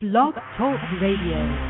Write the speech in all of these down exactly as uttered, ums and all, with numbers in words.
Blog Talk Radio.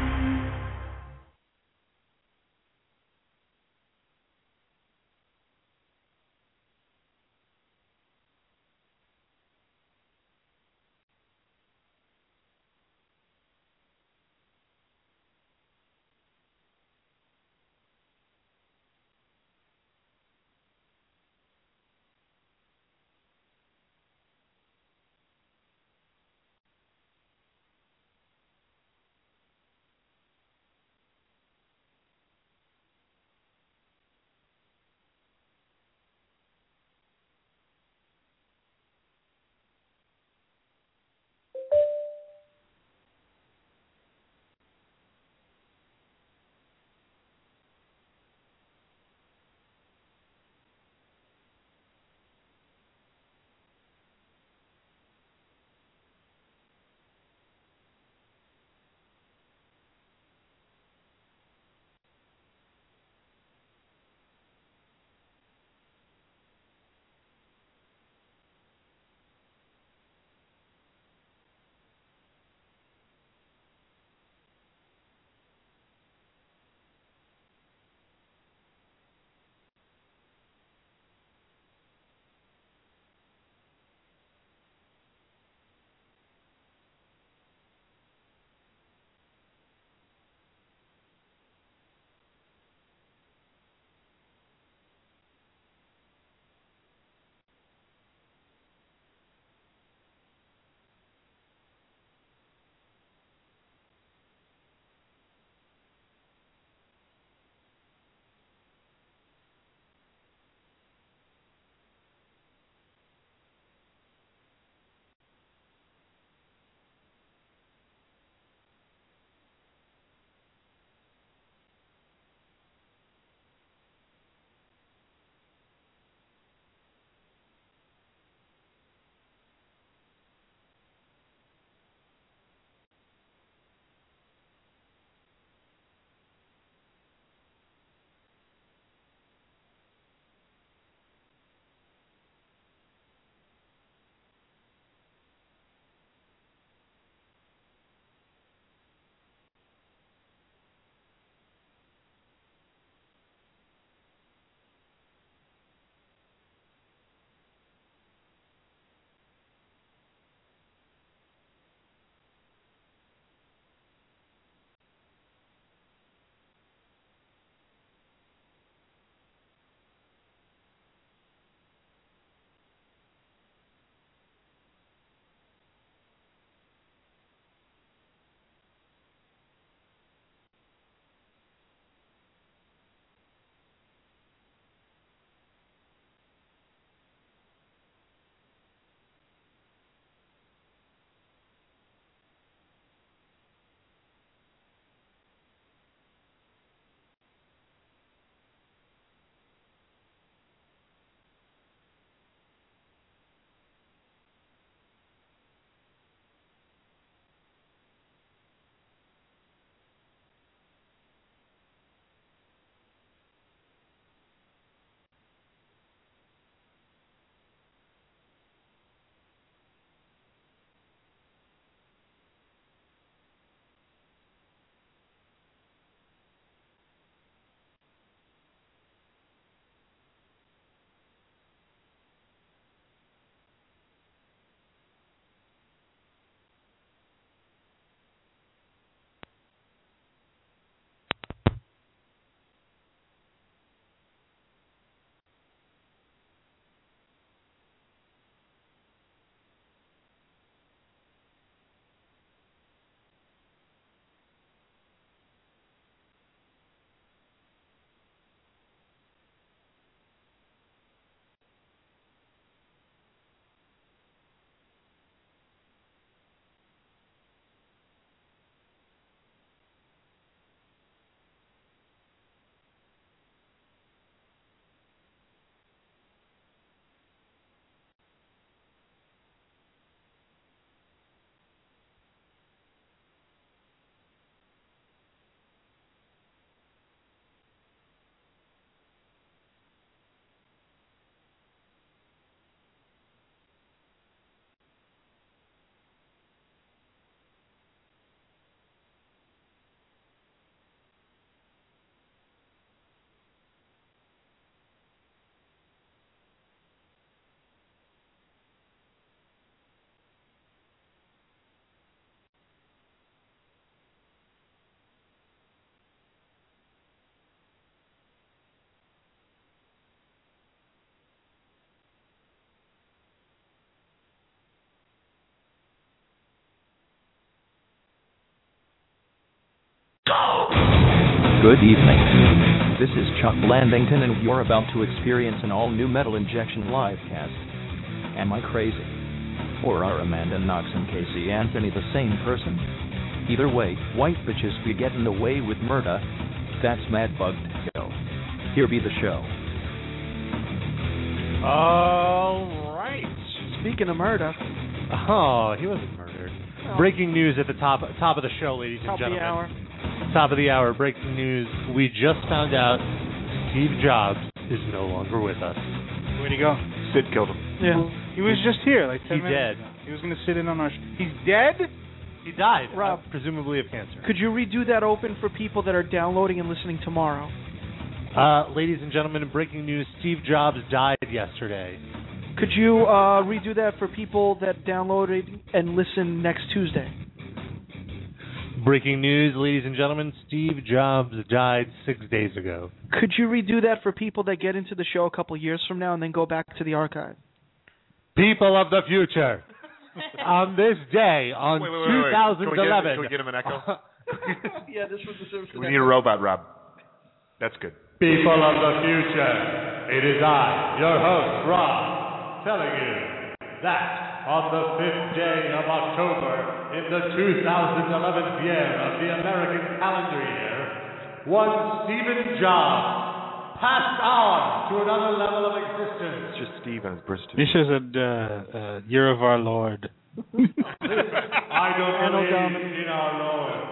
Go! Good evening. This is Chuck Landington, and you're about to experience an all-new Metal Injection livecast. Am I crazy? Or are Amanda Knox and Casey Anthony the same person? Either way, white bitches be getting away with murder. That's Mad Bug Go. Here be the show. All right. Speaking of murder. Oh, he wasn't murdered. Oh. Breaking news at the top top of the show, ladies top and gentlemen. Top of the hour. Top of the hour, breaking news. We just found out Steve Jobs is no longer with us. Where'd he go? Sid killed him. Yeah. He was just here like ten he minutes dead. ago. He was going to sit in on our... Sh- He's dead? He died, Rob, uh, presumably of cancer. Could you redo that open for people that are downloading and listening tomorrow? Uh, ladies and gentlemen, in breaking news, Steve Jobs died yesterday. Could you uh, redo that for people that downloaded and listen next Tuesday? Breaking news, ladies and gentlemen, Steve Jobs died six days ago. Could you redo that for people that get into the show a couple years from now and then go back to the archive? People of the future, on this day, on wait, wait, wait, two thousand eleven. Can we get him an echo? Yeah, this was the We need a robot, Rob. That's good. People of the future, it is I, your host, Rob, telling you that on the fifth day of October, in the two thousand eleventh year of the American calendar year, one Stephen Jobs passed on to another level of existence. It's just Steve and his brisket. This is a uh, uh, year of our Lord. I don't believe in our Lord.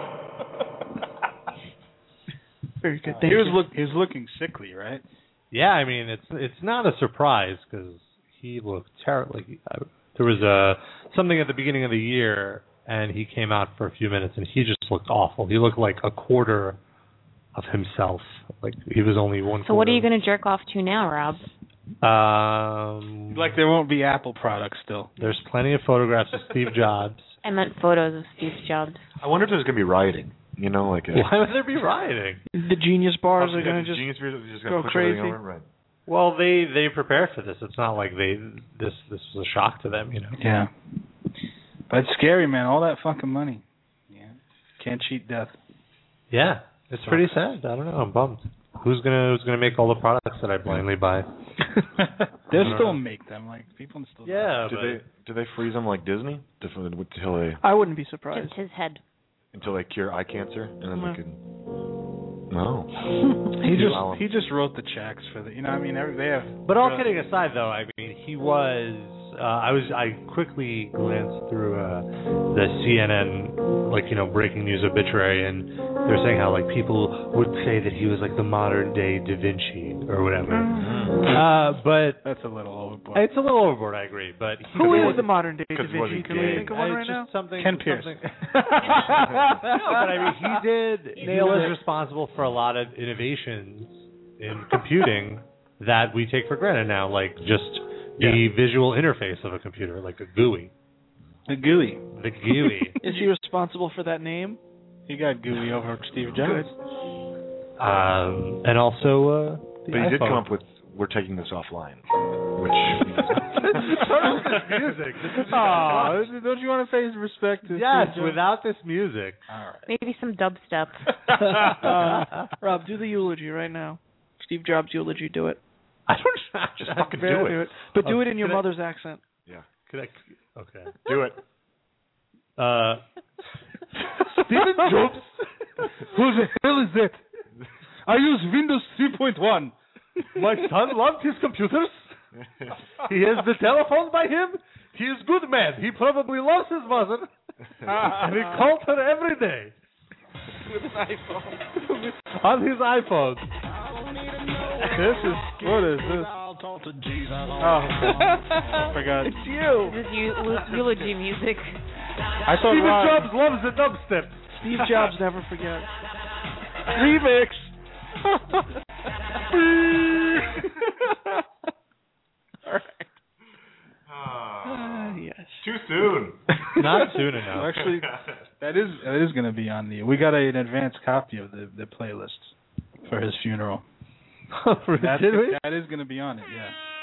Very good. Thank he was you. look. He was looking sickly, right? Yeah, I mean it's it's not a surprise because he looked terrible. Like, uh, there was a something at the beginning of the year, and he came out for a few minutes, and he just looked awful. He looked like a quarter of himself. Like he was only one. So quarter. what are you going to jerk off to now, Rob? Um, Like there won't be Apple products still. There's plenty of photographs of Steve Jobs. I meant photos of Steve Jobs. I wonder if there's going to be rioting. You know, like a... Why would there be rioting? The genius bars Oh, are going to just genius beers are just go push crazy. Over, right. Well, they they prepared for this. It's not like they this this was a shock to them, you know. Yeah. But it's scary, man. All that fucking money. Yeah. Can't cheat death. Yeah, it's pretty sad. I don't know. I'm bummed. Who's gonna Who's gonna make all the products that I blindly buy? They'll still make them. Like people can still. Yeah. Do they do they freeze them like Disney until they I wouldn't be surprised. Just his head. until they cure eye cancer and then No. they can? No. He just Wow. he just wrote the checks for the. You know, I mean, every, they have. But all kidding aside, though, I mean, he was. Uh, I was. I quickly glanced through uh, the C N N, like you know, breaking news obituary, and they're saying how like people would say that he was like the modern day Da Vinci or whatever. Uh, but That's a little overboard. it's a little overboard. I agree. But he Who was, is the modern day Da Because it wasn't Vinci? Can we gay. think of one Uh, right just now? Something, Ken Pierce. something- no, but I mean, he did. He was responsible for a lot of innovations in computing that we take for granted now, like just the visual interface of a computer, like a G U I. The G U I. The G U I. Is he responsible for that name? He got G U I over Steve Jobs. um, and also, uh, the But he did iPhone. come up with "We're taking this offline," which music. This is Oh, don't you want to pay respect to yes, Steve Jobs? without this music. All right. Maybe some dubstep. Uh, Rob, do the eulogy right now. Steve Jobs eulogy. Do it. I don't just fucking do it. But do Oh, it in your could I- mother's accent. Yeah, Could I? Okay. do it. Uh, Stephen Jobs. Who the hell is that? I use Windows three point one. My son loved his computers. He has the telephone by him. He is good man. He probably loves his mother. And he calls her every day. With an iPhone. On his iPhone. This is what is this? Oh, forgot. It's you. This is eu- eulogy music. I thought Stephen Rob, Jobs loves the dubstep. Steve Jobs never forgets. remix. All right. Uh, yes. Too soon. Not soon enough. Actually, that is that is going to be on the. We got an advanced copy of the the playlist for his funeral. That, Did we? that is going to be on it.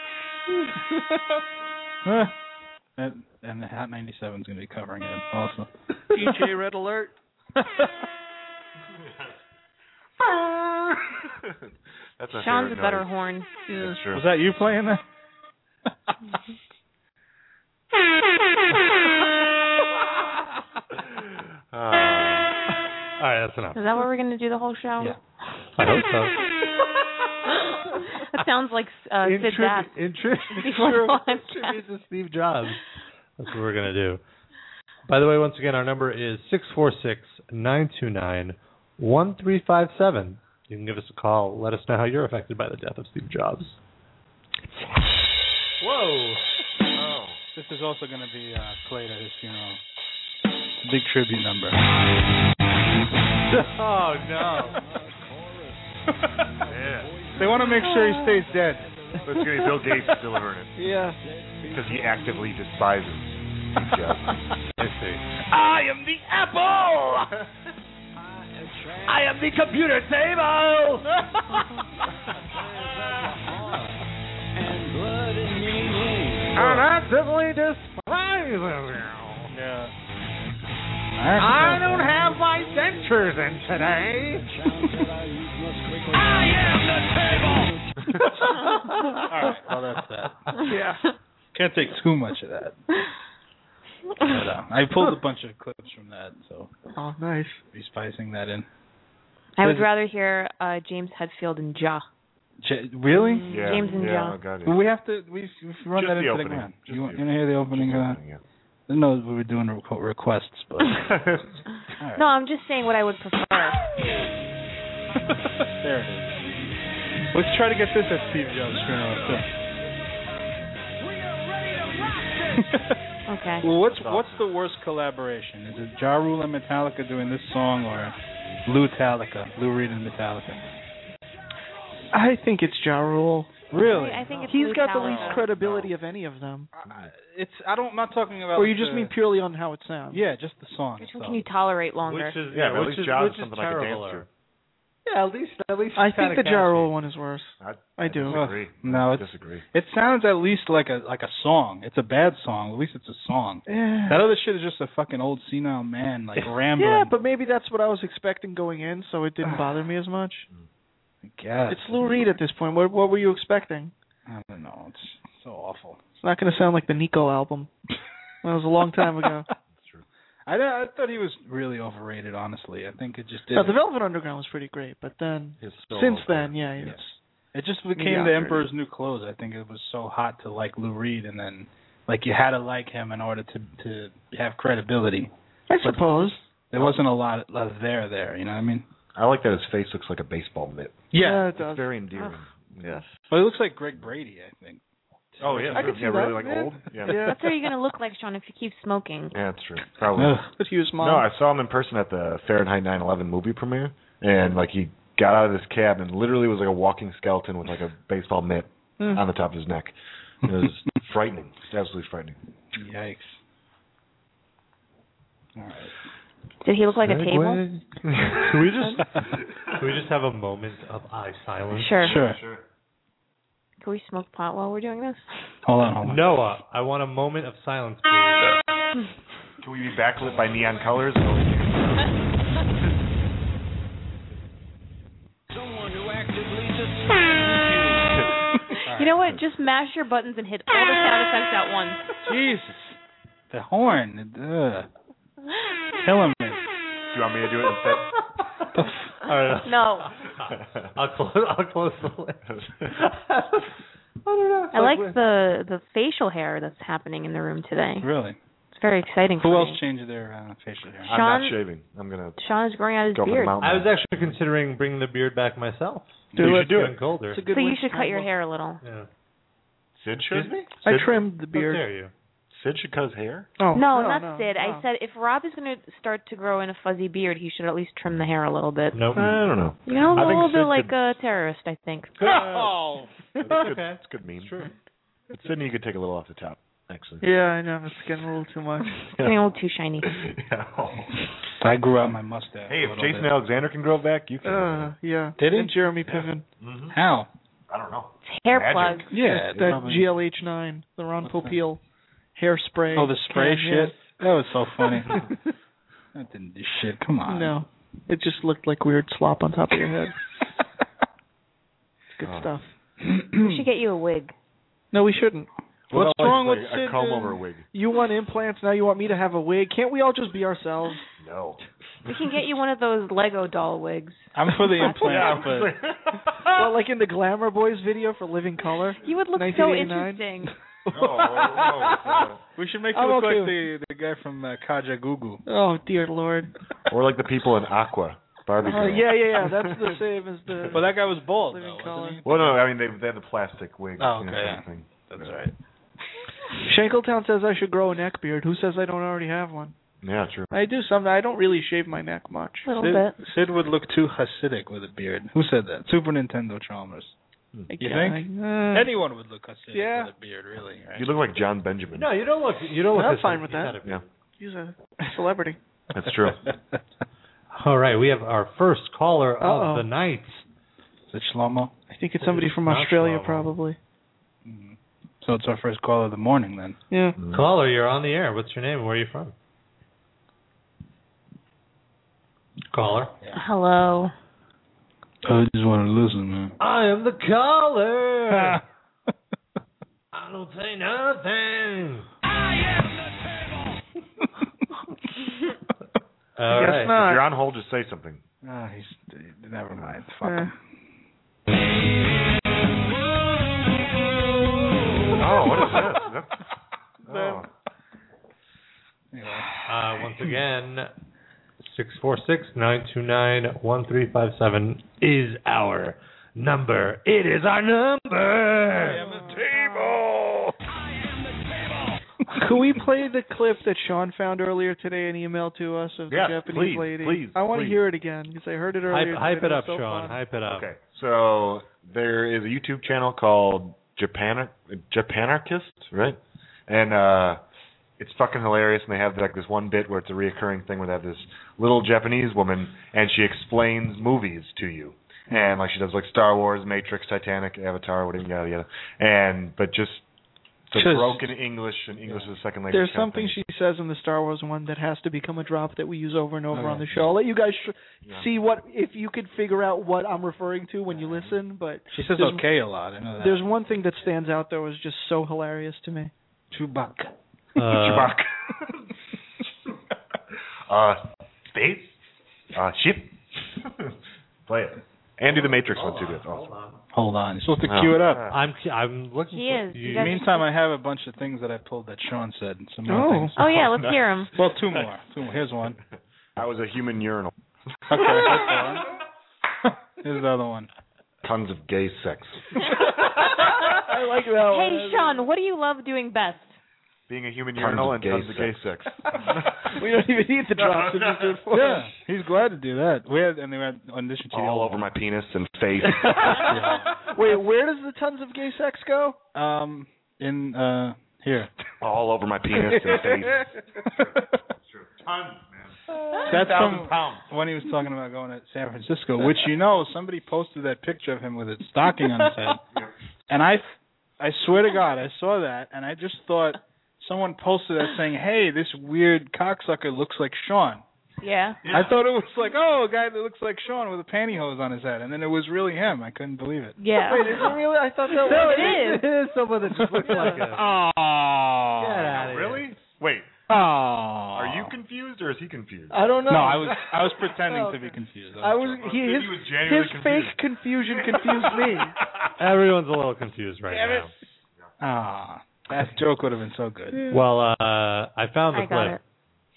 Yeah. and, and the Hot ninety-seven is going to be covering it also. D J Red Alert. That's my Sean's a favorite better noise. horn. That's true. Was that you playing that? Uh, All right, that's enough. Is that what we're going to do the whole show? Yeah. I hope so. That sounds like uh, in Sid tribu- Dath. in tri- Before the tribute- podcast. tribute to Steve Jobs. That's what we're going to do. By the way, once again, our number is six four six, nine two nine, one three five seven. You can give us a call. Let us know how you're affected by the death of Steve Jobs. Whoa. oh. This is also going to be uh, played at his funeral. It's a big tribute number. Oh, no. Yeah. They want to make sure he stays dead. But it's going to be Bill Gates delivering it. Yeah. Because he actively despises Steve Jobs. I see. I am the apple! I am the computer table! And actively despise him. Yeah. I don't have my dentures in today. I am the table! All right. Well, that's that. Yeah. Can't take too much of that. But, uh, I pulled a bunch of clips from that, so Oh, nice. be spicing that in. I would Is it- rather hear uh, James Hetfield and Ja. J- really? Yeah. James and yeah, John. oh God, yeah. Well, we have to. We we run Just that the into opening. the ground. Just You want, the you want to hear the opening of that? Yeah. I didn't know we were doing requ- requests, but. All right. No, I'm just saying what I would prefer. There it is. Let's try to get this at Steve Jobs' funeral too. Okay. Well, what's That's what's awesome. the worst collaboration? Is it Ja Rule and Metallica doing this song, or Lou Metallica, Lou Reed and Metallica? I think it's Ja Rule. Really? I think it's He's Lou got the Talley. least credibility of any of them. I- It's. I don't. I'm not talking about. Or you like just the- mean purely on how it sounds? Yeah, just the song. Which one itself. can you tolerate longer? Which is, Yeah, but at which least is, Jobs which is is something I could dance terrible. to. Yeah, at least, at least. I kinda think the Ja catchy. Rule one is worse. I, I do. disagree. No, I it's- disagree. It sounds at least like a like a song. It's a bad song. At least it's a song. Yeah. That other shit is just a fucking old senile man like rambling. Yeah, but maybe that's what I was expecting going in, so it didn't bother me as much. I guess. It's Lou Reed at this point. What what were you expecting? I don't know. It's so awful. It's not going to sound like the Nico album. That was a long time ago. That's true. I, I thought he was really overrated, honestly. I think it just did. No, the Velvet Underground was pretty great, but then His solo since part. then, yeah, Yes. it's It just became the Mediocrity. Emperor's New Clothes. I think it was so hot to like Lou Reed, and then like you had to like him in order to to have credibility. I But suppose. there wasn't a lot of there there. You know what I mean? I like that his face looks like a baseball mitt. Yeah, it It's does. very endearing. Yes. Well, it looks like Greg Brady. I think. Oh yeah, I could see yeah, really that, like yeah. old. Yeah. Yeah. That's what you're going to look like, Sean, if you keep smoking. Yeah, that's true. Probably. Ugh. But he was mom. No, I saw him in person at the Fahrenheit nine eleven movie premiere, and like he got out of his cab and literally was like a walking skeleton with like a baseball mitt Hmm. on the top of his neck. It was frightening, absolutely frightening. Yikes. All right. Did he look like a table? Segway. Can we just can we just have a moment of eye silence? Sure. Sure. Can we smoke pot while we're doing this? Hold on. Hold on. Noah, I want a moment of silence, please. Can we be backlit by neon colors? You know what? Just mash your buttons and hit all the sound effects at once. Jesus. The horn. Ugh. Killing me. Do you want me to do it instead? All right. No. I'll close. I'll close the lid. I don't know. I like the the facial hair that's happening in the room today. Really? It's very exciting Who for else me. changed their uh, facial hair? I'm Sean- not shaving. I'm gonna Sean is growing out his go for the beard. mountain. I was actually considering bringing the beard back myself. Do You it. should do Getting it. colder. It's a good So you winter should cut time your look. hair a little. Yeah. Sid should. Excuse me? I Sid- trimmed the How beard. dare you? Sid should cut his hair. Oh No, no, not no, Sid. no. I said if Rob is going to start to grow in a fuzzy beard, he should at least trim the hair a little bit. Nope. I don't know. You know, a I think little bit Sid like could- a terrorist, I think. No. That's good. Okay. That's good meme. True. But Sydney, you could take a little off the top, actually. Yeah, I know. It's getting a little too much. It's getting a little too shiny. Yeah. I grew out my mustache. Hey, a if little Jason bit. Alexander can grow back, you can. Uh, yeah. Did he? And Jeremy Piven. mm-hmm. How? I don't know. It's hair Magic. plug. Yeah. That probably- G L H nine, the Ron What's that? Popeil hairspray. Oh, the spray can, shit? That was so funny. That didn't do shit. Come Yeah. on. No. It just looked like weird slop on top of your head. It's good Oh. stuff. We should get you a wig. No, we shouldn't. Well, What's no, wrong like with a Sid? comb uh, over wig? You want implants, now you want me to have a wig. Can't we all just be ourselves? No. We can get you one of those Lego doll wigs. I'm for the implant, Yeah, but Well, like in the Glamour Boys video for Living Color. You would look so nineteen eighty-nine. interesting. no, no, no. we should make you I'm look okay like the the guy from uh, Kaja Gugu. Oh, dear Lord. Or like the people in Aqua, Barbie Uh, girl. yeah, yeah, yeah. That's the same as the... But that guy was bald, Living though, Color. wasn't he? Well, no, I mean they they had the plastic wig. Oh, you know, okay, kind of thing. That's right. Shankletown says I should grow a neck beard. Who says I don't already have one? Yeah, true. I do some. I don't really shave my neck much. A little Sid, bit. Sid would look too Hasidic with a beard. Who said that? Super Nintendo Chalmers. I You can't- think? I- uh, Anyone would look Hasidic Yeah. with a beard, really. Right? You look like John Benjamin. No, you don't look. You don't look. I'm this fine way. with You that. gotta be. Yeah, He's a celebrity. that's true. All right, we have our first caller Uh-oh. of the night. Is it Shlomo? I think it's somebody from Not Australia, Shlomo. probably. Mhm. So it's our first call of the morning, then. Yeah. Mm. Caller, you're on the air. What's your name and where are you from? Caller. Hello. I just want to listen, man. I am the caller. I don't say nothing. All Guess right. not. If you're on hold, just say something. Ah, he's never mind. Fuck Eh. him. Oh, what is this? Is that- Oh. Anyway. Uh, once again, six four six, nine two nine, one three five seven is our number. It is our number. I am the table. Could we play the clip that Sean found earlier today and emailed to us of the Yes, Japanese please, lady? please, I want to please. hear it again because I heard it earlier. Hype, hype today. it up, was so Sean. fun. Hype it up. Okay, so there is a YouTube channel called Japan Japanarchist, right? And uh, it's fucking hilarious. And they have like this one bit where it's a reoccurring thing where they have this little Japanese woman and she explains movies to you. And like she does like Star Wars, Matrix, Titanic, Avatar, whatever, yada yada. And but just the Just- broken English and English is a second language. There's kind of something thing. she says in the Star Wars one that has to become a drop that we use over and over Okay. on the show. I'll let you guys sh- Yeah. see what if you could figure out what I'm referring to when you listen. But She says There's- okay a lot. I know that. there's one thing that stands out though is just so hilarious to me. Chewbacca. Uh, Chewbacca. uh, space. Uh, ship. Play it. And do the Matrix one too. Good. Awesome. Hold on. You're supposed to Oh. cue it up. I'm I'm looking. He for, is. You, You guys- Meantime, I have a bunch of things that I pulled that Sean said. And some more Oh. things. Oh yeah, let's hear him. Well, two more. Two more. Here's one. I was a human urinal. Okay, that's the one. Here's the other one. Tons of gay sex. I like that one. Hey Sean, what do you love doing best? Being a human Tons urinal of and gay tons of gay sex. sex. We don't even need the drops. No, we just do it for Yeah, us. he's glad to do that. We had and they had audition to the All old over my penis and face. Wait, where does the tons of gay sex go? one. Um, in uh here. All over my penis and face. Tons, man. That's Thousand from pounds. when he was talking about going to San Francisco, which you know somebody posted that picture of him with a stocking on his head, and I, I swear to God, I saw that, and I just thought someone posted that saying, "Hey, this weird cocksucker looks like Sean." Yeah. I thought it was like, oh, a guy that looks like Sean with a pantyhose on his head, and then it was really him. I couldn't believe it. Yeah. Wait, is it really? I thought that No, was it is. It is someone that just looks like a. Oh, Get out of here. Really? Wait. Oh, Are you confused or is he confused? I don't know. No, I was I was pretending to be confused. I was. He, his He was genuinely his fake confusion confused me. Everyone's a little confused right Damn it. now. Ah, that joke would have been so good. Well, uh, I found the I got clip. it.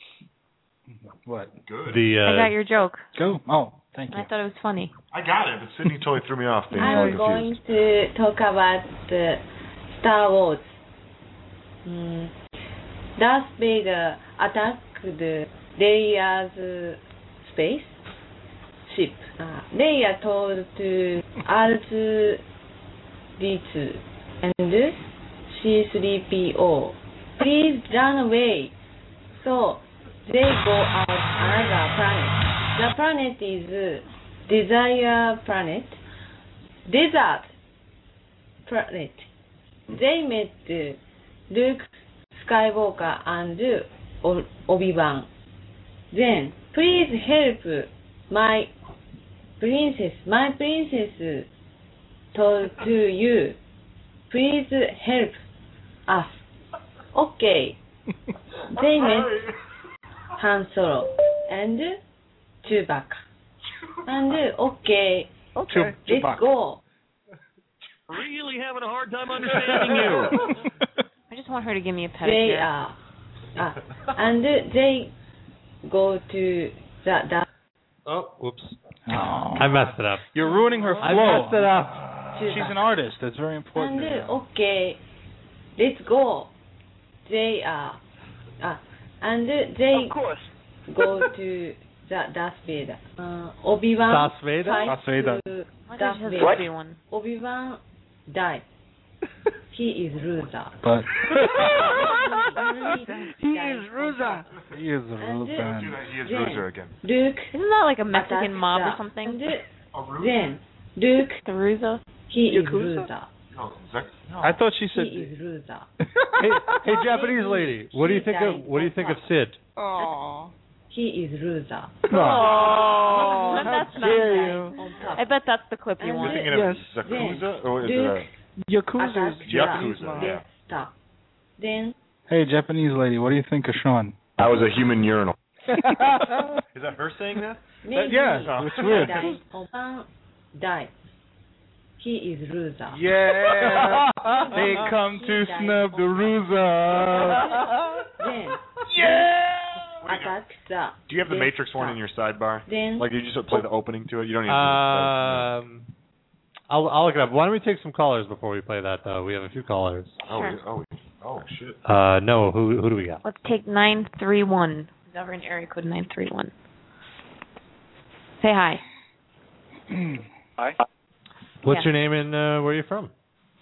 What? Good. The uh, I got your joke. Go. Oh, thank you. I thought it was funny. I got it, but Sydney totally threw me off. Being I'm so going confused. to talk about uh, Star Wars. Mm. Darth Vader attacked Leia's space ship. Uh, Leia told to R two D two and C three P O, please run away. So they go out another planet. The planet is Desire Planet. Desert Planet. They met Luke Skywalker and Obi-Wan. Then, please help My princess, my princess told to you, please help us. Okay. They met Han Solo and Chewbacca. And okay, Okay. let's go. Really having a hard time understanding you. I just want her to give me a They pedicure. are, uh, and they go to the, the Oh, whoops. Oh. I messed it up. You're ruining her flow. I messed it up. She's an artist. That's very important. And okay, let's go. They are, uh, and they Of course. go to the Darth Vader. Uh, Obi-Wan Darth Vader? fights Darth Vader. to Why Darth does Vader. everyone? Obi-Wan died. He is loser. But he is loser. he is a And real Don't do fan. that. He is Then- loser again. Luke Isn't that like a Mexican attacks mob or the- something? And then Luke, The Ruza? he is Yakuza? loser. No, Zach, no. I thought she He said. is loser. hey, hey, Japanese lady, what do you think of what do you think of Sid? Aww. He is loser. Oh, How that's dare not you. nice. I bet that's the clip you And You're want. thinking of Yes. Zakuza or is Luke it Yakuza attacks is the Yakuza, yeah. Death Star. Then Hey, Japanese lady, what do you think of Sean? a? I was a human urinal. Is that her saying that? maybe yeah, he it's weird. died. Obi-Wan died. He is loser. Yeah, they come to snub the Ruza. Then Yeah. attack the. Do you have the Death Matrix one Star. in your sidebar? Then Like you just play the opening to it. You don't even. Um, I'll I'll look it up. Why don't we take some callers before we play that though? We have a few callers. oh, Sure. we- oh, oh, shit. Uh, no, who who do we got? Let's take nine three one. Is over in area code nine three one. Say hi. Hi, What's Yeah. your name and uh, where are you from?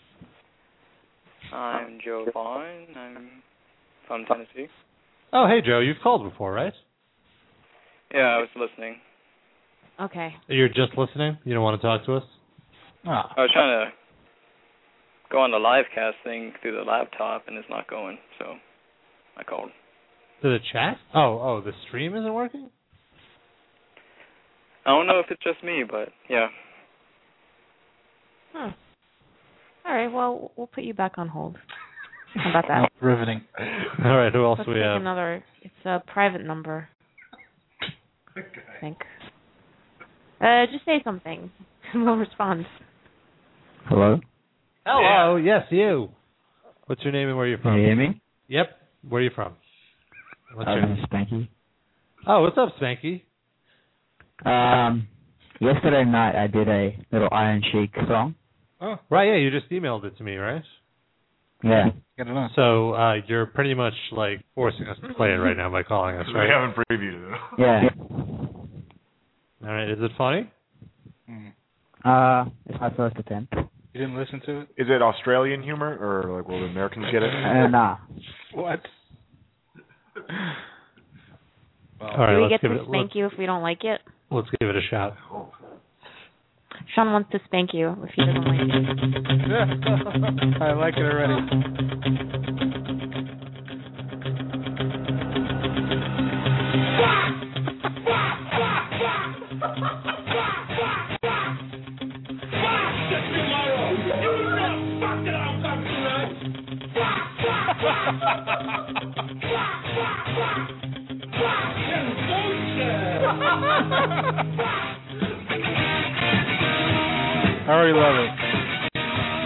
I'm Joe Vaughn. I'm from Tennessee. Oh, hey Joe, you've called before, right? Yeah, I was listening. Okay. You're just listening. You don't want to talk to us. Ah. I was trying to go on the live cast thing through the laptop, and it's not going, so I called. To the chat? Oh, oh, the stream isn't working? I don't know if it's just me, but yeah. Hmm. All right. Well, we'll put you back on hold. How about that? Oh, riveting. All right, who else Let's do we take have? another. It's a private number. I think. Uh, just say something. We'll respond. Hello? Hello, yes, you. What's your name and where are you from? Can you hear me? Yep. Where are you from? What's Uh, your this is Spanky. Oh, what's up, Spanky? Um, yesterday night I did a little Iron Sheik song. Oh, right, yeah, you just emailed it to me, right? Yeah. Get it on. So uh, you're pretty much like forcing us to play it right now by calling us, We right? haven't previewed it. Yeah. All right, is it funny? Uh, it's my first attempt. You didn't listen to it? Is it Australian humor or like will the Americans get it? Uh, nah. What? All right, Do we let's get give to it. spank you if we don't like it? Let's, let's give it a shot. Sean wants to spank you if he doesn't like it. I like it already. I already love it.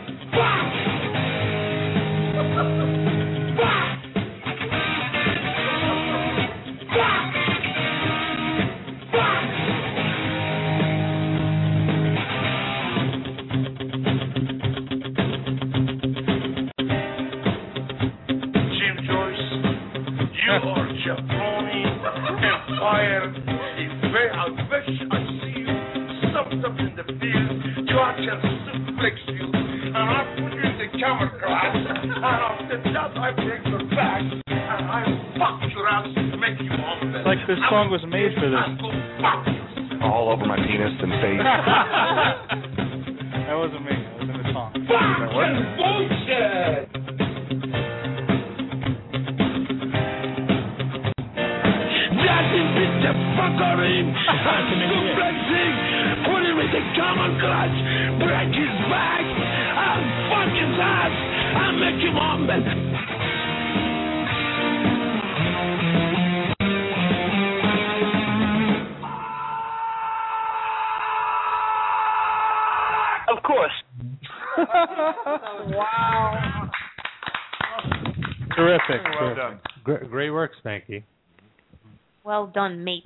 Jim Joyce, you are jabroni and fire. If I wish I see you stuffed up in the field, George and suplex you, and I put you in the camera glass, and after that I break your back, and I fuck your ass and make you all It's like this song was made for this. All over my penis and face. That wasn't me. That was in the song. Fucking bullshit! That is the fuckery and suplexing, put him in the common clutch, break his back, and fuck his ass, and make him humble. Of course. Wow. Terrific. Well terrific. done. Great, great work, Spanky. Well done, mate.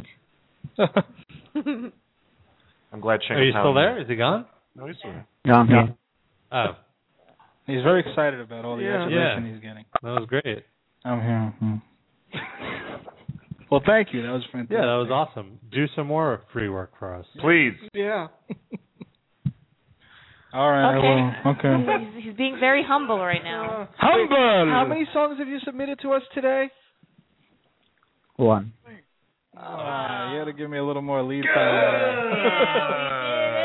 I'm glad Shank. Are you still there? Is he gone? No, he's still there. Yeah, I'm here. Oh. He's very excited about all the Yeah. adulation Yeah. he's getting. That was great. I'm here. Hmm. Well, thank you. That was fantastic. Yeah, that was awesome. Do some more free work for us. Please. Yeah. All right. Okay. Well, okay. He's, he's being very humble right now. Humble! How many songs have you submitted to us today? One. Uh, you got to give me a little more lead time.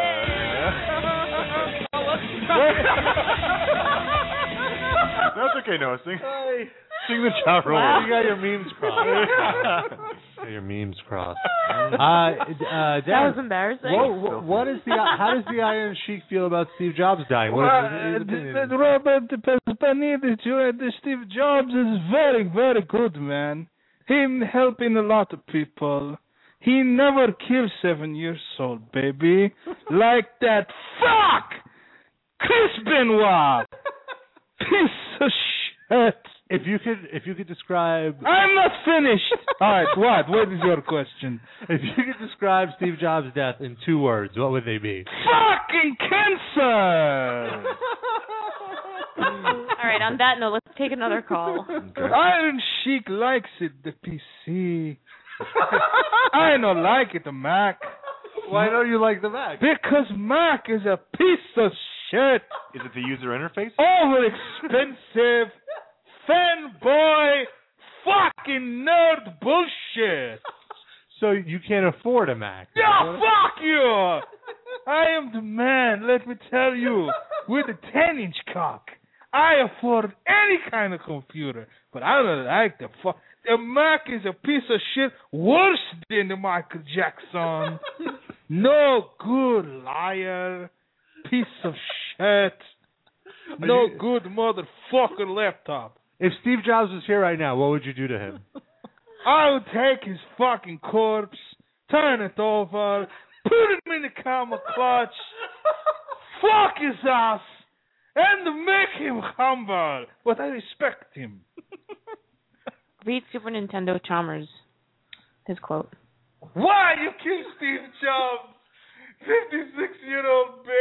That's okay, Noah. Sing, Hey. sing the chat roll. Wow. You got your memes crossed. Got your memes crossed. Uh, uh, That Darren, was embarrassing. what, what, what is the how does the Iron Sheik feel about Steve Jobs dying? What is his, his opinion? Robert the Steve Jobs is very, very good, man. Him helping a lot of people. He never killed seven years old, baby. Like that fuck Chris Benoit. Piece of shit. If you could, if you could describe, I'm not finished. All right, what? What is your question? if you could describe Steve Jobs' death in two words, what would they be? Fucking cancer. All right, on that note, let's take another call. Iron Sheik likes it, the P C. I don't like it, the Mac. Why don't you like the Mac? Because Mac is a piece of shit. Is it the user interface? Overexpensive, fanboy, fucking nerd bullshit. So you can't afford a Mac? Yeah, fuck you. I am the man, let me tell you, with a ten-inch cock. I afford any kind of computer, but I don't like the fuck. The Mac is a piece of shit worse than the Michael Jackson. No good liar. Piece of shit. No good motherfucking laptop. If Steve Jobs was here right now, what would you do to him? I would take his fucking corpse, turn it over, put him in the camera clutch, fuck his ass, and make him humble. But I respect him. Read Super Nintendo Chalmers, his quote. Why you kill Steve Jobs? fifty-six-year-old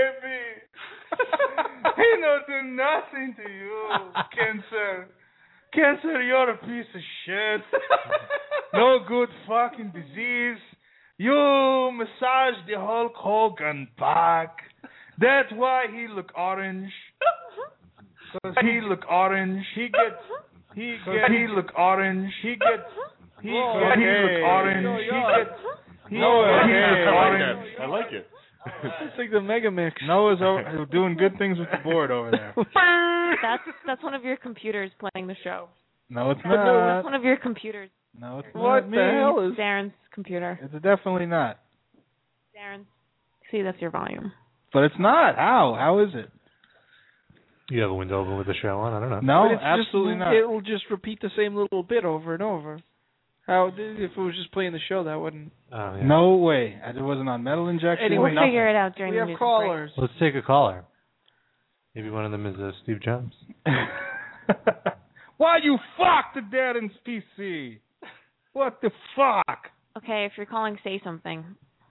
baby. He don't do nothing to you, Cancer. Cancer, you're a piece of shit. No good fucking disease. You massage the Hulk Hogan back. That's why he look orange. Cause he look orange. He gets. He gets. He look orange. He gets. He Whoa, gets. okay. He look orange. No, He yeah. gets. He, No, he okay. look I like orange. that. I like it. It's like the Mega Mix. Noah's over, doing good things with the board over there. That's that's one of your computers playing the show. No, it's No, not. that's one of your computers. No, it's What not the me. hell is? Darren's computer. It's definitely not. Darren, see, that's your volume. But it's not. How? How is it? You have a window open with the show on? I don't know. No, But it's absolutely just, not. It will just repeat the same little bit over and over. How if it was just playing the show, that wouldn't. Oh, yeah. No way. It wasn't on metal injection. Anyway, We'll figure it out during We the have music callers. Let's take a caller. Maybe one of them is uh, Steve Jobs. Why you fucked Darren's P C? What the fuck? break. Okay, if you're calling, say something.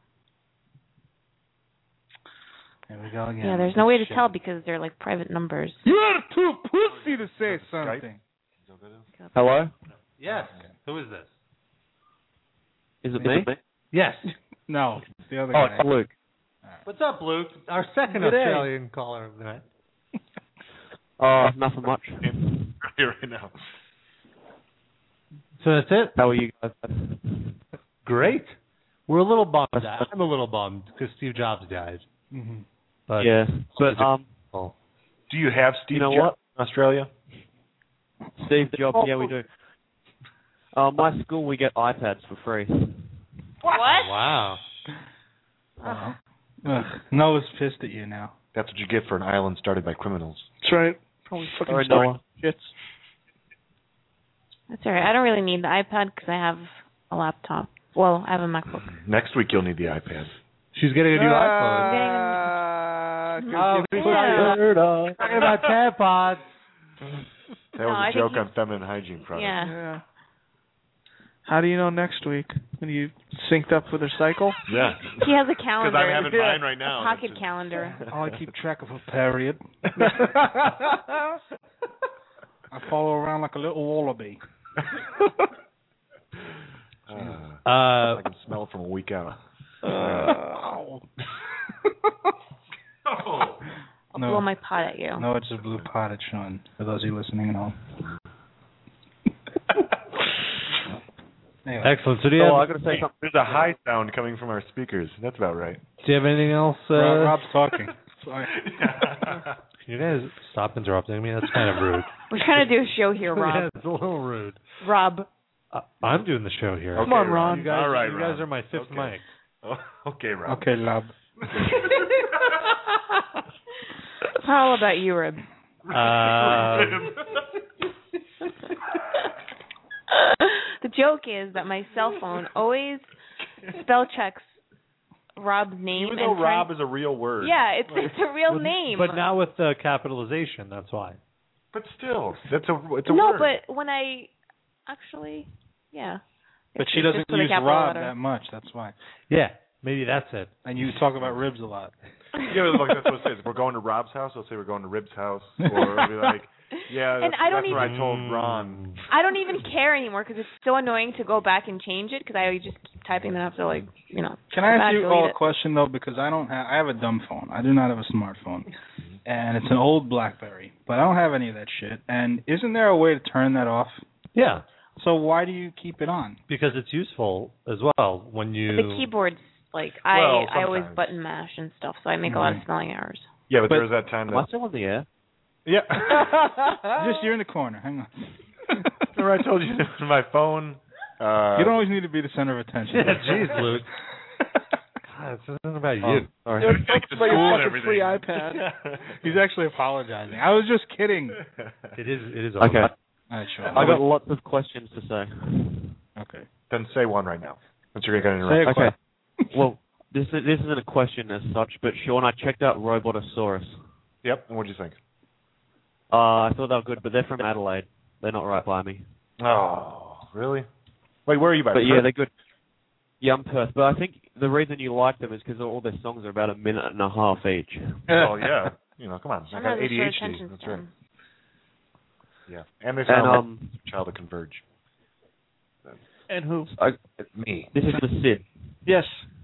There we go again. Yeah, there's no way to Shit. tell because they're like private numbers. You're too pussy to say something. Hello? Yes. Who is this? Is it me? Yes. No, it's the other Oh, guy. it's Luke. What's up, Luke? Our second Good day. Australian caller of the night. Oh, nothing much. Here right now. So that's it? How are you guys? Great. We're a little bummed. I'm a little bummed because Steve Jobs died. Mm-hmm. But Yeah, but um, Do you have Steve you know Jobs what? in Australia? Steve Jobs, yeah, we do. Uh, my school, we get iPads for free. What? Wow. Wow. Ugh, Noah's pissed at you now. That's what you get for an island started by criminals. That's right. Probably fucking Sorry, starting Noah. shits. That's alright. I don't really need the iPad because I have a laptop. Well, I have a MacBook. Next week you'll need the iPad. She's getting a new Uh, iPhone. Uh, yeah. Talking about tampons. That No, was I a think joke you- on feminine hygiene products. Yeah. Yeah. How do you know next week? When you synced up with her cycle? Yeah. She has a calendar. Because I'm having mine right now. A pocket calendar. Oh, I keep track of a period. I follow around like a little wallaby. Uh, Uh, I can smell it from a week out. Uh, I'll No. blow my pot at you. No, it's a blue pot at Sean, for those of you listening at home. Anyway. excellent. So do you Oh, I have got to say something. There's a high sound coming from our speakers. That's about right. do you have anything else? Uh, Rob, Rob's talking. Sorry. Can you guys stop interrupting me? That's kind of rude. We're trying to do a show here, Yeah, Rob. it's a little rude. Rob. Uh, I'm doing the show here. Okay, Come on, Ron. You guys, All right, you guys Ron. are my fifth Okay. mic. Oh, okay, Rob. Okay, love. How about you, Rib? Um, The joke is that my cell phone always spell checks Rob's name. Even and though Rob turns- is a real word. Yeah, it's it's a real but- name. But not with the capitalization. That's why. But still, that's a it's a no, word. but when I actually, yeah. But It's- she it's doesn't just with a use capital Rob letter. that much, that's why. Yeah, maybe that's it. And you talk about ribs a lot. Yeah, but like, that's what it says. If we're going to Rob's house, I'll say we're going to Rib's house, or it'll be like, yeah, And that's, I don't that's what I even- told Ron. I don't even care anymore because it's so annoying to go back and change it because I just keep typing and have to like, you know. Can I go back, ask you delete all a it. question though? Because I don't have, I have a dumb phone. I do not have a smartphone, and it's an old BlackBerry. But I don't have any of that shit. And isn't there a way to turn that off? Yeah, So why do you keep it on? because it's useful as well when you. The keyboard's like I Well, I always sometimes. button mash and stuff, so I make a lot of Mhm. spelling errors. Yeah, but, But- there was that time Am I that. still on the air? Yeah. Just you're in the corner. Hang on. Remember I told you my phone. Uh, You don't always need to be the center of attention. Yeah, jeez, Luke. God, this isn't about Oh, you. sorry. It's Take the about your school and fucking free everything. iPad. He's actually apologizing. I was just kidding. It is. It is. Okay. over. All right, sure. I got lots of questions to say. Okay. Then say one right now. Since you're going to Say interrupt. a Okay. Well, this is, this isn't a question as such, but Sean, I checked out Robotosaurus. Yep. And what do you think? Uh, I thought they were good, but they're from Adelaide. They're not right by me. Oh, really? Wait, where are you by? But yeah, Perth? they're good. Yeah, I'm Perth. But I think the reason you like them is because all their songs are about a minute and a half each. Oh yeah. You know, come on. I Sean got has a A D short H D. attention That's right. span. Yeah. And they And sound um, like a child of Converge. And who? I, Me. this is for Sid. Yes.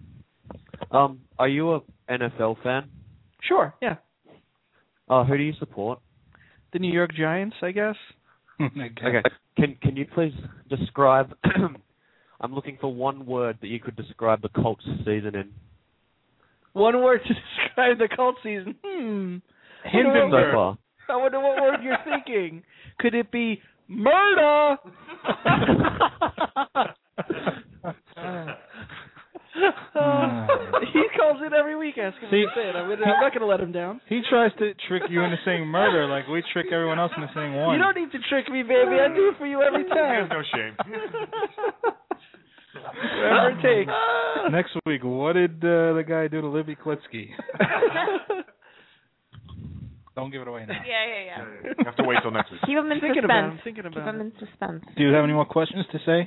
Um, are you a N F L fan? Sure. Yeah. Uh, who do you support? The New York Giants, I guess. okay. Okay. Can Can you please describe? I'm looking for one word that you could describe the Colts season in. One word to describe the cult season. Hmm. So far. I wonder what word you're thinking. Could it be murder? He calls in every week asking me See- to say it. I'm, gonna, I'm not going to let him down. He tries to trick you into saying murder like we trick everyone else into saying one. You don't need to trick me, baby. I do it for you every time. There's no shame. Whatever it takes. Next week, what did uh, the guy do to Libby Klitsky? Don't give it away now. Yeah, yeah, yeah. You have to wait till next week. Keep them in Thinking suspense. about him, thinking Keep about them him. in suspense. Do you have any more questions to say?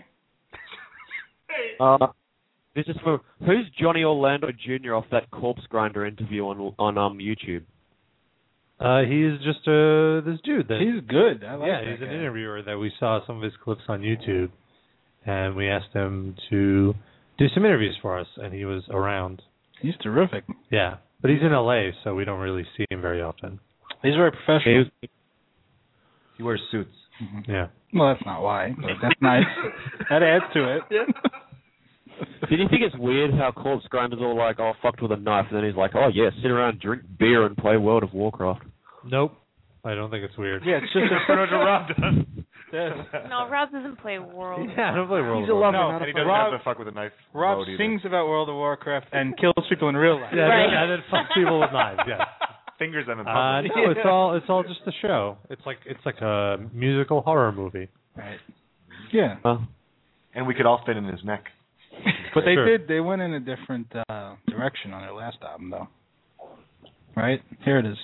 Uh, this is for who's Johnny Orlando Junior off that Corpse Grinder interview on on um YouTube? Uh, he's just uh this dude. That, He's good. I like yeah, that he's an guy. interviewer that we saw some of his clips on YouTube, and we asked him to do some interviews for us, and he was around. He's terrific. Yeah, but he's in L A, so we don't really see him very often. He's very professional. He He wears suits. Mhm. Yeah. Well, that's not why, but that's nice. That adds to it. Did you think it's weird how Corpse Grinder's all like, oh, fucked with a knife, and then he's like, oh yeah, sit around, drink beer, and play World of Warcraft? Nope. I don't think it's weird. Yeah, it's just a That's what Rob does. says. No, Rob doesn't play World. Yeah, I don't play World He's of a lover, No, not And a he doesn't Rob- have to fuck with a knife. Rob mode either. sings about World of Warcraft and kills people in real life. Yeah, Right. and then fucks people with knives. Yes. Fingers them in Uh, public. no, it's all it's all just a show. It's like it's like a musical horror movie. Right. Yeah. Well, And we could all fit in his neck. But they Sure. did. They went in a different uh, direction on their last album, though. Right here it is.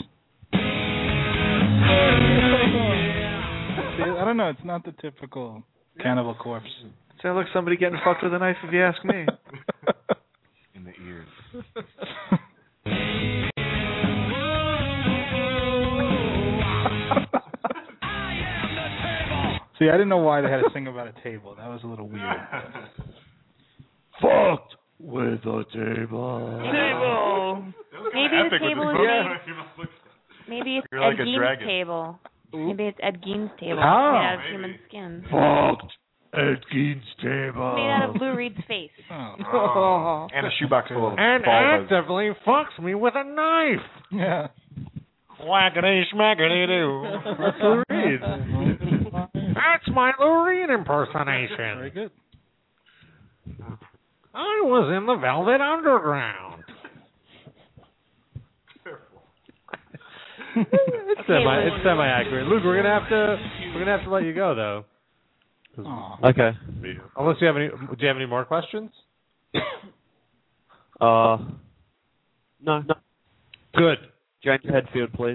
See, I don't know. It's not the typical Cannibal Corpse. Sounds like somebody getting fucked with a knife, if you ask me. In the ears. See, I didn't know why they had to sing about a table. That was a little weird. Fucked with a table. Table. Maybe the table is Yeah. made. Maybe it's You're like Ed a Gein's dragon. table. Maybe it's Ed Gein's table. Oh, made out of maybe. human skin. Fucked Ed Gein's table. Made out of Lou Reed's face. Oh. And a shoebox full of And balls. actively fucks me with a knife. Yeah. Whackity schmackity doo. That's Lou Reed. That's my Lou Reed impersonation. Very good. I was in the Velvet Underground. it's semi it's semi accurate. Luke, we're gonna have to we're gonna have to let you go though. Aw. okay. Unless you have any do you have any more questions? Uh, no, no. Good. James Hetfield, please.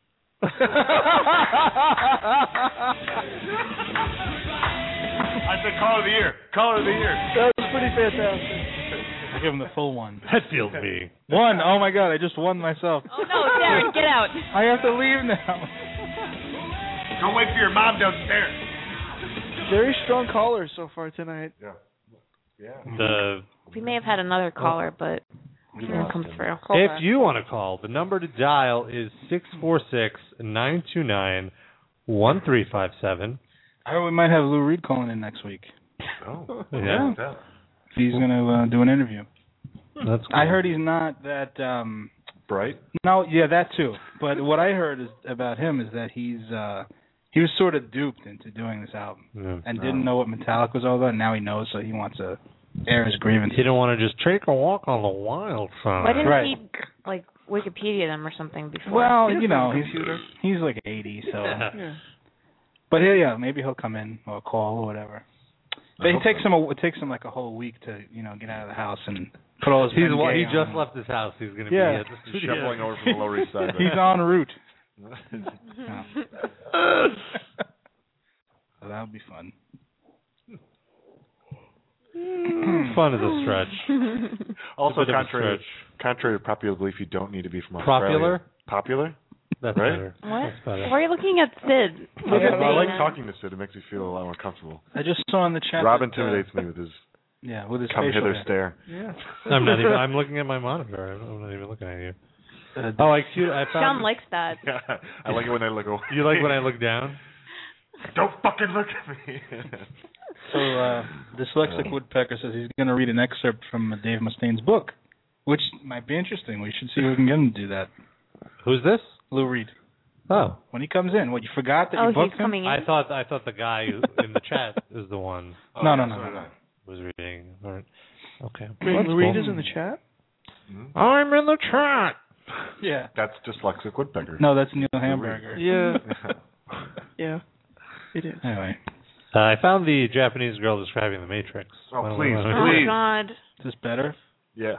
I said call of the year. Call of the year. That was pretty fantastic. I'll give him the full one. Hetfield me. One. Oh my God! I just won myself. Oh no, Darren, get out. I have to leave now. Don't wait for your mom downstairs. Very strong callers so far tonight. Yeah. Yeah. The We may have had another caller, but he didn't come through. if you want to call, the number to dial is six four six, nine two nine, one three five seven. I heard we might have Lou Reed calling in next week. Oh. Yeah. He's gonna uh, do an interview. That's cool. I heard he's not that. um Bright? No, yeah, that too. But what I heard is about him is that he's uh he was sort of duped into doing this album Yeah. and didn't know what Metallica was all about. And now he knows, so he wants to air his grievance. He didn't want to just take a walk on the wild side. Why didn't Right. he like Wikipedia them or something before? Well, He doesn't you know, have a he's computer. he's like eighty, so. Yeah. But yeah, yeah, maybe he'll come in or call or whatever. But it takes him a, it takes him like a whole week to you know get out of the house and put all his. He's Ben wa- Gay he just on. left his house. He's going to Yeah. be at the studio. Shuffling over from the Lower East Side. He's en route. So that would be fun. Fun is a stretch. Also, It's a bit of a contrary, stretch. contrary to popular belief, you don't need to be from Australia. Popular? Popular? That's Right? better. What? That's better. Why are you looking at Sid? I, You're I saying like that. talking to Sid. It makes me feel a lot more comfortable. I just saw in the chat. Rob that, intimidates uh, me with his Yeah, with his come facial hither hair. stare. Yeah. I'm not even. I'm looking at my monitor. I'm not even looking at you. Uh, Oh, I cute. I Sean found. likes that. Yeah, I like it when I look away. You like when I look down? Don't fucking look at me. So uh, dyslexic woodpecker says he's going to read an excerpt from uh, Dave Mustaine's book, which might be interesting. We should see if we can get him to do that. Who's this? Lou Reed. Oh, When he comes in, what, you forgot that Oh, you booked he's him? coming in. I thought I thought the guy who, in the chat is the one No, no, no, no, no. who was reading. All right. Okay. Wait, That's Lou Reed cool. is in the chat? I'm in the chat. Yeah. That's dyslexic woodpecker. No, that's Neil Hamburger. Yeah. Yeah. It is. Anyway, Uh, I found the Japanese girl describing the Matrix. Oh, Why don't- please, why don't- Oh please. God. is this better? Yeah.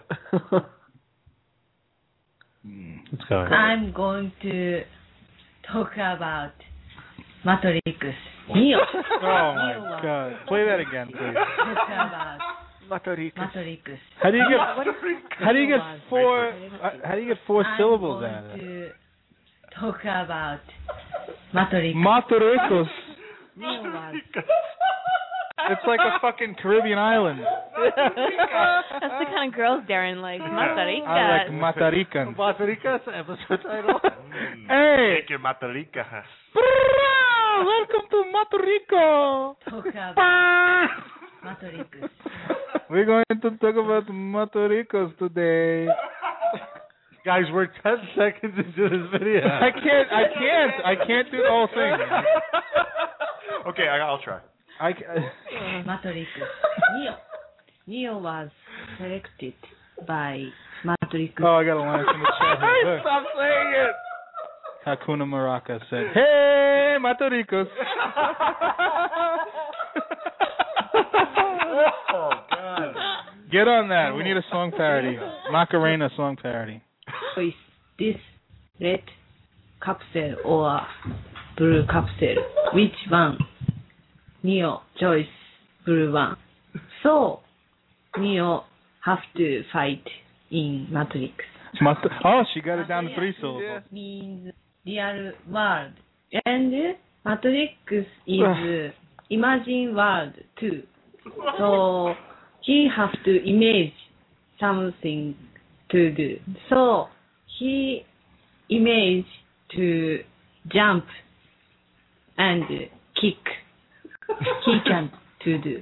Hmm. It's going. I'm going to talk about Matrix Neo. Oh my God! Play that again, please. Talk about Matrix. Matrix. How do you get? What is How do you get four? uh, How do you get four I'm syllables going out of it? to talk about Matrix. Matoricos. Neo was It's like a fucking Caribbean island. That's the kind of girls Darren likes. Matarika. I like Matarican. Matrix episode title. Hey! Take your matarica. Welcome to Matorico. talk about Matrix. We're going to talk about Matoricos today. Guys, we're ten seconds into this video. I can't. I can't. I can't do the whole thing. Okay, I, I'll try. I, Matrix. Neo. Neo was selected by Matrix. Oh, I got a line from the chat here. Look. Stop saying it. Hakuna Maraka said, "Hey, Matoricos." Oh God! Get on that. We need a song parody. Macarena song parody. Is this red capsule or blue capsule? Which one? Neo choice blue one. So Neo have to fight in Matrix. Mat- oh, she got it down to three syllables. Means real world, and Matrix is imagine world too. So he have to image something to do. So he image to jump and kick. He can to do.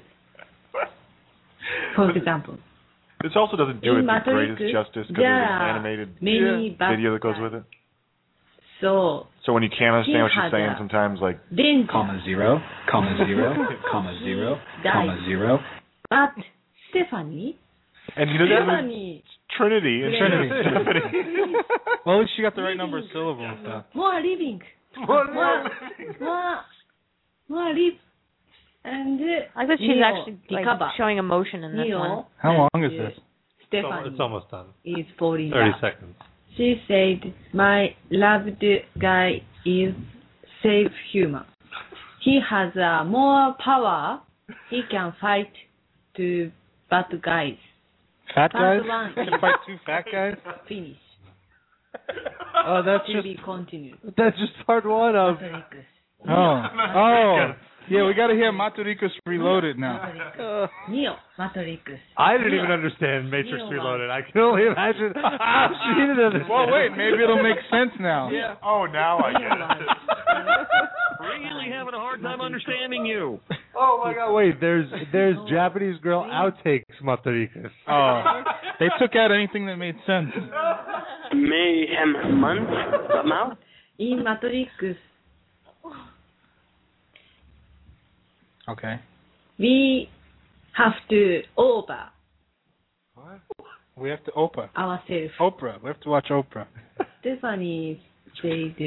For example. This also doesn't do it In the Matrix, greatest justice because there there's an are animated many bad video that goes guys. with it. So So when you can't understand what he she's had saying, a sometimes like danger. Comma zero, comma zero, comma zero, comma zero. But Stephanie, and you know that was Stephanie, Trinity and Trinity. Stephanie. Well, at least she got the right number of syllables, though. more living, More more, more, more live, and I like that she's Neo actually like recover. showing emotion in this Neo one. How long is this? Stephanie It's almost done. is falling Thirty down. seconds. She said, "My loved guy is safe human. He has uh, more power. He can fight two bad guys. Fat Part guys? one Can fight two fat guys? Finish. Oh, that's To just be continued. that's just part one of. Oh, oh. Yeah, we got to hear Matoricos Reloaded now. Uh, Neo Matrix. I didn't even understand Matrix Neo Reloaded. I can only imagine how she didn't understand. Well, wait, maybe it'll make sense now. Yeah. Oh, now I get it. Really having a hard time understanding you. Oh my God! Wait, there's there's Japanese girl outtakes Matrix. Oh, they took out anything that made sense. Mayhem month somehow. In Matrix, Okay. we have to over We have to Oprah. ourselves. Oprah. We have to watch Oprah. Stephanie said,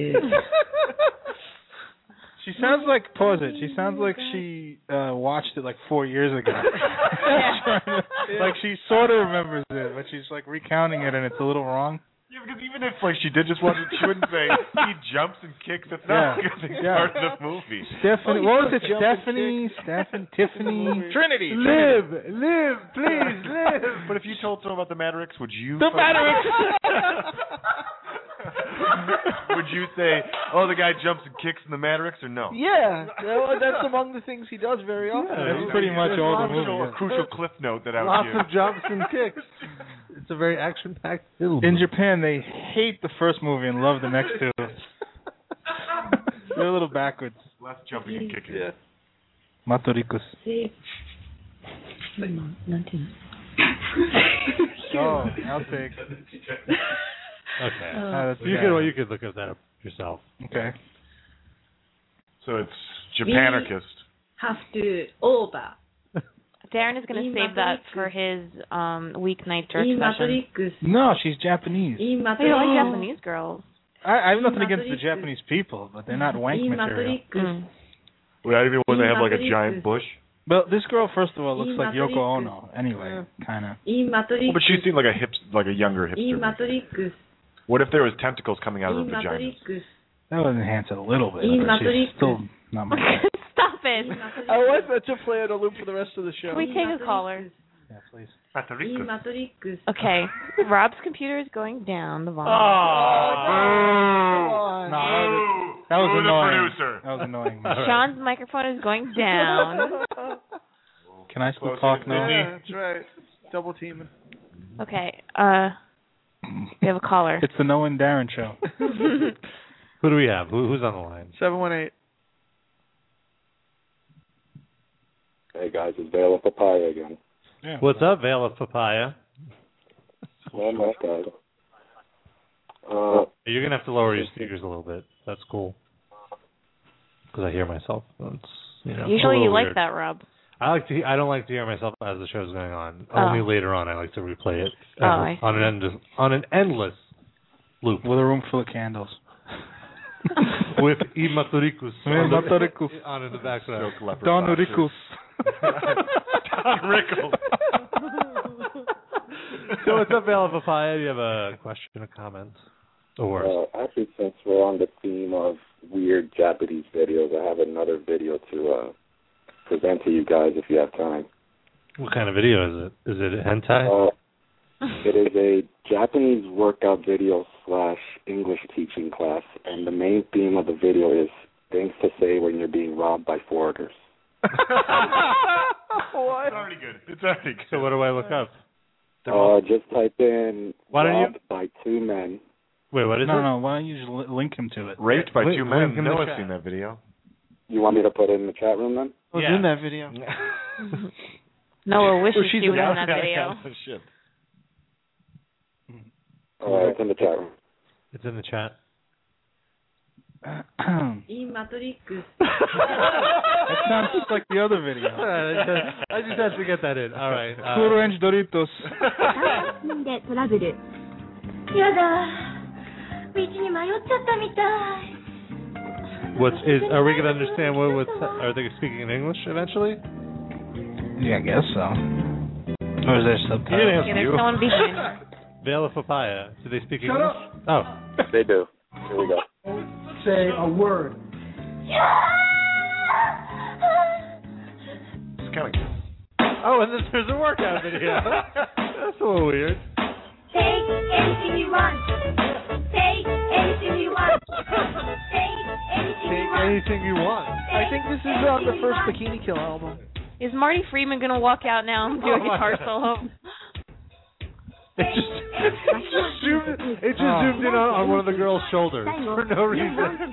She sounds like, pause it, she sounds like she uh, watched it like four years ago. Like she sort of remembers it, but she's like recounting it and it's a little wrong. Yeah, because even if like she did just watch it, she wouldn't say he jumps and kicks. That's not Yeah. a good thing Yeah. part of the movie. Stephanie, Oh, what was you it? jump and Stephanie, Stephanie, Tiffany, Trinity. Live, live, please, live. But if you told someone about the Matrix, would you? The Matrix. Would you say, "Oh, the guy jumps and kicks in the Matrix," or no? yeah, that- that's among the things he does very often. That's pretty much all the movie. A yeah. crucial cliff note that I would Lots give. of jumps and kicks. It's a very action-packed film. In Japan, they hate the first movie and love the next two. They're a little backwards. Less jumping and kicking. Yeah. Matoricos. say, なんていうの Oh, I'll take. Okay. Uh, that's you okay. can you can look at that up yourself. Okay. So it's Japanarchist. have to over Darren is going to In save that Matrix. for his um weeknight church in session. Matrix. No, she's Japanese. In I Matrix. don't like Japanese girls. I, I have nothing In against the Matrix. Japanese people, but they're not wank in material. Matrix. Mm. Well, even when they In have like a Matrix. giant bush. But this girl, first of all, looks In like Matrix. Yoko Ono. Anyway, kind of. In Matrix. Well, but she seemed like a hip, like a younger In hipster. Matrix. What if there was tentacles coming out of In her vagina? Matrix. That would enhance it a little bit. In but she's Matrix. still not much. Stop it. I want that to play on a loop for the rest of the show. Can we take a caller? Yeah, please. In Matrix. Okay. Rob's computer is going down. The volume. Oh, No, that was, that was Boo the annoying. producer. That was annoying. Sean's microphone is going down. Can I still Closer talk to now? Yeah, that's right. Double teaming. Okay. Uh, we have a caller. It's the Noah and Darren show. Who do we have? Who, who's on the line? Seven one eight. Hey guys, it's Vale of Papaya again. Yeah. What's up, Vale of Papaya? Well, not bad. Uh, You're gonna have to lower your speakers a little bit. That's cool. Because I hear myself. That's you know. Usually a you little like weird. that, Rob. I like to. he- I don't like to hear myself as the show's going on. Oh. Only later on I like to replay it Oh, I on an endless on an endless loop with a room full of candles. with Imaturicus Imaturicus on in the background. Don Ricus. Don Rickles. So what's up, Vale of Papaya? Do you have a question, a comment, or Uh, actually, since we're on the theme of weird Japanese videos, I have another video to uh, present to you guys if you have time. what kind of video is it? Is it hentai? Uh, it is a Japanese workout video slash English teaching class, and the main theme of the video is things to say when you're being robbed by foreigners. What? It's already good. It's already good. So what do I look up? Uh, just type in Why don't you- robbed by two men. Wait, what is no, it? No, why don't you just li- link him to it? Raped by Link- two link men. in the No one's chat. seen that video. You want me to put it in the chat room then? I was Yeah. in that video. Noah wishes Oh, she's she was in in that that video. Shit. Uh, it's in the chat room. It's in the chat. Imatrix. That sounds just like the other video. I just had to get that in. All right. Uh, Cool Ranch Doritos. でトラブル。やだ。道に迷っちゃったみたい。 What's is? Are we gonna understand what? What's? Are they speaking in English eventually? Yeah, I guess so. Or is there subtitles? Yeah, there's someone behind. Vale of Papaya. Do they speak Shut English? Oh. They do. Here we go. Say a word. It's kind of. Oh, and then there's a workout video. That's a little weird. Take anything you want. Take anything you want. Take anything Take you want. anything you want. I think this is uh, the first Bikini Kill album. Is Marty Friedman gonna walk out now and do a Oh my guitar God. solo? It just, it just zoomed, it just Oh. zoomed in on, on one of the girl's shoulders for no reason.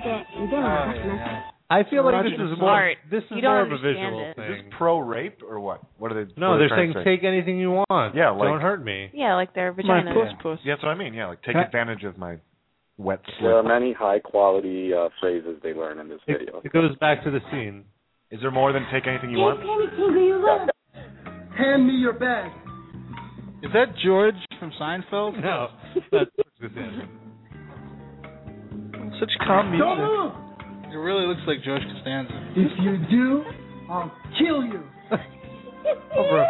I feel like this is more. Smart. This is You don't more of a understand visual it. Is this thing. pro rape or what? What are they? No, what are they're they trying saying to say? take anything you want. Yeah, like- don't hurt me. Yeah, like their My vagina. puss puss. Yeah, that's what I mean. Yeah, like take Can I- advantage of my wet There are slip. many high quality uh, phrases they learn in this It, video. it goes back to the scene. Is there more than take anything you want? Take anything you want. Hand me your bag. Is that George from Seinfeld? No, that's Costanza. Such calm music. Don't move. It really looks like George Costanza. If you do, I'll kill you. Oh, bro.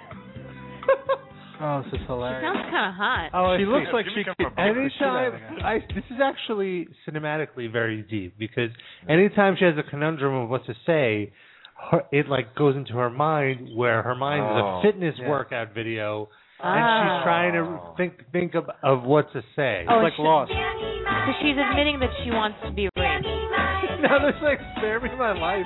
Oh, this is She hilarious. sounds kind of hot. Oh, I She see. looks like Jimmy she come could. from both. Anytime, I this is actually cinematically very deep because anytime she has a conundrum of what to say, her, it like goes into her mind where her mind Oh, is a fitness yeah. workout video Ah. and she's trying to think think of, of what to say. Oh, It's like she- Lost. So she's admitting that she wants to be raped. Now there's like spare me my life.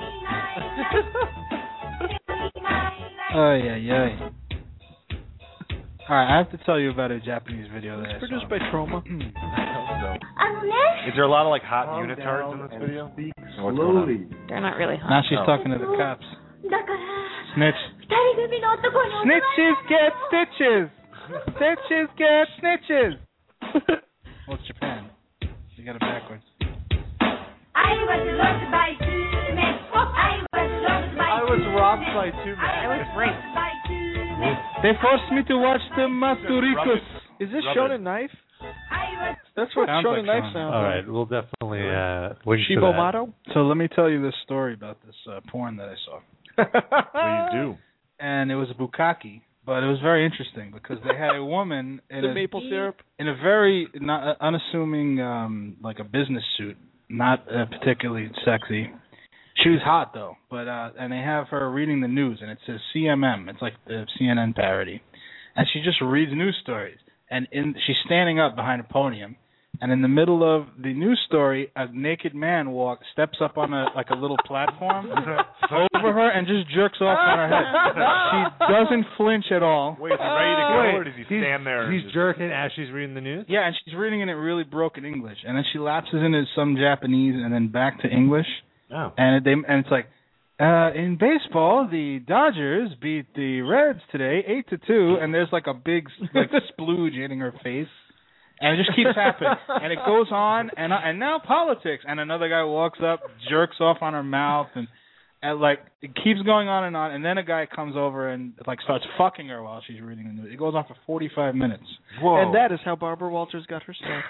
Oh, yeah, yeah. All right, I have to tell you about a Japanese video that I saw. Produced by Trauma. あのね。 Is there a lot of like hot Calm unitards down in this and video? speak Or what's going on? slowly. They're not really hot. Now she's Oh. talking to the cops. だから、 Snitch. 二人組の男に Snitches get stitches. Stitches get snitches. Well, it's Japan. You got it backwards. I was robbed by two men. I was robbed by I was two robbed men. by two men. I was raped by two men. They forced me to watch the Maturicus. Is this Rub Shonen it. Knife? I was That's what Sounds Shonen like Knife Shonen. sounds All like. right, we'll definitely uh, link to Shibo that. Mato? So let me tell you this story about this uh, porn that I saw. Please do. And it was a bukkake, but it was very interesting because they had a woman in The a, maple syrup? in a very not, uh, unassuming, um, like a business suit, not uh, particularly sexy. She was hot though, but uh, and they have her reading the news, and it says C M M. It's like the C N N parody, and she just reads news stories. And in she's standing up behind a podium, and in the middle of the news story, a naked man walks, steps up on a like a little platform over her, and just jerks off on her head. She doesn't flinch at all. Wait, is he ready to go, Wait, or does he he's, stand there? and He's just- jerking as she's reading the news? Yeah, and she's reading it in really broken English, and then she lapses into some Japanese, and then back to English, Oh. and it, they and it's like, uh, in baseball, the Dodgers beat the Reds today, eight to two, and there's like a big like splooge hitting her face, and it just keeps happening, and it goes on, and and now politics, and another guy walks up, jerks off on her mouth, and And like it keeps going on and on, and then a guy comes over and like starts fucking her while she's reading the news. It goes on for forty-five minutes. Whoa. And that is how Barbara Walters got her start.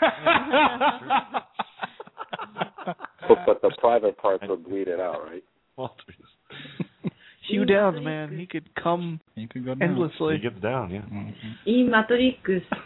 but, but the private parts are bleeded out, right? Walters. Hugh Downs, man, he could come he could go down. endlessly. He gets down, yeah. Mm-hmm. In Matrix. Oh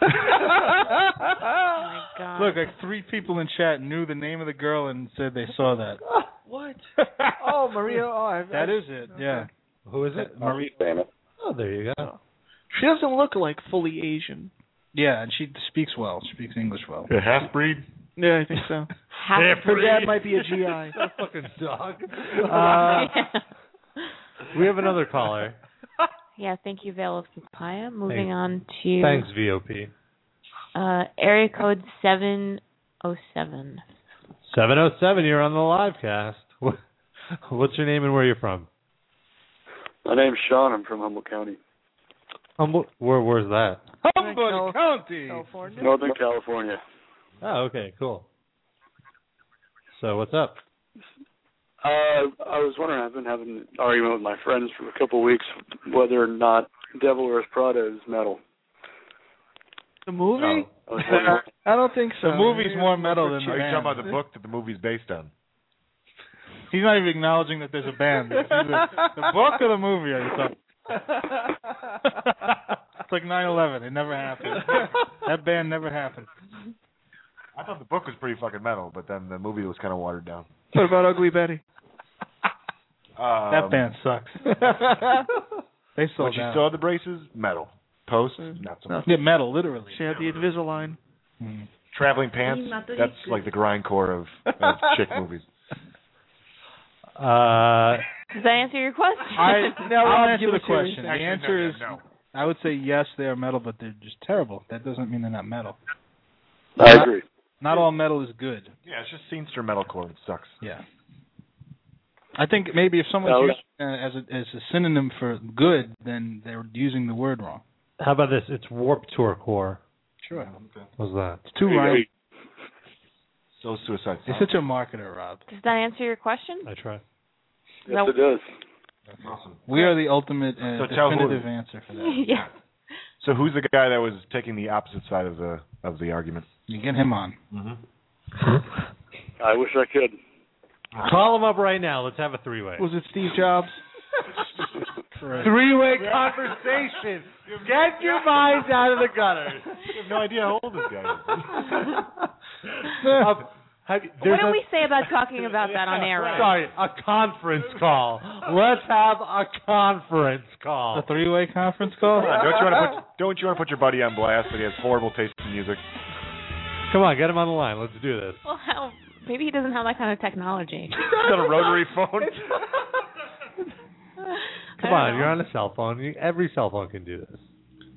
my god. Look, like three people in chat knew the name of the girl and said they saw that. What? Oh, Maria. Oh, I've, That I've, is it. Yeah. Who is it? Maria. Oh, there you go. She doesn't look like fully Asian. Yeah, and she speaks well. She speaks English well. A half breed. Yeah, I think so. Half Her dad might be a G I. That fucking dog. Uh, we have another caller. Yeah, thank you, Vale of Papaya. Moving on to Thanks, V O P. uh, area code seven oh seven. seven oh seven, you're on the live cast. What's your name and where you're from? My name's Sean. I'm from Humboldt County. Humboldt? Where, where's that? Humboldt County, California. Northern California. Oh, okay, cool. So what's up? Uh, I was wondering, I've been having an argument with my friends for a couple of weeks whether or not Devil Wears Prada is metal. The movie? I was wondering, I don't think so. The movie's more metal than the Are you band. talking about the book that the movie's based on? He's not even acknowledging that there's a band. It's either the book or the movie. Are you talking? It's like nine eleven. It never happened. That band never happened. I thought the book was pretty fucking metal, but then the movie was kind of watered down. What about Ugly Betty? Um, That band sucks. They sold When she out. saw the braces, metal. Post, not so much. Yeah, metal, literally. She had the Invisalign. Mm. Traveling pants, that's like the grindcore of, of chick movies. Uh, Does that answer your question? I, No, I'll Rob, answer give the a serious question. The Actually, answer no, is, no. I would say yes, they are metal, but they're just terrible. That doesn't mean they're not metal. I Not- agree. Not all metal is good. Yeah, it's just scenester metalcore. It sucks. Yeah. I think maybe if someone's That was- using it as a, as a synonym for good, then they're using the word wrong. how about this? It's Warped Tour core. Sure. What's that? It's too right. So suicide. You're such a marketer, Rob. Does that answer your question? I try. Yes, No. it does. Awesome. We are the ultimate uh, So tell who- definitive answer for that. Yeah. So who's the guy that was taking the opposite side of the of the argument? You get him on. Mm-hmm. I wish I could. Call him up right now. Let's have a three-way. Was it Steve Jobs? Three-way conversation. Get your minds out of the gutters. You have no idea how old this guy is. Uh, have you- What there's did a- we say about talking about that on air? Ryan? Sorry, a conference call. Let's have a conference call. A three-way conference call? Come on, don't you want to put don't you want to put your buddy on blast that he has horrible taste in music? Come on, get him on the line. Let's do this. Well, how? Maybe he doesn't have that kind of technology. He's got a rotary phone. Come on, you're on a cell phone. You, every cell phone can do this.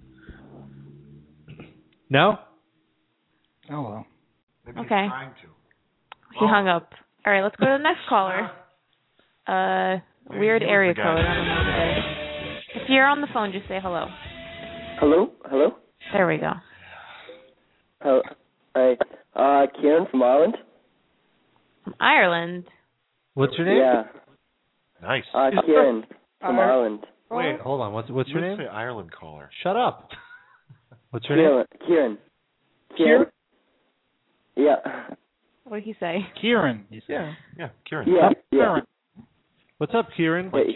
No? Oh, well. Maybe he's Okay. trying to. He hung up. All right, let's go to the next caller. Uh, weird he was area the code. guy. I don't know what it is. If you're on the phone, just say hello. Hello? Hello? There we go. Oh, hi. Uh, Kieran from Ireland? From Ireland. What's your name? Yeah. Nice. Uh, Kieran from Ireland. Ireland. Wait, hold on. What's what's your Let's name? say Ireland caller. Shut up. What's your Kieran. name? Kieran. Kieran? Yeah. What did he say? Kieran. You said. Yeah. Yeah, Kieran. Yeah. Yeah. What's up, Kieran? Wait,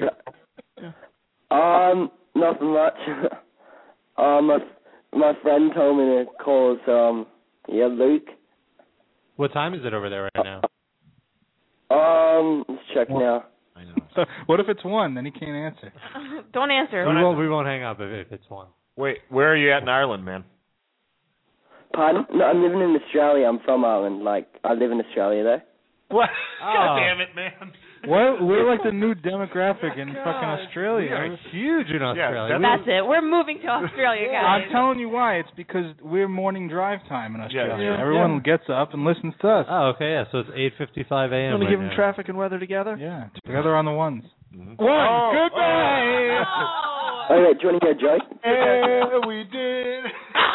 um, nothing much. um, my, my friend told me to call, so, um, yeah, Luke. What time is it over there right now? Um, let's check now. I know. What if it's one? Then he can't answer. Don't answer. We won't, we won't hang up if, if it's one. Wait, where are you at in Ireland, man? Pardon? No, I'm living in Australia. I'm from Ireland. Like, I live in Australia, though. What? Oh. God damn it, man. We're, we're like the new demographic in fucking Australia. We are huge in Australia. that's- That's it. We're moving to Australia, guys. I'm telling you why. It's because we're morning drive time in Australia. Yeah. Everyone gets up and listens to us. Oh, okay, yeah. So it's eight fifty-five a.m. You want to right give him now. traffic and weather together? Yeah, together on the ones. Mm-hmm. One. Oh, Goodbye. Oh, wait, do you want to hear a joke? Yeah, we did.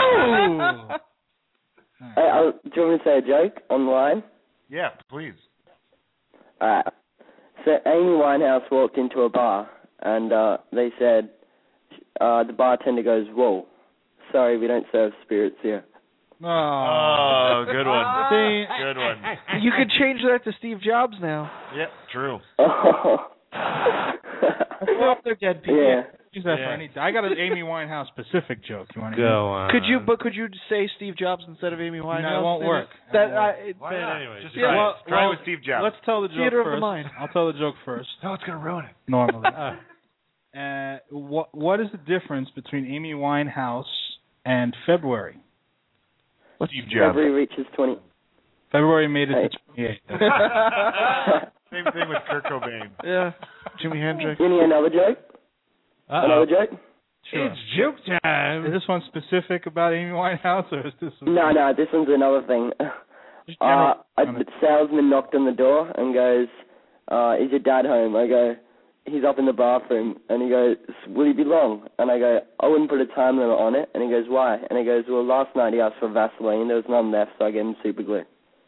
Hey, I'll, do you want me to say a joke on the line? Yeah, please. Alright. So So Amy Winehouse walked into a bar, and uh, they said, uh, the bartender goes, "Whoa, sorry, we don't serve spirits here." Oh, Oh, good one. See, Good one. You could change that to Steve Jobs now. Yep, true. Well, they're dead people. Yeah. use that Yeah. for any. I got an Amy Winehouse specific joke. You want to Go on. Could you? But could you say Steve Jobs instead of Amy Winehouse? No, it won't work. That It won't I. work. It, Why but not? anyway. Just Yeah. try, Well, it. try well, with Steve Jobs. Let's tell the joke Theater of the first. mind. I'll tell the joke first. No, it's gonna ruin it. Normally. uh, what What is the difference between Amy Winehouse and February? Steve Jobs. February reaches twenty. February made it Hey. to twenty-eight. Same thing with Kurt Cobain. Yeah. Jimi Hendrix. You need another joke? Uh-oh. Another joke? Sure. It's joke time. Is this one specific about Amy Winehouse, or is this? No, no, this one's another thing. Just Uh, general- a salesman knocked on the door and goes, uh, "Is your dad home?" I go, "He's up in the bathroom." And he goes, "Will he be long?" And I go, "I wouldn't put a time limit on it." And he goes, "Why?" And he goes, "Well, last night he asked for Vaseline. There was none left, so I gave him super glue."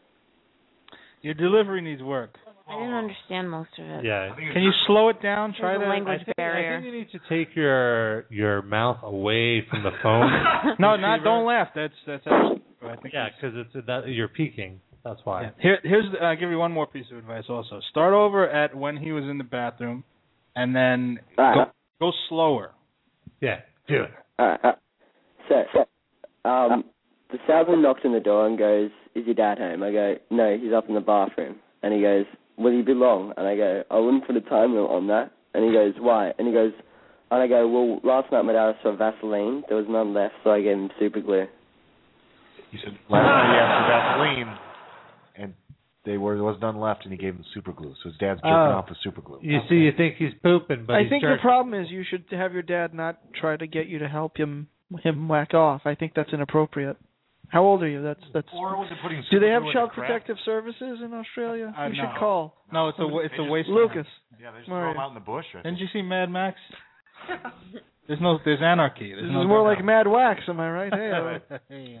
Your delivery needs work. I didn't understand most of it. Yeah. Can you slow it down? Try There's a to. language I think, barrier. I think you need to take your your mouth away from the phone. No, not. Don't laugh. That's that's actually. I think Yeah, it's- because it's that you're peaking. That's why. Yeah. Here, here's. Uh, I'll give you one more piece of advice. Also, start over at when he was in the bathroom, and then All right. go, go slower. Yeah, do it. All right. Uh, so, so um, the salesman knocks on the door and goes, "Is your dad home?" I go, "No, he's up in the bathroom." And he goes, "Will he be long?" And I go, "I wouldn't put a time limit on that." And he goes, "Why?" And he goes, and I go, "Well, last night my dad asked for Vaseline. There was none left, so I gave him super glue." He said last night he asked for Vaseline, and they were there was none left, and he gave him super glue. So his dad's jerking Oh. off with super glue. You see, you think he's pooping, but I he's think the jerking. problem is you should have your dad not try to get you to help him him whack off. I think that's inappropriate. How old are you? That's that's. Or was it putting Do super they have glue in Child the crack? Protective Services in Australia? Uh, you no. should call. No, it's a wa- it's They a just- waste. Lucas. Yeah, they just Mario. throw him out in the bush. I Didn't think. you see Mad Max? There's no. There's anarchy. There's This no is more doubt. like Mad Wax, am I right? Hey.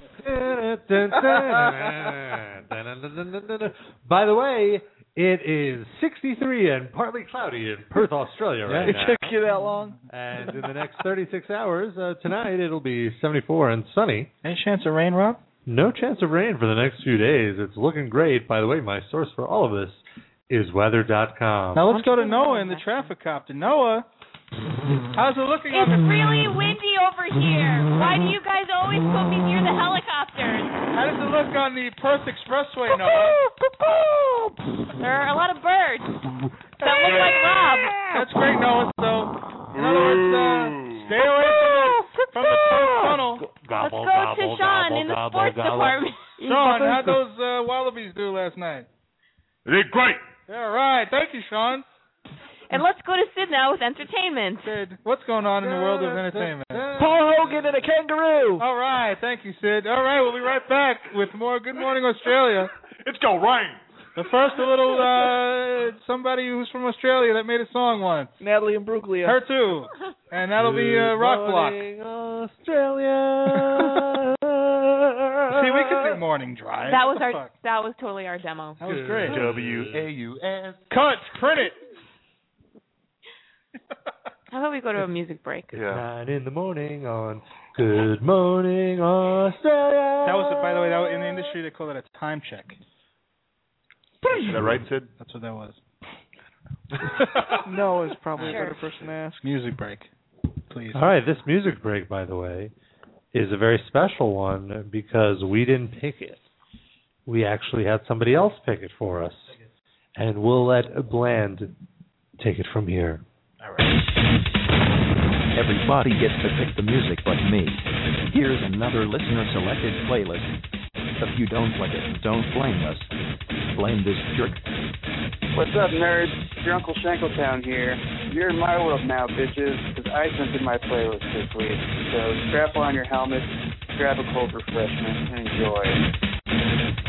By the way, it is sixty-three and partly cloudy in Perth, Australia right It now. took you that long? And in the next thirty-six hours, uh, tonight it'll be seventy-four and sunny. Any chance of rain, Rob? No chance of rain for the next few days. It's looking great. By the way, my source for all of this is weather dot com. Now let's go to Noah in the traffic copter. Noah, how's it looking? It's on the- really windy over here. Why do you guys always put me near the helicopters? How does it look on the Perth Expressway, Noah? There are a lot of birds that look like Rob. That's great, Noah. So, in other words, uh, stay away from the, from the Perth tunnel. Let's go to Sean in the sports department. Sean, how'd those uh, Wallabies do last night? They did great. All right, thank you, Sean. And let's go to Sid now with entertainment. Sid, what's going on in the world of entertainment? Paul Hogan and a kangaroo. All right, thank you, Sid. All right, we'll be right back with more Good Morning Australia. It's go rain. But first, a little uh, somebody who's from Australia that made a song once. Natalie Imbruglia. Her too. And that'll be uh, Rock Block. Australia. See, we can do Morning Drive. That was What the our. fuck? That was totally our demo. That was great. W A U S. Cut. Print it. How about we go to a music break? Yeah. Nine in the morning on Good Morning Australia. That was, by the way, that was, in the industry they call it a time check. Is that right, Sid? That's what that was. No, is probably Sure. a better person to ask. Music break, please. All right, this music break, by the way, is a very special one because we didn't pick it. We actually had somebody else pick it for us. And we'll let Bland take it from here. Everybody gets to pick the music but me. Here's another listener-selected playlist. If you don't like it, don't blame us. Blame this jerk. What's up, nerds? Your Uncle Shankletown here. You're in my world now, bitches, because I sent in my playlist this week. So strap on your helmets, grab a cold refreshment, and enjoy.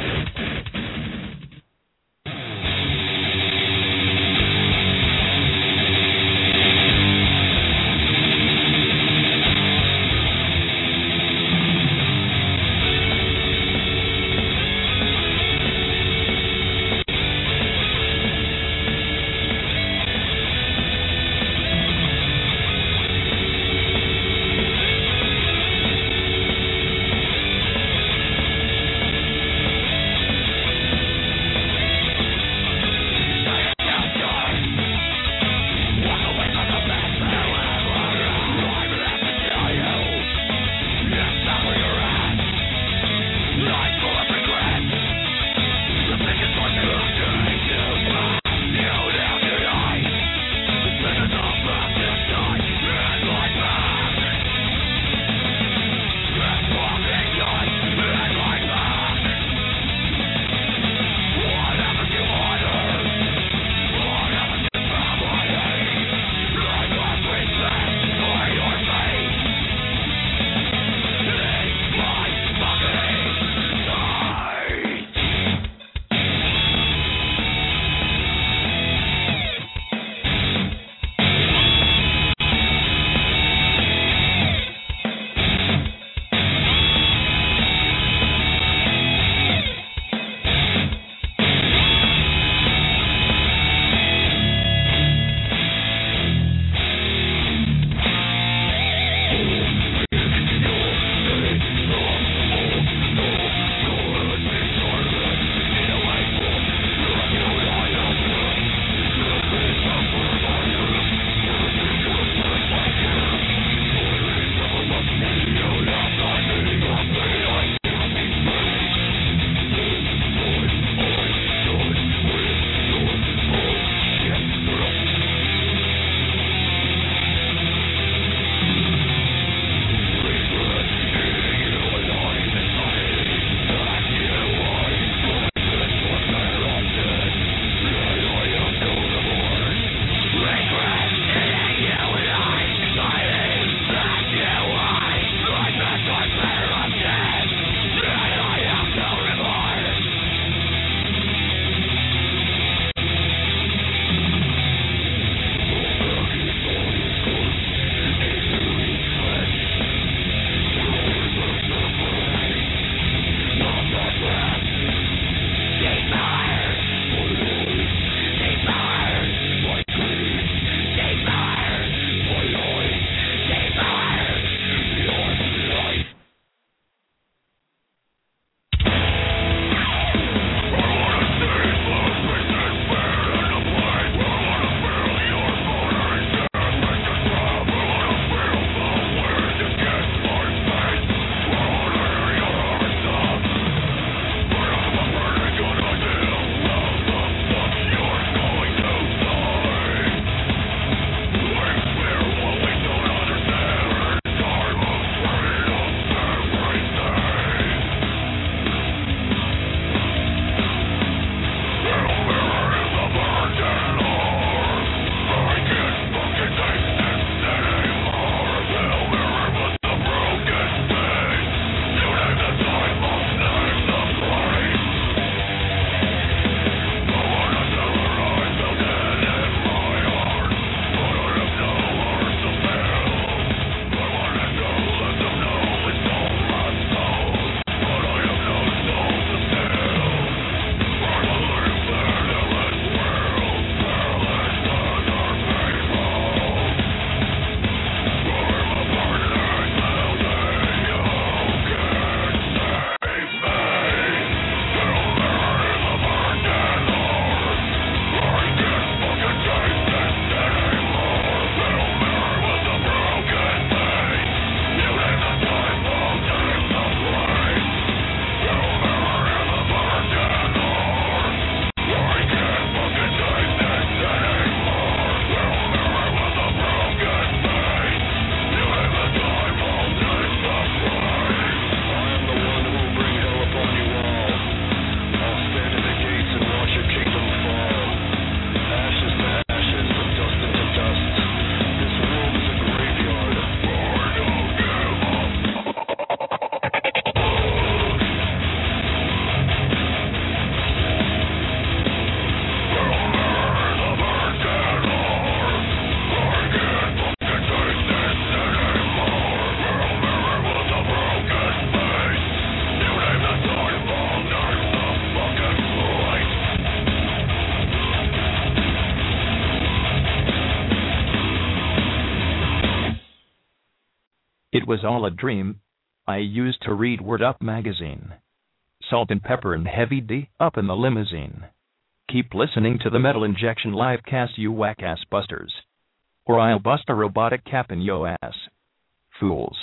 it was all a dream. I used to read Word Up magazine. Salt and Pepper and Heavy D up in the limousine. Keep listening to the Metal Injection livecast, you whack-ass busters. Or I'll bust a robotic cap in yo ass. Fools.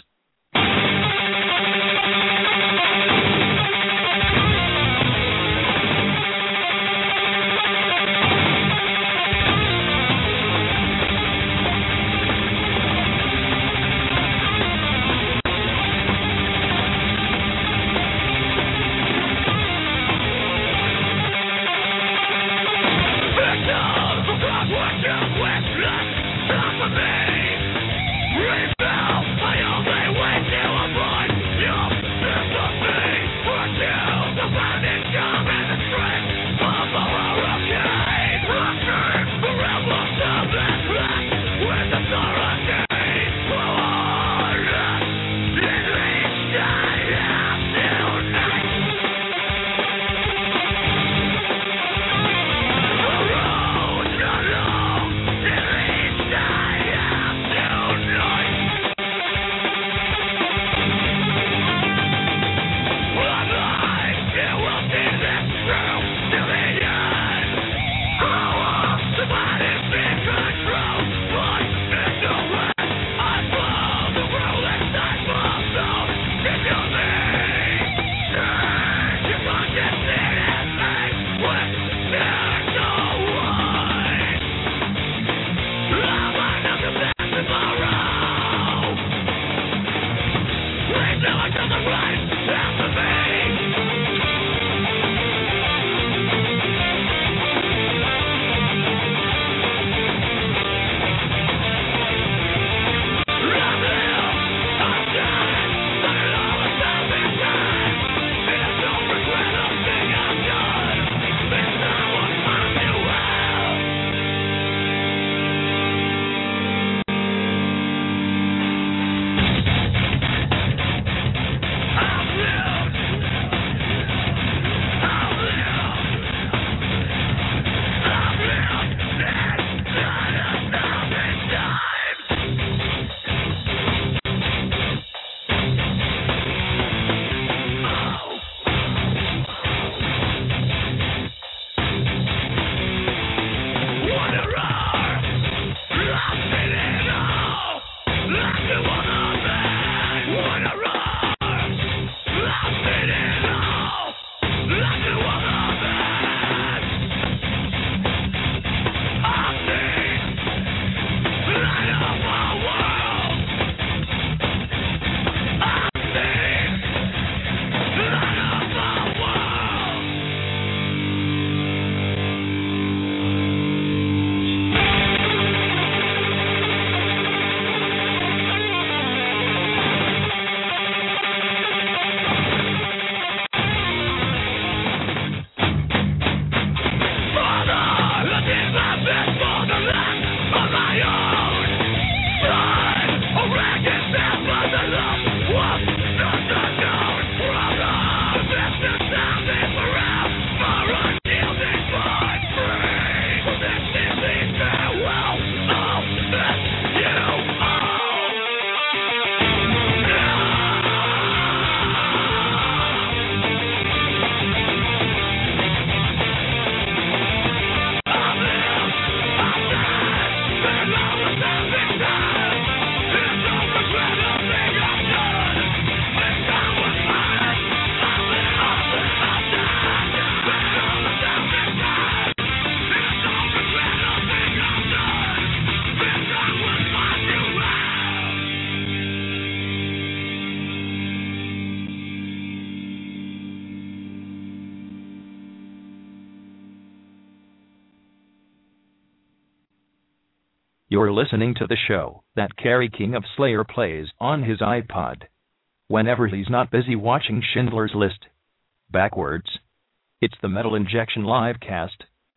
You're listening to the show that Kerry King of Slayer plays on his iPod whenever he's not busy watching Schindler's List backwards. It's the Metal Injection livecast.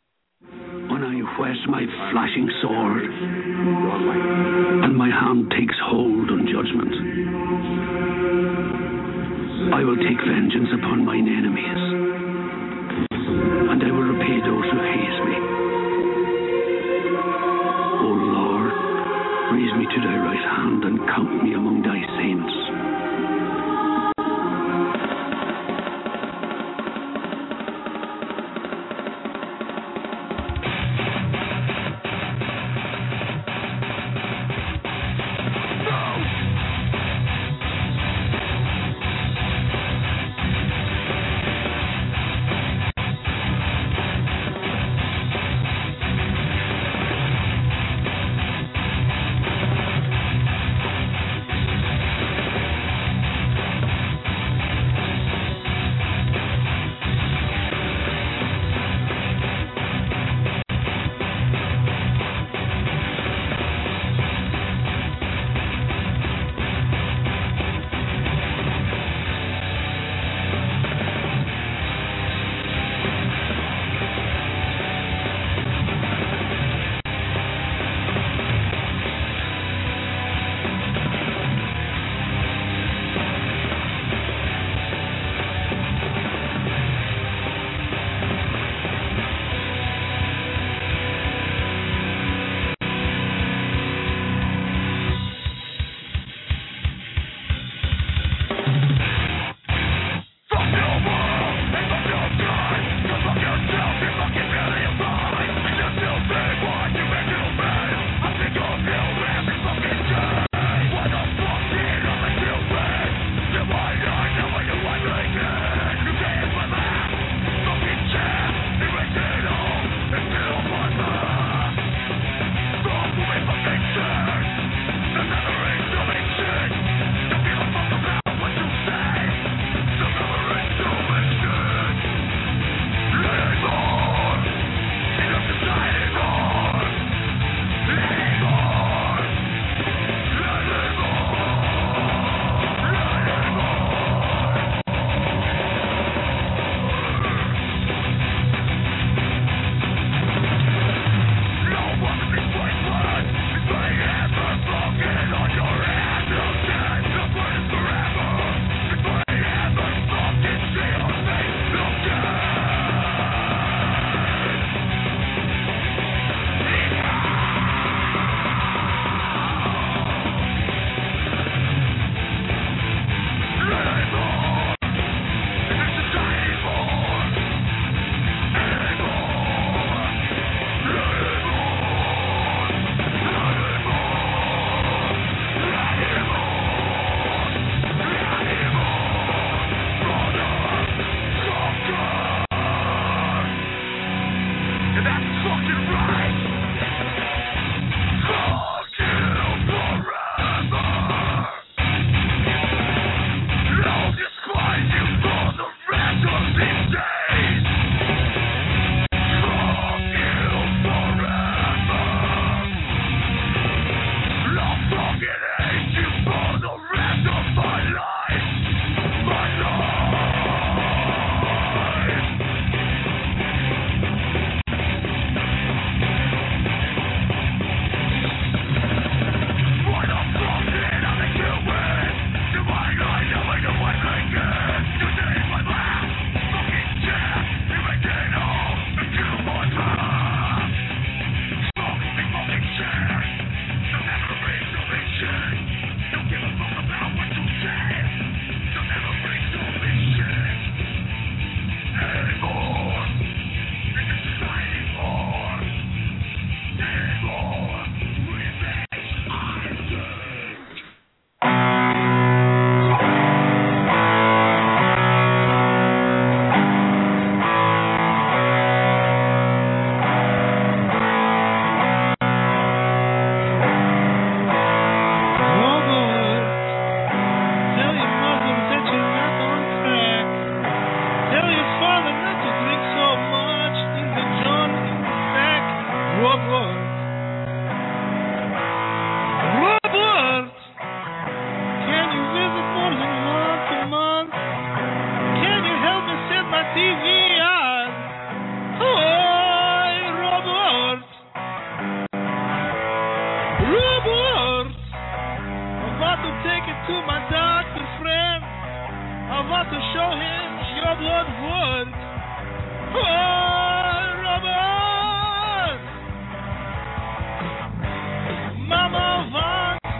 When I whet my flashing sword and my hand takes hold on judgment, I will take vengeance upon mine enemies, and I will repay those who hate me. O Lord, raise me to thy right hand and count me among thy saints. Mama wants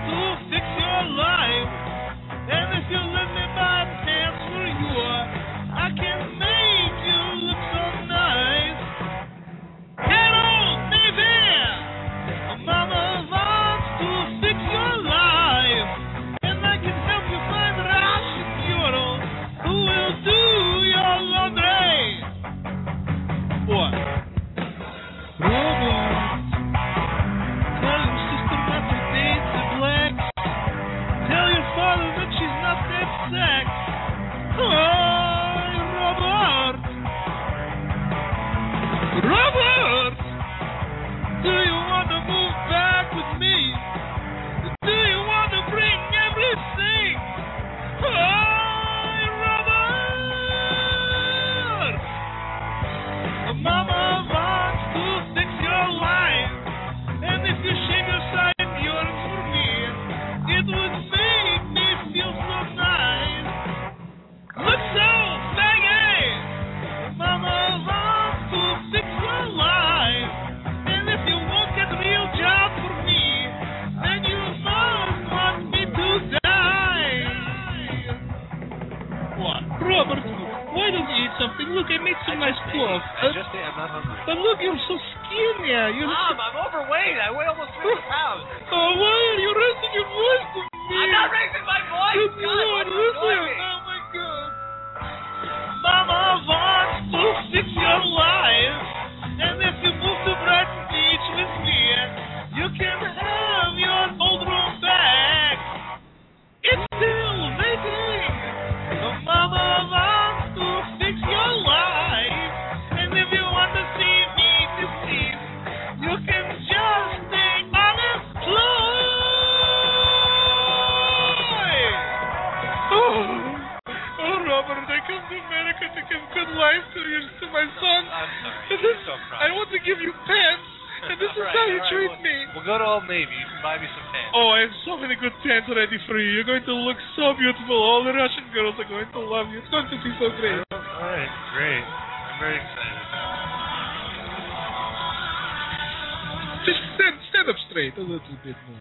eat something? Look, I made some nice cloth. I just ate. I'm not hungry. But look, you're so skinny. You're Mom, I'm overweight. I weigh almost fifty pounds. Oh, why are you raising your voice to me? I'm not raising my voice. Good God, why Lord, do you annoy listen. me? Oh, my God. Mama wants to fix your life. And if you move to Brighton Beach with me, you can have your old room back. It's still waiting. Mama wants to fix your life. And if you want to see me deceive, you can just take honest Floyd. Oh, oh, Robert, I come to America to give good life to, your, to my son. And this, I want to give you pants. And this is right, how you right, treat we'll, me. We'll go to Old Navy. You can buy me some pants. Oh, I have so many good pants ready for you. You're going to look so beautiful. All the Russian girls are going to love you. It's going to be so great. All right, great. I'm very excited. Just stand, stand up straight a little bit more.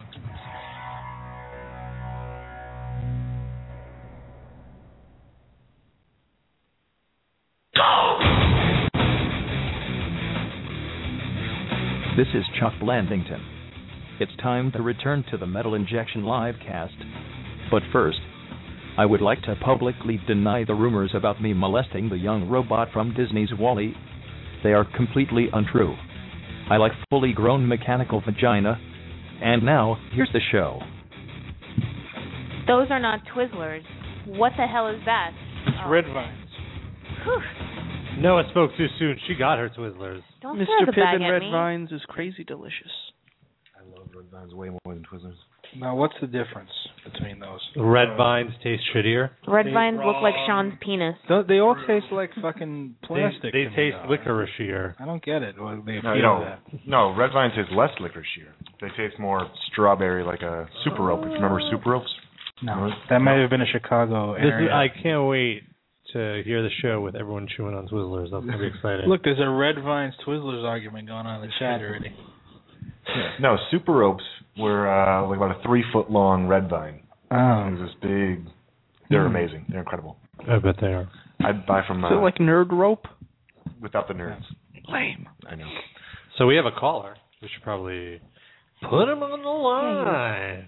This is Chuck Blandington. It's time to return to the Metal Injection Livecast. But first, I would like to publicly deny the rumors about me molesting the young robot from Disney's WALL-E. They are completely untrue. I like fully grown mechanical vagina. And now, here's the show. Those are not Twizzlers. What the hell is that? It's Oh. red vines. Whew. Noah spoke too soon. She got her Twizzlers. Don't Mister throw the bag Pippin at Red me. Vines is crazy delicious. I love red vines way more than Twizzlers. Now, what's the difference between those? Red vines taste shittier. Red They vines look like wrong. Sean's penis. Don't, they all taste like fucking They, plastic. they to me, taste though. licorice-ier. I don't get it. Well, they No, feel no, that. no, red vines taste less licorice-ier. They taste more strawberry, like a Super Rope. If you remember Super Ropes? No, that might have been a Chicago This area. is, I can't wait to hear the show with everyone chewing on Twizzlers. That's gonna be exciting. Look, there's a Red Vines Twizzlers argument going on in the chat already. No, Super Ropes were uh, like about a three-foot long red vine. Oh. It was this big. They're Hmm. amazing. They're incredible. I bet they are. I'd buy from. Is Uh, it like Nerd Rope? without the nerds. Lame. I know. So we have a caller. We should probably put him on the line.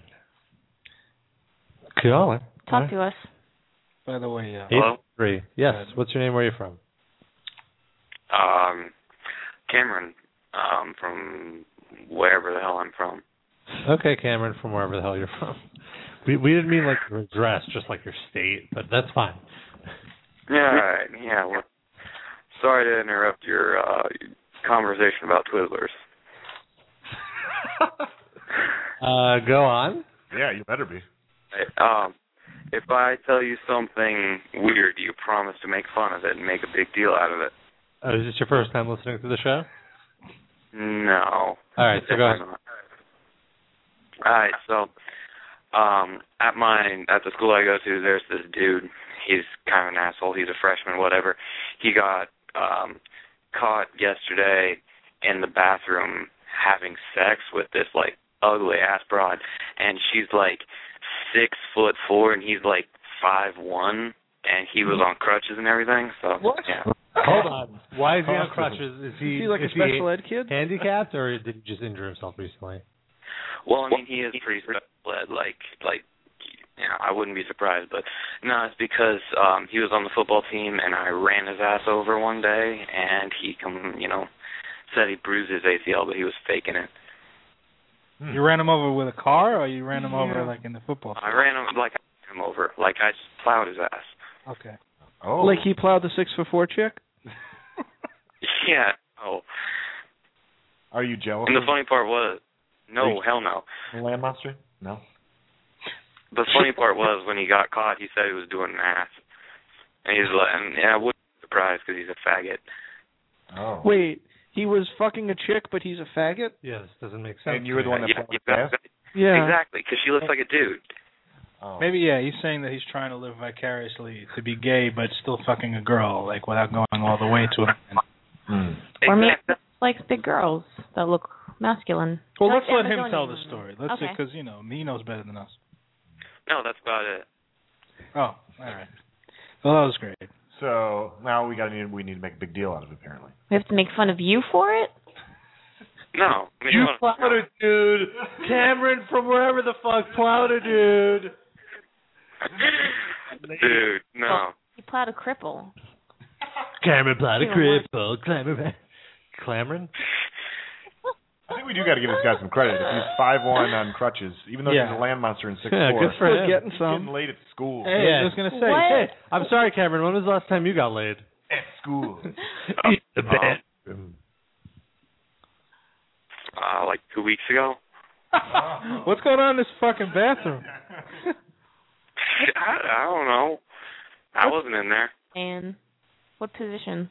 Caller. Talk to us. By the way, uh, Eight three. Yes. What's your name? Where are you from? Um, Cameron, um, from wherever the hell I'm from. Okay, Cameron, from wherever the hell you're from. We we didn't mean like your address, just like your state, but that's fine. Yeah, all right. Yeah, well, sorry to interrupt your uh, conversation about Twizzlers. Uh, go on. Yeah, you better be. Um, if I tell you something weird, do you promise to make fun of it and make a big deal out of it? Oh, is this your first time listening to the show? No. All right, so go ahead. Definitely not. All right, so um, at my at the school I go to, there's this dude. He's kind of an asshole. He's a freshman, whatever. He got um, caught yesterday in the bathroom having sex with this like ugly ass broad, and she's like six foot four, and he's like five one, and he was on crutches and everything. So what? Yeah. Hold on. Why is he on crutches? Is he, Is he like a is special ed kid? handicapped, or did he just injure himself recently? Well, I mean, he is pretty led, like, like, you know, I wouldn't be surprised, but no, it's because um, he was on the football team, and I ran his ass over one day, and he, come, you know, said he bruised his A C L, but he was faking it. You ran him over with a car, or you ran him over Yeah. like in the football field? I ran him like I ran him over, like I just plowed his ass. Okay. Oh. Like he plowed the six foot four chick? Yeah. Oh. Are you jealous? And the funny part was, no, hell no. Land monster? No. The funny part was when he got caught, he said he was doing math, and he's like, and I wouldn't be surprised because he's a faggot. Oh. Wait, he was fucking a chick, but he's a faggot? Yeah, this doesn't make sense. And you were the one that Yeah, plowed his yeah, ass? Yeah. Exactly, because she looks like a dude. Oh. Maybe, yeah, he's saying that he's trying to live vicariously to be gay, but still fucking a girl, like without going all the way to a man. Mm. Or maybe he likes big girls that look masculine. Well, Like let's let him Amazonian tell the women. story. Let's Okay. because you know he knows better than us. No, that's about it. Oh, all right. Well, that was great. So now we got we need to make a big deal out of it. Apparently, We have to make fun of you for it? No. I mean, You what- plowed a dude. Cameron from wherever the fuck plowed a dude. Dude, no. You plowed a cripple. Cameron plowed a Yeah, cripple. Cameron. Cameron? I think we do got to give this guy some credit. If he's five one on crutches, even though Yeah. he's a land monster and six Yeah, four, good for him. Getting he's some. getting late at school. Hey, Yeah. I was gonna say. What? Hey, I'm sorry, Cameron. When was the last time you got laid? At school. The bedroom. Uh, like two weeks ago. What's going on in this fucking bathroom? I, I don't know. I wasn't in there. And what position?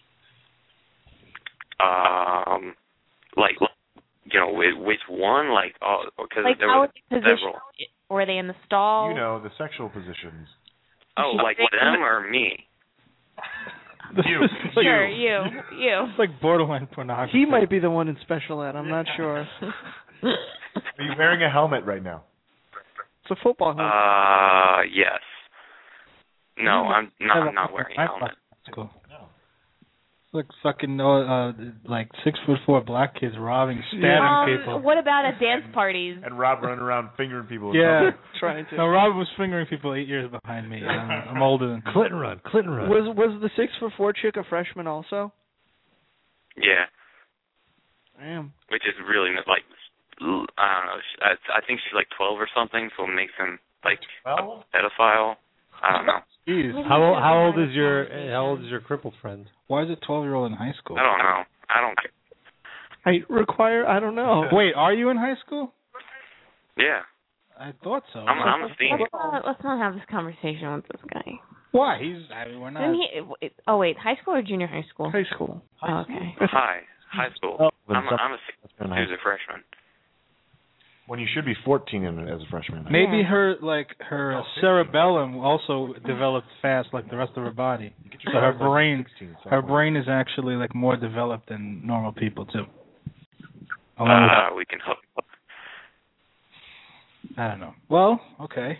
Um, like, you know, which, which one? Like, oh, because Like, there how were was the position? several. Were they in the stall? You know the sexual positions. Oh, like them or me? You. Sure, you. You. It's like borderline pornography. He might be the one in special ed. I'm not sure. Are you wearing a helmet right now? It's a football helmet. Uh, yes. No, I'm not. I'm not wearing a helmet. Cool. Like fucking uh, like six foot four black kids robbing, stabbing um, people. What about at dance parties? And Rob running around fingering people. in Yeah, public. Trying to. no, Rob was fingering people eight years behind me. I'm, I'm older than Clinton run. Clinton run. Was was the six foot four chick a freshman also? Yeah, Damn. which is really not, like, I don't know. I, I think she's like twelve or something, so it makes him like Well, a pedophile. I don't know. Jeez. How old, how old is your how old is your crippled friend? Why is a twelve year old in high school? I don't know. I don't care. I require. I don't know. Wait, are you in high school? Yeah, I thought so. I'm, I'm a senior. Let's not, let's not have this conversation with this guy. Why? He's. I mean, we're not. Didn't he, it, oh, wait, high school or junior high school? High school. Oh, okay. Hi, high school. Oh, I'm a, some- I'm a senior who's a freshman. when you should be fourteen in it as a freshman. Maybe her like her cerebellum also developed fast like the rest of her body. So her brain, her brain is actually like more developed than normal people too. Along with- Uh, we can hook. I don't know. Well, okay.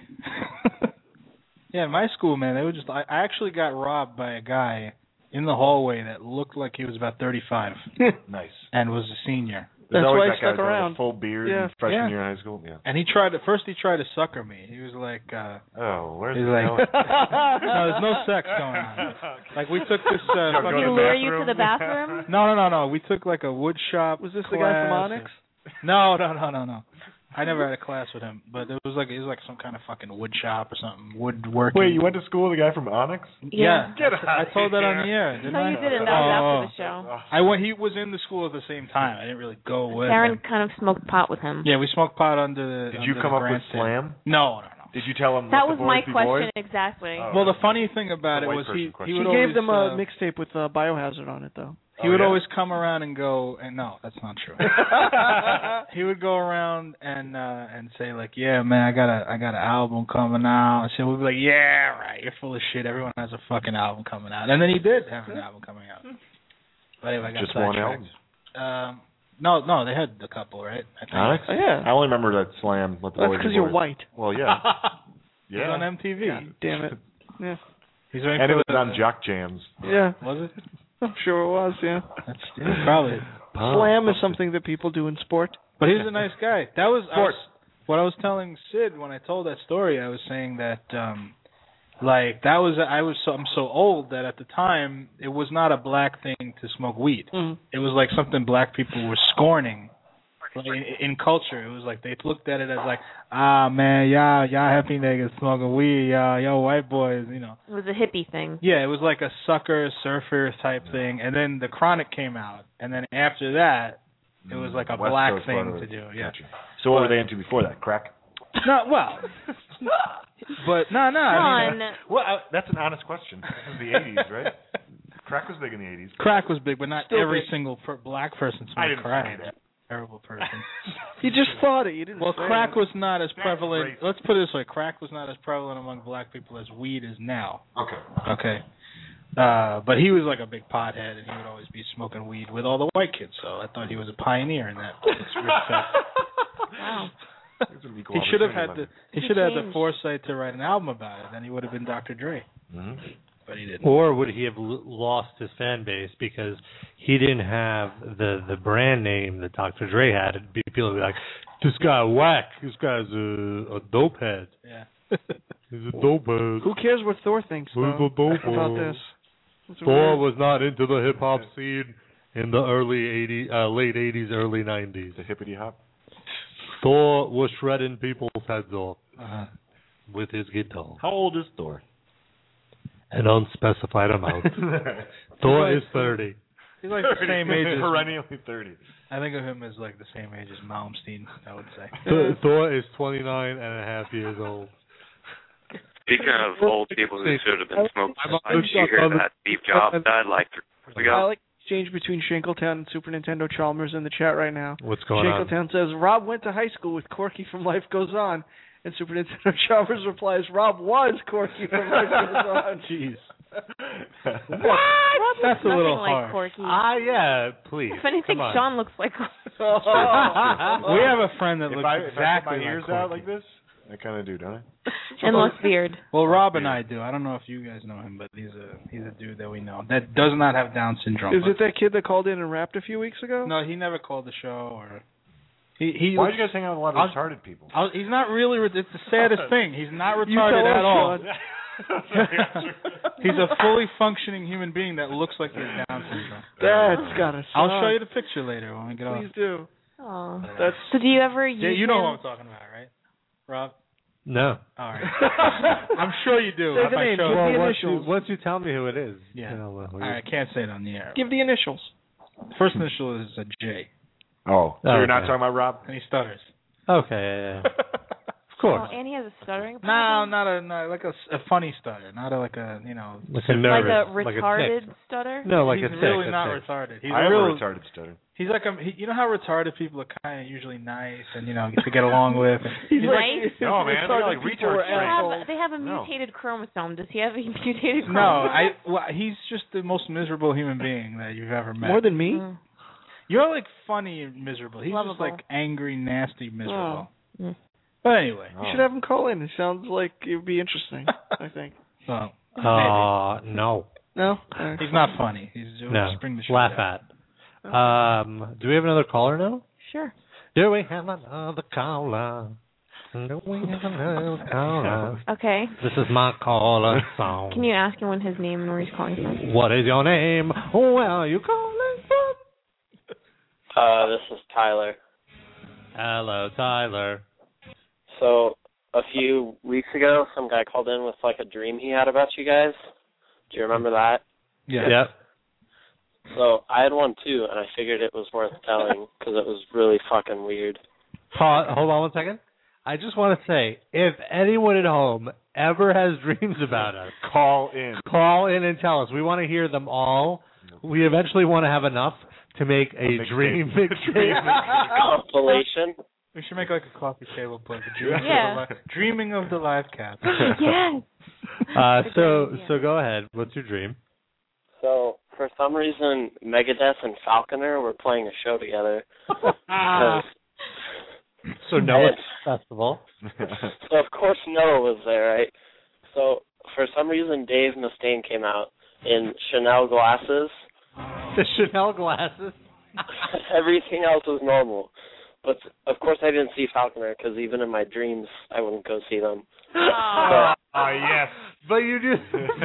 Yeah, in my school, man, they were just. I, I actually got robbed by a guy in the hallway that looked like he was about thirty-five Nice. and was a senior. There's That's always why I that guy stuck with around. a full beard Yeah. in freshman Yeah. year in high school. Yeah. And he tried to first. He tried to sucker me. He was like, uh, Oh, where's he's he like, going? no, there's no sex going on. Like we took this. Uh, Yo, go fucking- to He the lure you bathroom. to the bathroom? No, no, no, no. We took like a wood shop. Was this the guy from class. Onyx? No, no, no, no, no. I never had a class with him, but it was like it was like some kind of fucking wood shop or something. Woodworking. Wait, you went to school with the guy from Onyx? Yeah. Get I out told that on the here. air, didn't No, I? you didn't. That was Oh. after the show. I went. He was in the school at the same time. I didn't really go with Karen him. kind of smoked pot with him. Yeah, we smoked pot under the. Did under you come the up with grandstand. slam? No, no, no. Did you tell him That let was the my boys be question boys? exactly. Oh. Well, the funny thing about The it white was he person question. he She would gave always them a uh, mixtape with uh, Biohazard on it, though. He Oh, would yeah? always come around and go, and no, that's not true. He would go around and uh and say like, yeah, man, I got a I got an album coming out. And so we'd be like, yeah, right, you're full of shit. Everyone has a fucking album coming out, and then he did have an album coming out. But anyway, I got Just one sidetracked. album? Um, no, no, they had a couple, right? I think. Onyx? Oh, yeah. I only remember that slam. Let the That's boys be because you're boys. white. Well, yeah. He's yeah. on M T V. God damn it. Yeah. He's right And it for was the- on Jock Jams. Yeah. Was it? I'm sure it was, yeah. That's yeah, probably. Slam is something that people do in sport. But he's a nice guy. That was, I was what I was telling Sid when I told that story. I was saying that, um, like that was I was so, I'm so old that at the time it was not a black thing to smoke weed. Mm. It was like something black people were scorning. Like in, in culture, it was like they looked at it as like, ah man, y'all y'all happy niggas smoking weed, y'all y'all white boys, you know. It was a hippie thing. Yeah, it was like a sucker surfer type thing, and then the Chronic came out, and then after that, it was like a West black Coast thing part of to it. do. Yeah. Gotcha. So what were they into before that? Crack? No, well, but no, no. I mean, John. Well, I, that's an honest question. This is the eighties, right? Crack was big in the eighties. crack was big, but not Still every big. single per- black person I smoked didn't crack. say that. Terrible person. You just thought it. You didn't Well, say crack it. was not as That's prevalent. racist. Let's put it this way: crack was not as prevalent among black people as weed is now. Okay. Okay. Uh, but he was like a big pothead, and he would always be smoking weed with all the white kids. So I thought he was a pioneer in that respect. Wow. He should have had the he He should have had the changed. foresight to write an album about it. Then he would have been Doctor Dre. Mm-hmm. but he didn't. Or would he have l- lost his fan base because he didn't have the, the brand name that Doctor Dre had? It'd be people would be like, this guy whack. This guy's a, a dope head. Yeah. He's a dope head. Who cares what Thor thinks He's though, a dope about head. this? It's Thor weird. was not into the hip hop scene in the early eighties, uh, late eighties, early nineties. The hippity hop. Thor was shredding people's heads off Uh-huh. with his guitar. How old is Thor? An unspecified amount. Thor is thirty. He's like the same age as perennially thirty. I think of him as like the same age as Malmsteen, I would say. Th- Thor is twenty-nine and a half years old. Speaking of old people who should have been smoking, did you hear that Steve Jobs died like three years I ago? like exchange between Shankletown and Super Nintendo Chalmers in the chat right now. What's going on? Shankletown says Rob went to high school with Corky from Life Goes On, and Super Nintendo Chalmers replies Rob was Corky from Life Goes On. Jeez. What? That's a Nothing little like hard. Corky. Ah, yeah, please. If anything, Come on. Sean looks like. We have a friend that If looks I, if exactly I put my ears like out Corky. like this, I kind of do, don't I? And less beard. Well, Rob and I do. I don't know if you guys know him, but he's a he's a dude that we know that does not have Down syndrome. Is it that kid that called in and rapped a few weeks ago? No, he never called the show or. He he. Why looks- do you guys hang out with a lot of I'll- retarded people? I'll- he's not really. re- It's the saddest thing. He's not You retarded tell at us, all. Sean. He's a fully functioning human being that looks like he has Down syndrome. That's gotta suck. I'll show you the picture later when we get off. Please do. Oh. That's So do you ever use Yeah, you know him? who I'm talking about, right, Rob? No. All right. I'm sure you do. Say If the I name. show Give you. the once you, initials. once you tell me who it is. Yeah. You know, well, All right, I can't say it on the air. Give the initials. First initial is a J, Oh, so Oh, you're not okay. talking about Rob? and he stutters. Okay, yeah, yeah. Of course. Oh, and he has a stuttering No, problem? not a not like a, s- a funny stutter, not a, like a you know. Like a Like nervous, a like a retarded tick. stutter? No, like he's a tick. really a not tick. retarded. He's I have real. a retarded stutter. He's like a he, you know how retarded people are kind of usually nice and you know to get along with. He's Right? No, man, they're like people retard are They strength. assholes. have, they have a No. mutated chromosome. Does he have a mutated chromosome? No, I well, he's just the most miserable human being that you've ever met. More than me? Mm. You're like funny and miserable. He's Lovable. just like angry, nasty, miserable. Oh. Mm. But anyway, You should have him call in. It sounds like it would be interesting, I think. well, Uh, no. No? maybe. he's not funny. He's just No. bring the show Laugh down. at. Um, do we have another caller now? Sure. Do we have another caller? Do we have another caller? Okay. This is my caller song. Can you ask him what his name and where he's calling from? What is your name? Where are you calling from? Uh, this is Tyler. Hello, Tyler. So a few weeks ago, some guy called in with like a dream he had about you guys. Do you remember that? Yeah. Yep. So I had one too, and I figured it was worth telling because it was really fucking weird. Hold hold on one second. I just want to say, if anyone at home ever has dreams about us, Call in. call in and tell us. We want to hear them all. We eventually want to have enough to make a mixtape. dream Dream mixtape. Compilation. We should make like a coffee table book. Dreaming, Yeah. of the li- dreaming of the live cat. Yes. Uh, That's a so great idea. so go ahead. What's your dream? So for some reason, Megadeth and Falconer were playing a show together. Ah. 'Cause- So Noah's And- Festival. So of course Noah was there, right? So for some reason Dave Mustaine came out in Chanel glasses. The Chanel glasses. Everything else was normal. But of course I didn't see Falconer because even in my dreams I wouldn't go see them. Oh. Ah, yes. But you do.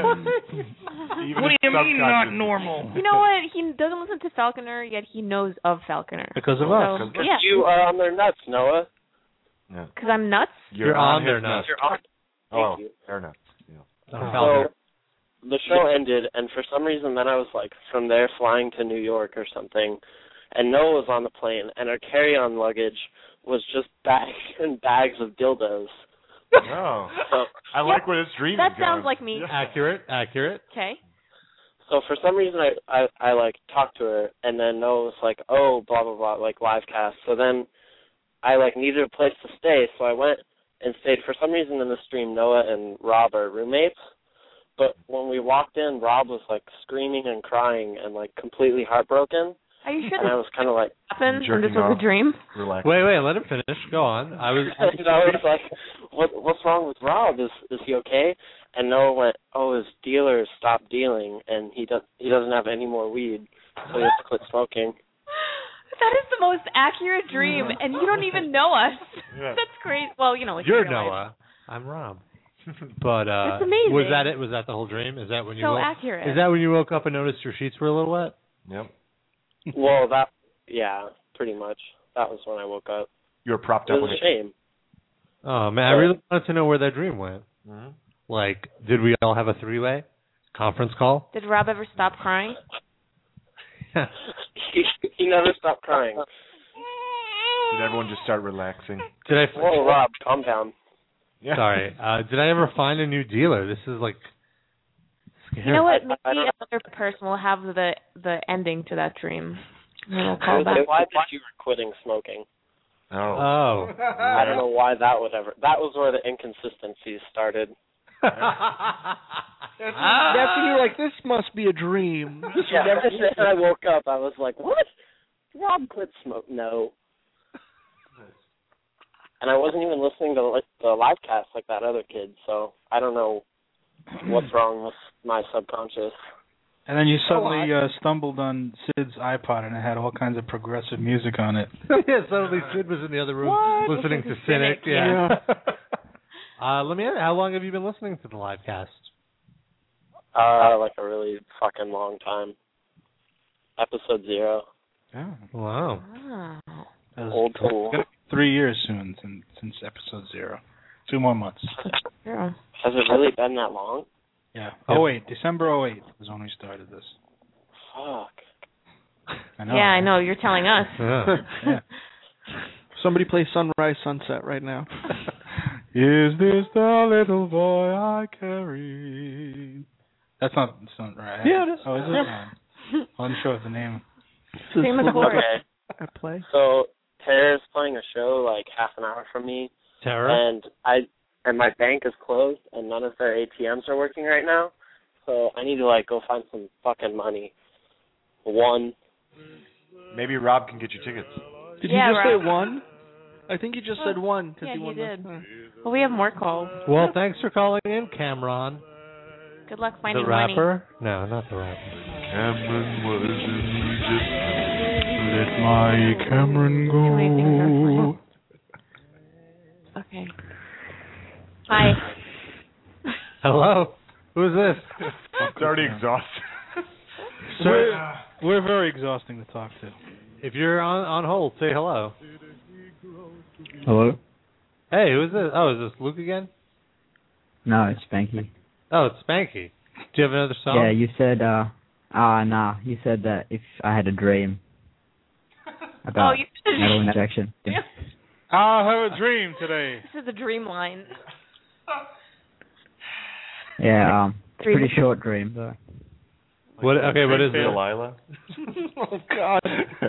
Even What do you mean not subconscious. normal? You know what? He doesn't listen to Falconer, yet he knows of Falconer. Because of So, us. Because yeah. you are on their nuts, Noah. Yeah. Because I'm nuts? You're on his their nuts. You're on. Oh, Thank you. they're nuts. Yeah. Oh, So the show ended, and for some reason, then I was like from there flying to New York or something, and Noah was on the plane, and our carry-on luggage was just bags and bags of dildos. Oh. So, I like where this dream That is going. sounds like me. Accurate. Accurate. Okay. so for some reason, I, I I like talked to her, and then Noah was like, "Oh, blah blah blah," like live cast. So then I like needed a place to stay, so I went and stayed. For some reason in the stream, Noah and Rob are roommates. But when we walked in, Rob was like screaming and crying and like completely heartbroken. Are you sure And I was kind of like, this happened and jerking this was off. a dream? Relax. Wait, wait. Let him finish. Go on. I was. and I was like, "What? What's wrong with Rob? Is is he okay?" and Noah went, "Oh, his dealer stopped dealing, and he does he doesn't have any more weed, so he has to quit smoking." That is the most accurate dream, and you don't even know us. Yeah. That's great. Well, you know, it's You're real life. Noah. I'm Rob. But uh, That's amazing. was that it? Was that the whole dream? Is that when you So woke, accurate. Is that when you woke up and noticed your sheets were a little wet? Yep. Well, that yeah, pretty much. That was when I woke up. You were propped It up was with a shame. Oh man, I really wanted to know where that dream went. Mhm. Like, did we all have a three-way conference call? Did Rob ever stop crying? he, he never stopped crying. Did everyone just start relaxing? Did I? Whoa, Rob, calm down. Yeah. Sorry. Uh, did I ever find a new dealer? This is like. Scary. You know what? Maybe I- I don't- another person will have the the ending to that dream. And then we'll I call was back. like, why did you were quitting smoking? Oh. Oh. I don't know why that would ever. That was where the inconsistencies started. That's, that's when you're like, this must be a dream. This Yeah, would never and then I woke up. I was like, what? Rob quit smoke? No. And I wasn't even listening to like, the live cast like that other kid, so I don't know what's wrong with my subconscious. And then you suddenly uh, stumbled on Sid's iPod, and it had all kinds of progressive music on it. Yeah, suddenly Sid was in the other room What? listening to Cynic, Cynic. Yeah. uh, let me ask, how long have you been listening to the live cast? Uh, like a really fucking long time. Episode zero. Oh, wow. Wow. That was Old school. Three years soon since, since episode zero. Two more months. Yeah. Has it really been that long? Yeah. Oh wait, December oh eight was when we started this. Fuck. I know. Yeah, I know. You're telling us. Yeah. Yeah. Somebody play Sunrise Sunset right now. Is this the little boy I carry? That's not, that's not right. Yeah, it is. Oh, is it? Yep. Oh, I'm sure of the name. Same as the Okay. I play. So Tara's playing a show like half an hour from me, Tara? and I and my bank is closed, and none of their A T Ms are working right now. So I need to like go find some fucking money. One. Maybe Rob can get you tickets. Did Yeah, you just Rob. say one? I think you just said one. Cause Yeah, you he won did. The, uh, Well, we have more calls. Well, thanks for calling in, Cameron. Good luck finding The money. rapper? No, not the rapper. Cameron was in Let my Cameron Too many things go. Okay. Hi. Hello? Who's this? It's already exhausted. We're, we're very exhausting to talk to. If you're on, on hold, say hello. Hello? Hey, who's this? Oh, is this Luke again? No, it's Spanky. Oh, it's Spanky. Do you have another song? Yeah, you said, uh, ah, nah, you said that if I had a dream about Oh, you said metal injection. Yeah. I'll have a dream today. This is a dream line. Yeah, um, it's a Dream. pretty short dream, though. What? Okay, what is it? Delilah? oh God.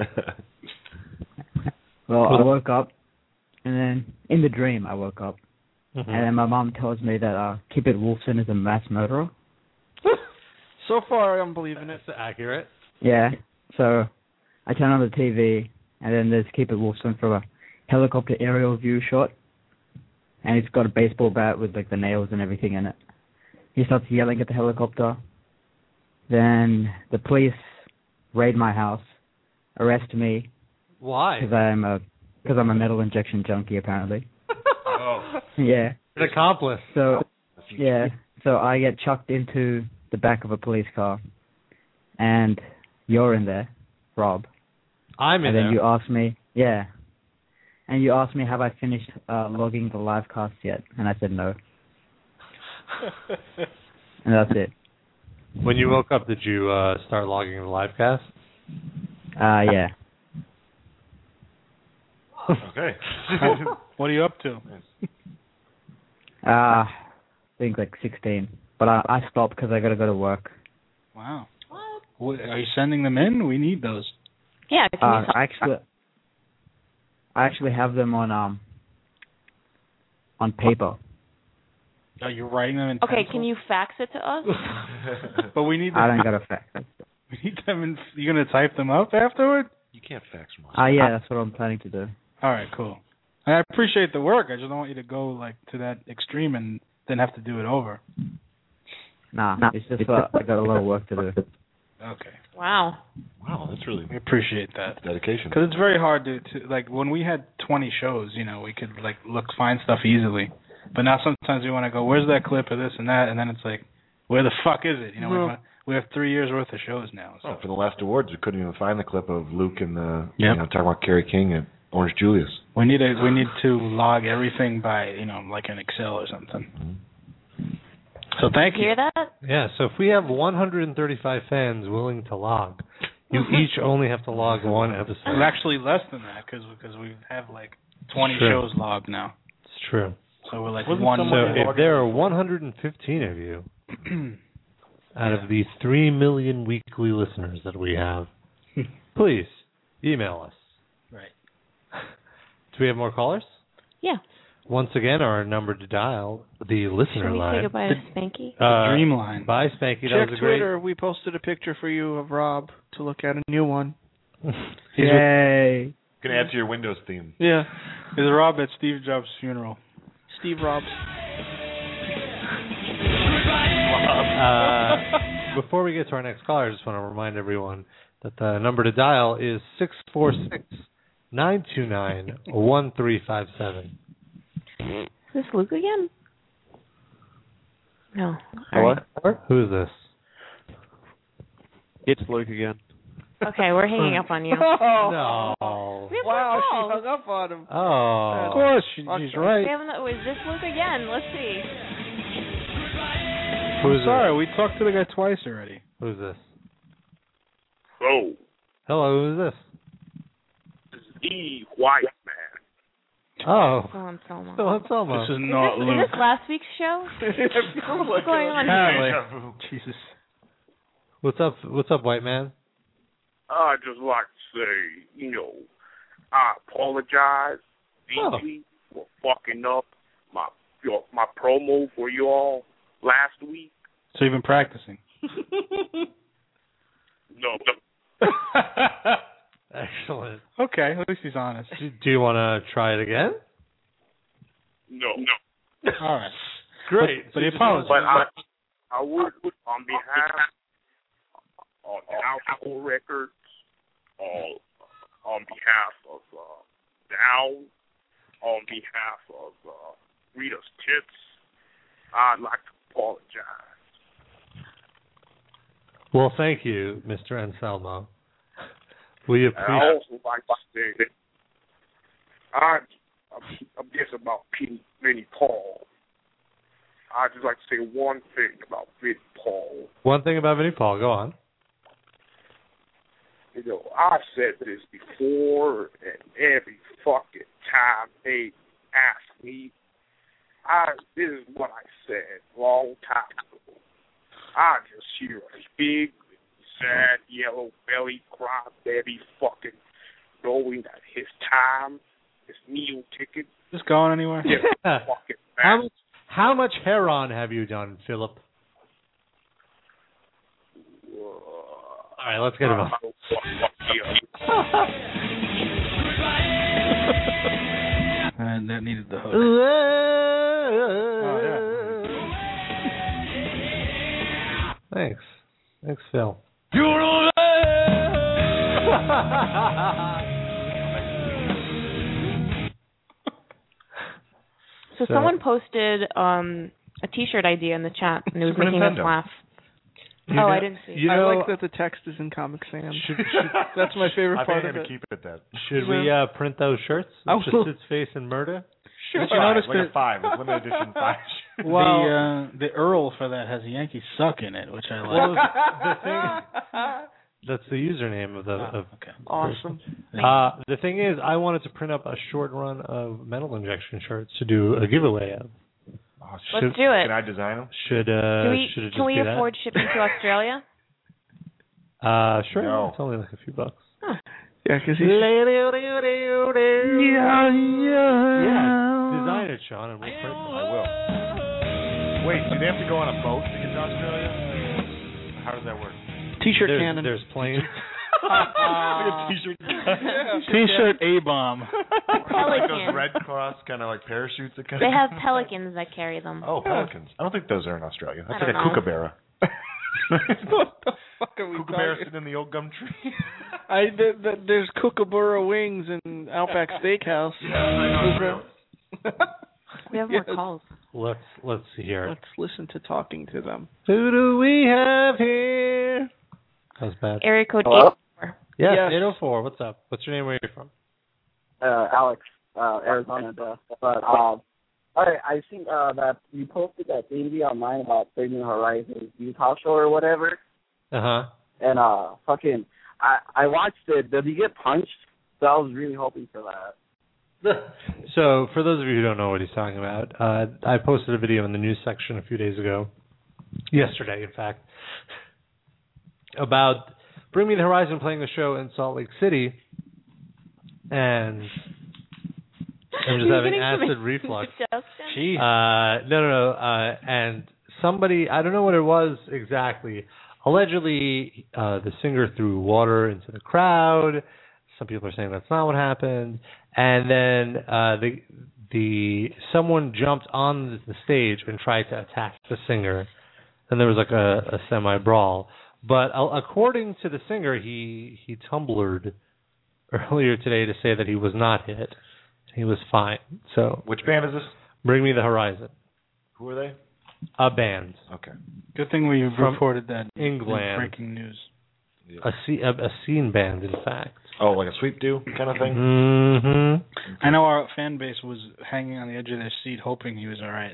Well, I woke up, and then in the dream I woke up, Mhm. and then my mom tells me that uh, Kipit Wolfson is a mass murderer. So far, I'm believing it. That's accurate. Yeah, so I turn on the T V, and then there's Kipit Wolfson from a helicopter aerial view shot, and he's got a baseball bat with like the nails and everything in it. He starts yelling at the helicopter. Then the police raid my house, arrest me. Why? Because I'm a because I'm a metal injection junkie apparently. Oh. Yeah. An accomplice. So yeah, so I get chucked into the back of a police car, and you're in there, Rob. I'm in and then there. you ask me, yeah, and you asked me have I finished uh, logging the live cast yet, and I said no, and that's it. When you woke up, did you uh, start logging the live cast? Uh, yeah. Okay. What are you up to? Uh, I think like sixteen, but I I stopped because I gotta go to work. Wow. What? Are you sending them in? We need those. Yeah. Can Uh, you I actually, I actually have them on um on paper. Are you writing them in okay, pencil? can you fax it to us? But we need them. I don't got a fax. We need them in. You gonna type them up afterward? You can't fax from us. Ah, uh, yeah, that's what I'm planning to do. All right, cool. I appreciate the work. I just don't want you to go like to that extreme and then have to do it over. Nah, it's just uh, I got a lot of work to do. Okay. Wow. Wow, that's really We appreciate that. dedication. Because it's very hard to, to like when we had twenty shows, you know, we could like look find stuff easily. But now sometimes we want to go, where's that clip of this and that, and then it's like, where the fuck is it? You know, Well- we, have, we have three years worth of shows now. So. Oh, for the last awards, we couldn't even find the clip of Luke and the Yep. you know talking about Kerry King and Orange Julius. We need a, we need to log everything by, you know, like an Excel or something. So thank you. Hear that? Yeah, so if we have one hundred thirty-five fans willing to log, you each only have to log one episode. Well, actually less than that because because we have like twenty True. shows logged now. It's true. So we're like Wasn't one. So more. if there are one hundred fifteen of you out of the three million weekly listeners that we have, please email us. Right. Do we have more callers? Yeah. Once again, our number to dial, the listener Should we line. say goodbye to Spanky? Uh, Dream line. Bye, Spanky. That Check was a great. Twitter. We posted a picture for you of Rob to look at, a new one. Yay! Gonna add to your Windows theme. Yeah. Is Rob at Steve Jobs' funeral? Steve Robs. Uh, before we get to our next caller, I just want to remind everyone that the number to dial is six four six, nine two nine, one three five seven. Is this Luke again? No. Hello? Right. Who is this? It's Luke again. Okay, we're hanging up on you. No. We have Wow, she more calls. hung up on him. Oh. Of course, she, Fuck she's that. right. We have another, is this Luke again? Let's see. Who's Sorry, we talked to the guy twice already. Who's this? Hello, Hello, who's this? this is E. White Man. Oh. Still on Selma. Still on Selma. This is Is not this, Luke. is this last week's show? What's going on here? Apparently. Jesus. What's up? What's up, white man? I just like to say, you know, I apologize deeply for fucking up my your, my promo for you all last week. So you've been practicing. No, no. Excellent. Okay, at least he's honest. Do, do you want to try it again? No, no. All right. Great. But, but he So apologized. But I, I would, on behalf of Alcohol Records, uh, on behalf of uh, Down, on behalf of uh, Rita's Tits, I'd like to apologize. Well, thank you, Mister Anselmo. We And I appreciate. also like to say that I, I'm just about Vinnie, Vinnie Paul. I'd just like to say one thing about Vinnie Paul. One thing about Vinnie Paul. Go on. You know, I've said this before, and every fucking time they ask me, I this is what I said a long time ago. I just hear a big, sad, yellow belly crybaby fucking knowing that his time, his meal ticket, Is this going anywhere? is fucking How back. much, how much heron have you done, Philip? All right, let's get him on. And that needed the hook. Thanks. Thanks, Phil. So, So- someone posted um, a T-shirt idea in the chat, and it was Super making us Nintendo. laugh. You oh, know- I didn't see. you I know- like that the text is in Comic Sans. Should, should, That's my favorite I part think I'm of gonna it. keep it at that. should we uh, print those shirts? I Just will. its face and murder? Sure. Did you notice like a that five, it's limited edition five. the uh, the Earl for that has Yankee Suck in it, which I like. Well, the thing, that's the username of the. Of, okay. Awesome. Uh, the thing is, I wanted to print up a short run of Metal Injection shirts to do a giveaway of. Oh, Let's should, do it. Can I design them? Should uh, Do we, should it just can we be afford shipping to Australia? that? Uh, sure. No. It's only like a few bucks. Huh. Yeah, because he's. Yeah, yeah. design it, Sean, and we'll print them. I will. Wait, do they have to go on a boat to get to Australia? How does that work? T-shirt there's, cannon. There's planes. a t-shirt. T-shirt A-bomb. Like Pelican. those Red Cross kind of like parachutes that kind They of. have pelicans that carry them. Oh, pelicans. I don't think those are in Australia. That's I like don't a know. kookaburra. What the fuck are we Kookaburra talking? sitting in the old gum tree. I th- th- there's kookaburra wings in Outback Steakhouse. We have more Yes. calls. Let's let's see here. Let's listen to talking to them. Who do we have here? That was bad. Area code Hello? eight four. Yes, Yes. eight oh four. What's up? What's your name? Where are you from? uh, Alex, uh, Arizona. Though. But um, all right, I think uh, that you posted that thing online about Bring Me the Horizon Utah show or whatever, Uh huh. and uh, fucking, I I watched it. Did he get punched? So I was really hoping for that. So, for those of you who don't know what he's talking about, uh, I posted a video in the news section a few days ago, yesterday, in fact, about Bring Me the Horizon playing a show in Salt Lake City, and I'm just having acid reflux. Jeez. Uh, no, no, no. Uh, and somebody, I don't know what it was exactly. Allegedly, uh, the singer threw water into the crowd. Some people are saying that's not what happened. And then uh, the the someone jumped on the stage and tried to attack the singer. And there was like a, a semi brawl. But uh, according to the singer, he he tumblered earlier today to say that he was not hit. He was fine. So which band is this? Bring Me the Horizon. Who are they? A band. Okay. Good thing we From reported that in England. breaking news. A, scene, a, a scene band, in fact. Oh, like a sweep do kind of thing? Mm-hmm. I know our fan base was hanging on the edge of their seat hoping he was all right.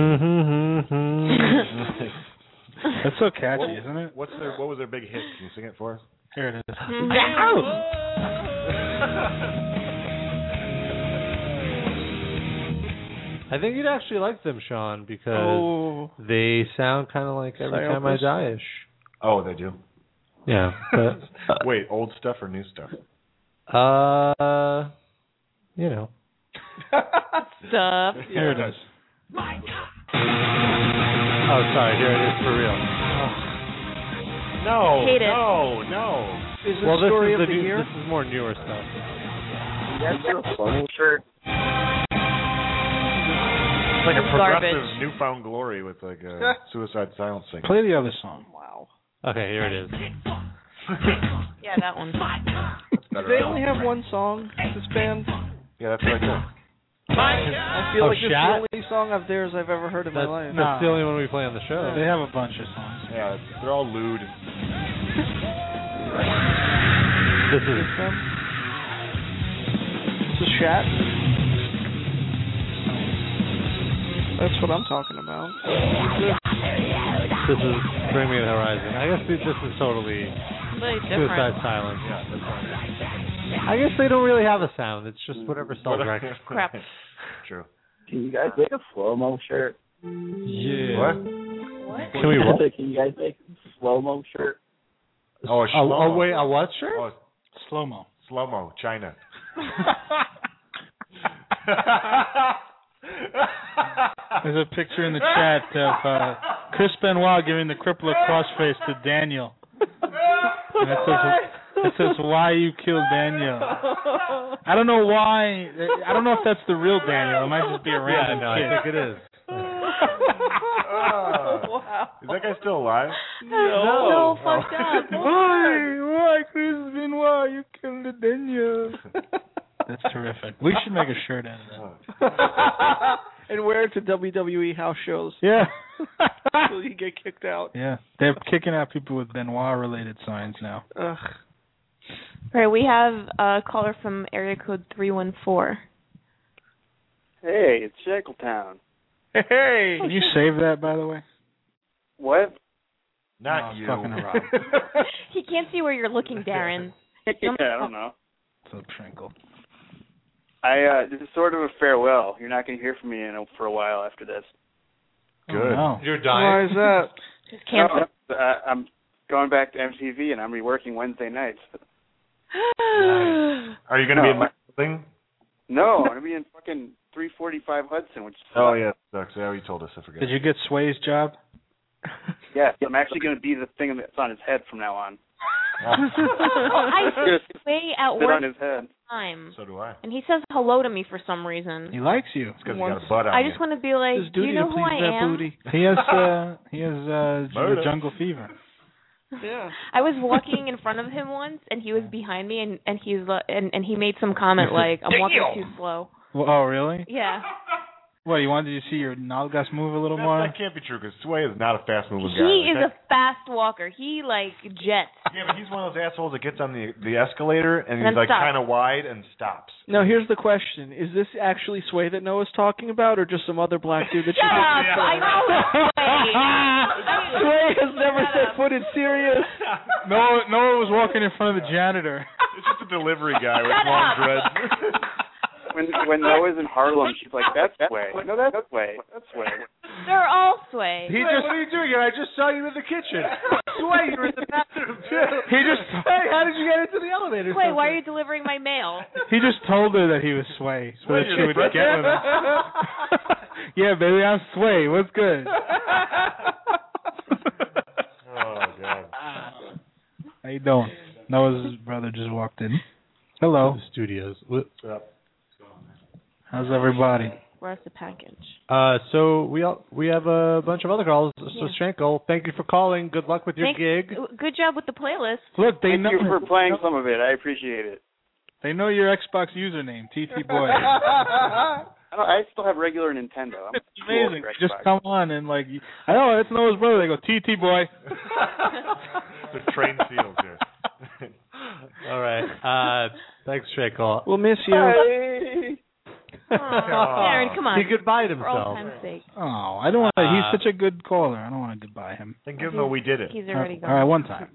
Mm-hmm. That's so catchy, What- isn't it? What's their What was their big hit? Can you sing it for us? Here it is. I think you'd actually like them, Sean, because Oh. they sound kind of like Every Time I Psyopus? Die-ish. Oh, they do. Yeah. But, Wait, old stuff or new stuff? uh, you know. Stuff. Here it is. Oh, sorry. Here it is for real. No. Hate it. No. No. Is it Well, this story is of the the new, year? this is more newer stuff. Yes, sir. Shirt. It's like a progressive Garbage. newfound glory with like a suicide silence thing. Play the other song. Wow. Okay, here it is. Yeah, that one. Do they only have one song, this band? Yeah, that's right there. I feel Oh, like this is Shat? the only song of theirs I've ever heard in That's, my life. that's the only one we play on the show. They have a bunch of songs. Yeah, they're all lewd. This is them? This is Shat? That's what I'm talking about. this is Bring Me the Horizon. I guess this is totally Really Suicide different. Silence. Yeah, that's right. I guess they don't really have a sound. It's just whatever sells records. Crap. True. Can you guys make a slow mo shirt? Yeah. What? What? Can we what? Can you guys make a slow mo shirt? Oh, a Oh, slow-mo. oh, wait, a what shirt? Oh, Slow-mo. slow-mo, China. There's a picture in the chat of uh, Chris Benoit giving the crippler crossface to Daniel. And it says, it says, why you killed Daniel. I don't know why. I don't know if that's the real Daniel. It might just be a Yeah, random no, kid. I think it is. Oh. Is that guy still alive? No, no, fucked up. Why? Why, Chris Benoit? You killed the Daniel. That's terrific. We should make a shirt out of that. And wear it to W W E house shows. Yeah. Until you get kicked out. Yeah. They're kicking out people with Benoit-related signs now. Ugh. All right, we have a caller from area code three one four. Hey, it's Shankletown. Hey. Can you save that, by the way? What? Not Oh, you. fucking around. He can't see where you're looking, Darren. Yeah, I don't know. So Trinkle. I uh this is sort of a farewell. You're not going to hear from me in a, for a while after this. Good. Oh, no. You're Why dying. is that? Just cancel. No, I, I'm going back to M T V and I'm reworking Wednesday nights. Are you going to be in my thing? No, I'm going to be in fucking three forty-five Hudson, which Oh, yeah, sucks. Yeah, you told us. I forget. Did you get Sway's job? Yes, I'm actually going to be the thing that's on his head from now on. I sway at Sit work on his head. all the time. So do I. And he says hello to me for some reason. He likes you. It's because you got a butt on I you. just want to be like, His do duty you know to who please I that am? booty. He has uh he has uh Murder. jungle fever. Yeah. I was walking in front of him once, and he was behind me, and and he's li- and and he made some comment like, "I'm walking too slow." Well, oh, really? Yeah. What, you wanted to see your Nalgas move a little That, more? that can't be true because Sway is not a fast moving guy. He Like is that- a fast walker. He like jets. Yeah, but he's one of those assholes that gets on the the escalator and, And he's then like stops. kind of wide and stops. Now here's the question: is this actually Sway that Noah's talking about, or just some other black dude that you? Shut up! I know Sway has never set foot in Sirius. Noah, Noah was walking in front of the janitor. It's just a delivery guy with long dreads. When when Noah's in Harlem, she's like, "That's Sway." No, that's Sway. That's Sway. They're all Sway. He just, what are you doing here? I just saw you in the kitchen. Sway, you're in the bathroom too. He just Hey, how did you get into the elevator? Wait, why are you delivering my mail? he just told her that he was Sway so that she would get with him. Yeah, baby, I'm Sway. What's good? Oh god. How you doing? Noah's brother just walked in. Hello. The studios. What's up? How's everybody? Where's the package? Uh, so we all, we have a bunch of other calls. So Yeah. Schenkel, thank you for calling. Good luck with your Thanks- gig. Good job with the playlist. Look, they Thank know you for playing some of it. I appreciate it. they know your Xbox username, T T Boy. I, don't, I still have regular Nintendo. I'm It's too amazing. old for Just Xbox. come on and like, you- I know that's Noah's brother. They go T T Boy. They're trained seals here. All right. Uh, thanks, Schenkel. We'll miss you. Hey. Aaron, come on. He goodbye For all himself. time's sake. Oh, I don't want to. Uh, He's such a good caller. I don't want to goodbye him. Then give him a we did it. He's already Uh, gone. all right, one time.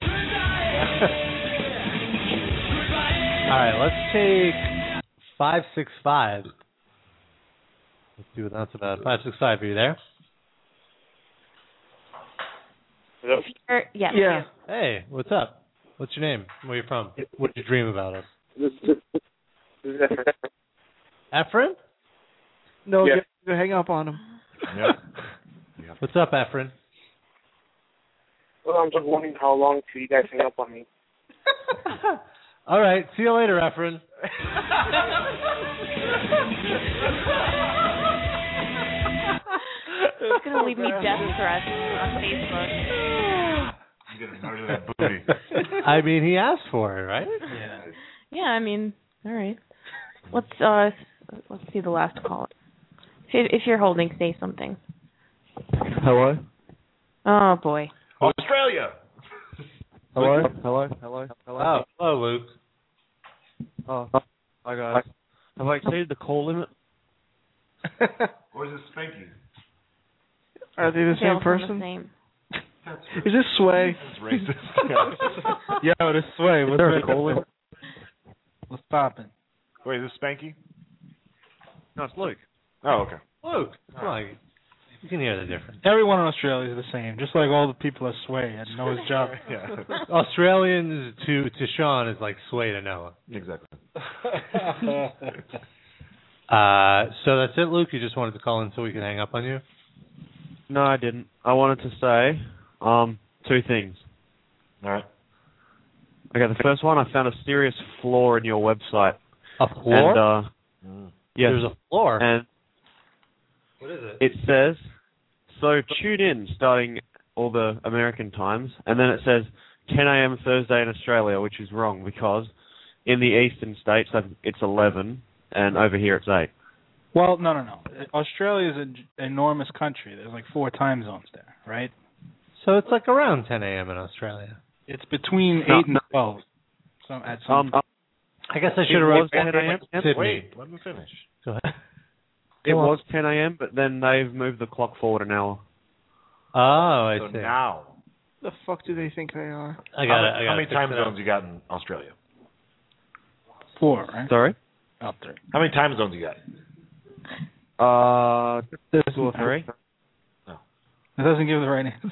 All right, let's take five six five. Let's see what that's about. Five six five. Are you there? If you're, yes. Yeah. Hey, what's up? What's your name? Where you from? What did you dream about us? Efren? No, Yeah. go, go hang up on him. Yep. What's up, Efren? Well, I'm just wondering how long till you guys hang up on me. All right. See you later, Efren. He's gonna leave me death threats on Facebook. You get a nerd of that booty. I mean, he asked for it, right? Yeah. Yeah, I mean, all right. Let's uh, let's see the last call. If, if you're holding, say something. Hello? Oh boy. Australia. Hello? Hello? Hello? Hello? Oh, hello, Luke. Oh, hi guys. Have I exceeded the call limit? Or is it Spanky? Are they the They all same sound person? The same. Is this Sway? It's racist. Yo, this Sway. What's there a up? call limit? What's popping? Wait, is this Spanky? No, it's Luke. Oh, okay. Luke. Come on. You can hear the difference. Everyone in Australia is the same, just like all the people at Sway had Noah's job. Yeah. Australians to to Sean is like Sway to Noah. Exactly. Uh, so that's it, Luke. You just wanted to call in so we could hang up on you. No, I didn't. I wanted to say um two things. All right. Okay, the first one, I found a serious flaw in your website. A floor? And, uh, Mm. yes. There's a floor. And What is it? it says, so tune in starting all the American times, and then it says ten a.m. Thursday in Australia, which is wrong because in the eastern states it's eleven, and over here it's eight. Well, no, no, no. Australia is an enormous country. There's like four time zones there, right? So it's like around ten a.m. in Australia. It's between No, eight and twelve. So at some Um, I guess I It should have was read ten a.m. Sydney. Wait, let me finish. Go ahead. It Go on. was ten a.m., but then they've moved the clock forward an hour. Oh, I So see. now, The fuck do they think they are? I got how, it. I got how many it. time Fix it up. zones you got in Australia? four, right? Sorry? Up three. How many time zones you got? Uh, two or three. It doesn't give the right answer.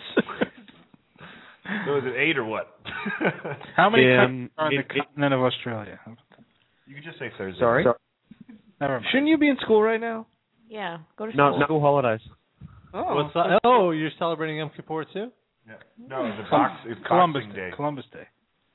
So is it eight or what? How many Yeah, countries are on it- the continent of Australia? You can just say Thursday. Sorry? Never mind. Shouldn't you be in school right now? Yeah, go to No, school. school holidays. Oh. What's that? Oh, you're celebrating Yom Kippur too? Yeah. No, it's a box. It's Columbus Boxing Day. Day. Columbus Day.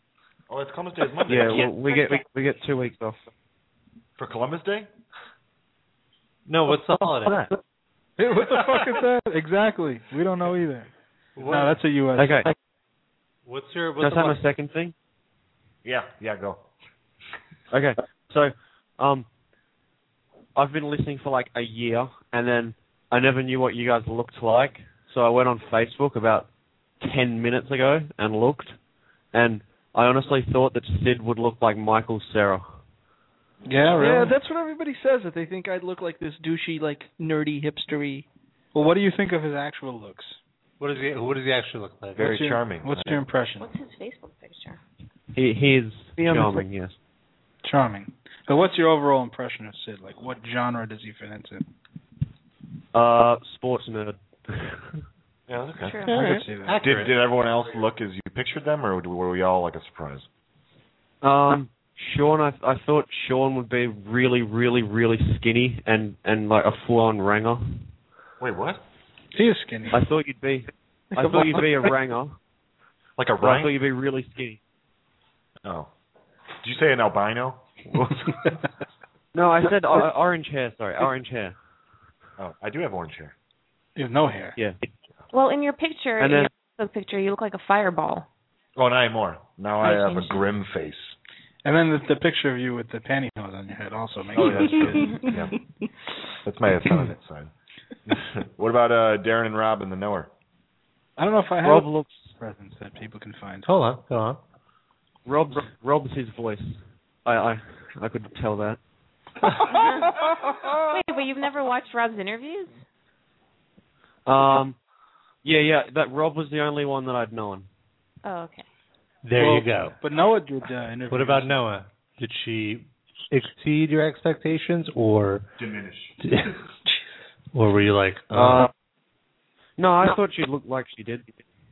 Oh, it's Columbus Day is Monday. Yeah, well, we get we, we get two weeks off. For Columbus Day? No, what's the holiday? Hey, what the fuck is that? Exactly. We don't know either. What? No, that's a U S Okay. What's your Can I what's say the my second thing? Yeah, yeah, go. Okay, so um, I've been listening for like a year, and then I never knew what you guys looked like, so I went on Facebook about ten minutes ago and looked, and I honestly thought that Sid would look like Michael Cera. Yeah, really? Yeah, that's what everybody says. That they think I'd look like this douchey, like nerdy, hipstery. Well, what do you think of his actual looks? What does he What does he actually look like? Very what's your, charming. What's your impression? What's his Facebook picture? He he's charming, yes. Charming. But what's your overall impression of Sid? Like, what genre does he fit into? Uh, sports nerd. Yeah, okay. True. I could see that. Did did everyone else look as you pictured them, or were we all like a surprise? Um, Sean, I I thought Sean would be really, really, really skinny and and like a full-on ranger. Wait, what? He is skinny. I thought you'd be. I thought you'd be a ranger. Like a but I rank? thought you'd be really skinny. Oh. Did you say an albino? No, I said uh, orange hair. Sorry, orange hair. Oh, I do have orange hair. You have no hair. Yeah. Well, in your picture, And in then- your Facebook picture, you look like a fireball. Oh, not anymore. Now I have a grim face. And then the, the picture of you with the pantyhose on your head also makes Oh, you that's look good. Yeah. That's my effeminate side. What about uh, Darren and Rob and the knower? I don't know if I have Rob looks. presents that people can find. Hold on, go on. Rob Rob's his voice. I I I could tell that. Wait, but you've never watched Rob's interviews? Um, yeah, yeah. That Rob was the only one that I'd known. Oh, okay. There Well, you go. But Noah did uh, interviews. What about Noah? Did she exceed your expectations, or Diminish. or were you like, uh, Uh, no, I thought she looked like she did.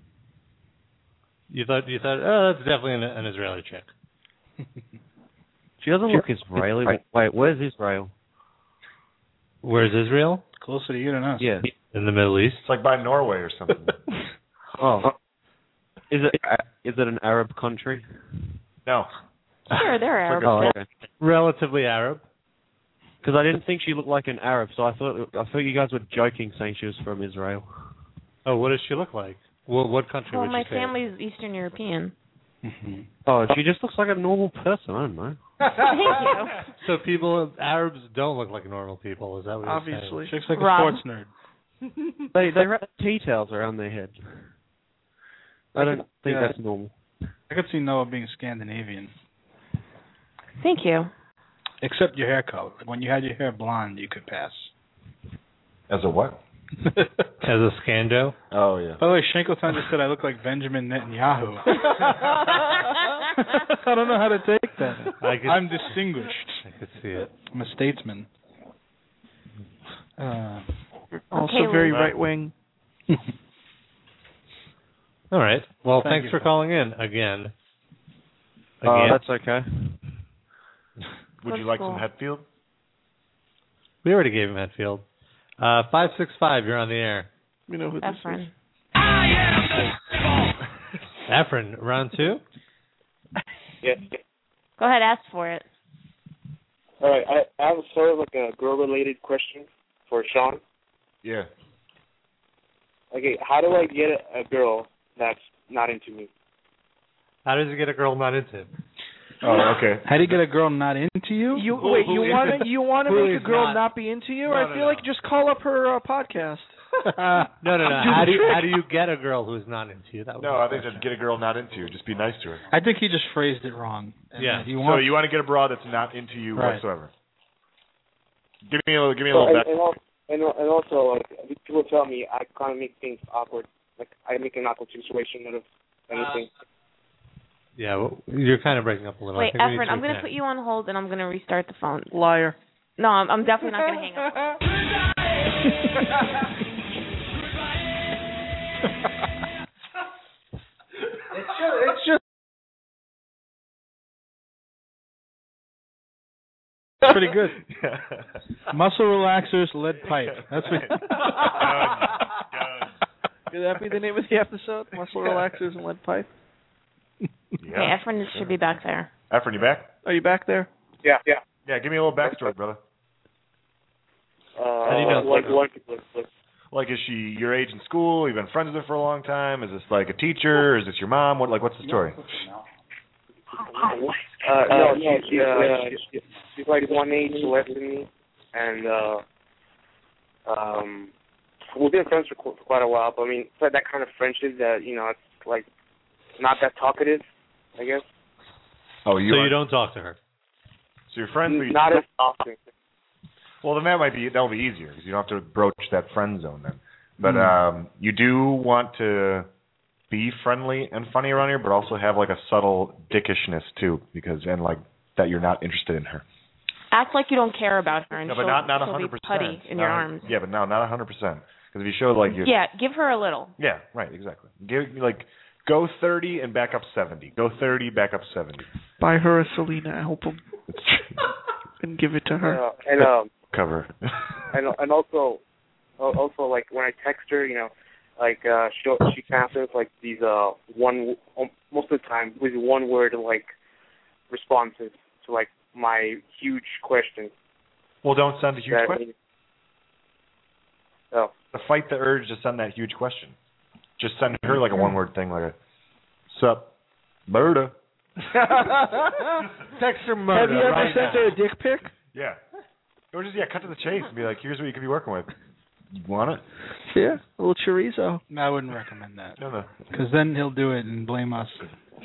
you thought you thought, oh, that's definitely an, an Israeli chick. She doesn't look Israeli. Wait, where's Israel? Where's Israel? Closer to you than us. Yeah. In the Middle East. It's like by Norway or something. Oh. Is it is it an Arab country? No. Sure, they're Arab. Oh, okay. Relatively Arab. Because I didn't think she looked like an Arab, so I thought I thought you guys were joking saying she was from Israel. Oh, what does she look like? Well, what country Well, would my you say? family's Eastern European. Oh, she just looks like a normal person. I don't know. Thank you. So people, Arabs don't look like normal people. Is that what you're saying? Obviously. She looks like Rob. a sports nerd. They they wrap tea towels around their head. I don't think Yeah. that's normal. I could see Noah being Scandinavian. Thank you. Except your hair color. Like when you had your hair blonde, you could pass. As a what? As a Scando? Oh, yeah. By the way, Shankleton just said I look like Benjamin Netanyahu. I don't know how to take that. I could, I'm distinguished. I could see it. I'm a statesman. Uh, Also Okay, very Lou. right wing. All right. Well, Thank thanks you. for calling in again. Uh, Again. that's okay. Would you That's like cool. some Hetfield? We already gave him Hetfield. Uh, five six five. You're on the air. You know who this Efren. is? Efren, round two. Yeah. Go ahead, ask for it. All right. I, I have sort of like a girl-related question for Sean. Yeah. Okay, how do I get a, a girl that's not into me? How does he get a girl not into him? Oh, okay. how do you get a girl not into you? You wait. You want to you want to Who make is a girl not- not, be into you? No, I no, feel no. like just call up her uh, podcast. No, no, no. Do How the do you, trick. how do you get a girl who's not into you? That was No, my I think question. just get a girl not into you. Just be nice to her. I think he just phrased it wrong. Yeah. You So want, you want to get a broad that's not into you Right. whatsoever. Give me a little, give me a So, little and, back. and, al- and, al- and also, like, people tell me I kind of make things awkward. Like, I make an awkward situation out of anything. Yeah, well, you're kind of breaking up a little. I Wait, think we need Efren, I'm going to reconnect. put you on hold and I'm going to restart the phone. Liar. No, I'm, I'm definitely not going to hang up. it's just, it's just pretty good. Muscle relaxers, lead pipe. That's what. Could that be the name of the episode? Muscle relaxers and lead pipe. Okay, Efren should be back there. Efren, you back? Are you back there? Yeah, yeah. Yeah, give me a little backstory, brother. Uh, How do you know? like, like, like, like, Like, is she your age in school? You've been friends with her for a long time? Is this like a teacher? Is this your mom? What? Like, what's the story? Uh, no, she, she's, uh, she's, she's like one age less than me, and uh, um, we've been friends for, qu- for quite a while. But I mean, it's like that kind of friendship that you know, it's like not that talkative, I guess. Oh, you. So are, you don't talk to her. So you're friends, but you not as often. Well, then that might be that'll be easier because you don't have to broach that friend zone then. But Mm. um, you do want to be friendly and funny around here, but also have like a subtle dickishness too, because and like that you're not interested in her. Act like you don't care about her, and No, but she'll, not not a she'll hundred be percent. putty in your arms. Yeah, but no, not a hundred percent. Because if you show like you're Yeah, give her a little. yeah, right, exactly. Give like go thirty and back up seventy. Go thirty, back up seventy. Buy her a Selena album and give it to her. Uh, and um, Cover. and and also, al- also like when I text her, you know, like uh, she she answers like these uh one um, most of the time with one word like responses to like my huge questions. Well, don't send a huge that- question. Oh. To fight the urge to send that huge question. Just send her like a one-word thing, like a "Sup, murder." Text her murder. Have you ever right sent now. her a dick pic? Yeah. Or just yeah, cut to the chase and be like, "Here's what you could be working with. You want it?" Yeah, a little chorizo. No, I wouldn't recommend that. No, no. Because then he'll do it and blame us.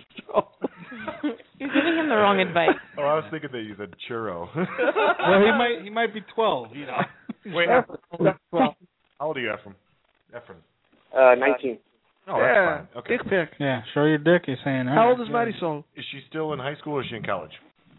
You're giving him the wrong advice. Oh, I was thinking that you said churro. Well, he might he might be twelve. You know. Wait, Ephraim. How old are you, Ephraim? Ephraim. Uh, nineteen. Oh, yeah, that's fine. Okay. dick pic. Yeah, show your dick. You're saying. How all old right, is yeah. Marisol? Is she still in high school or is she in college?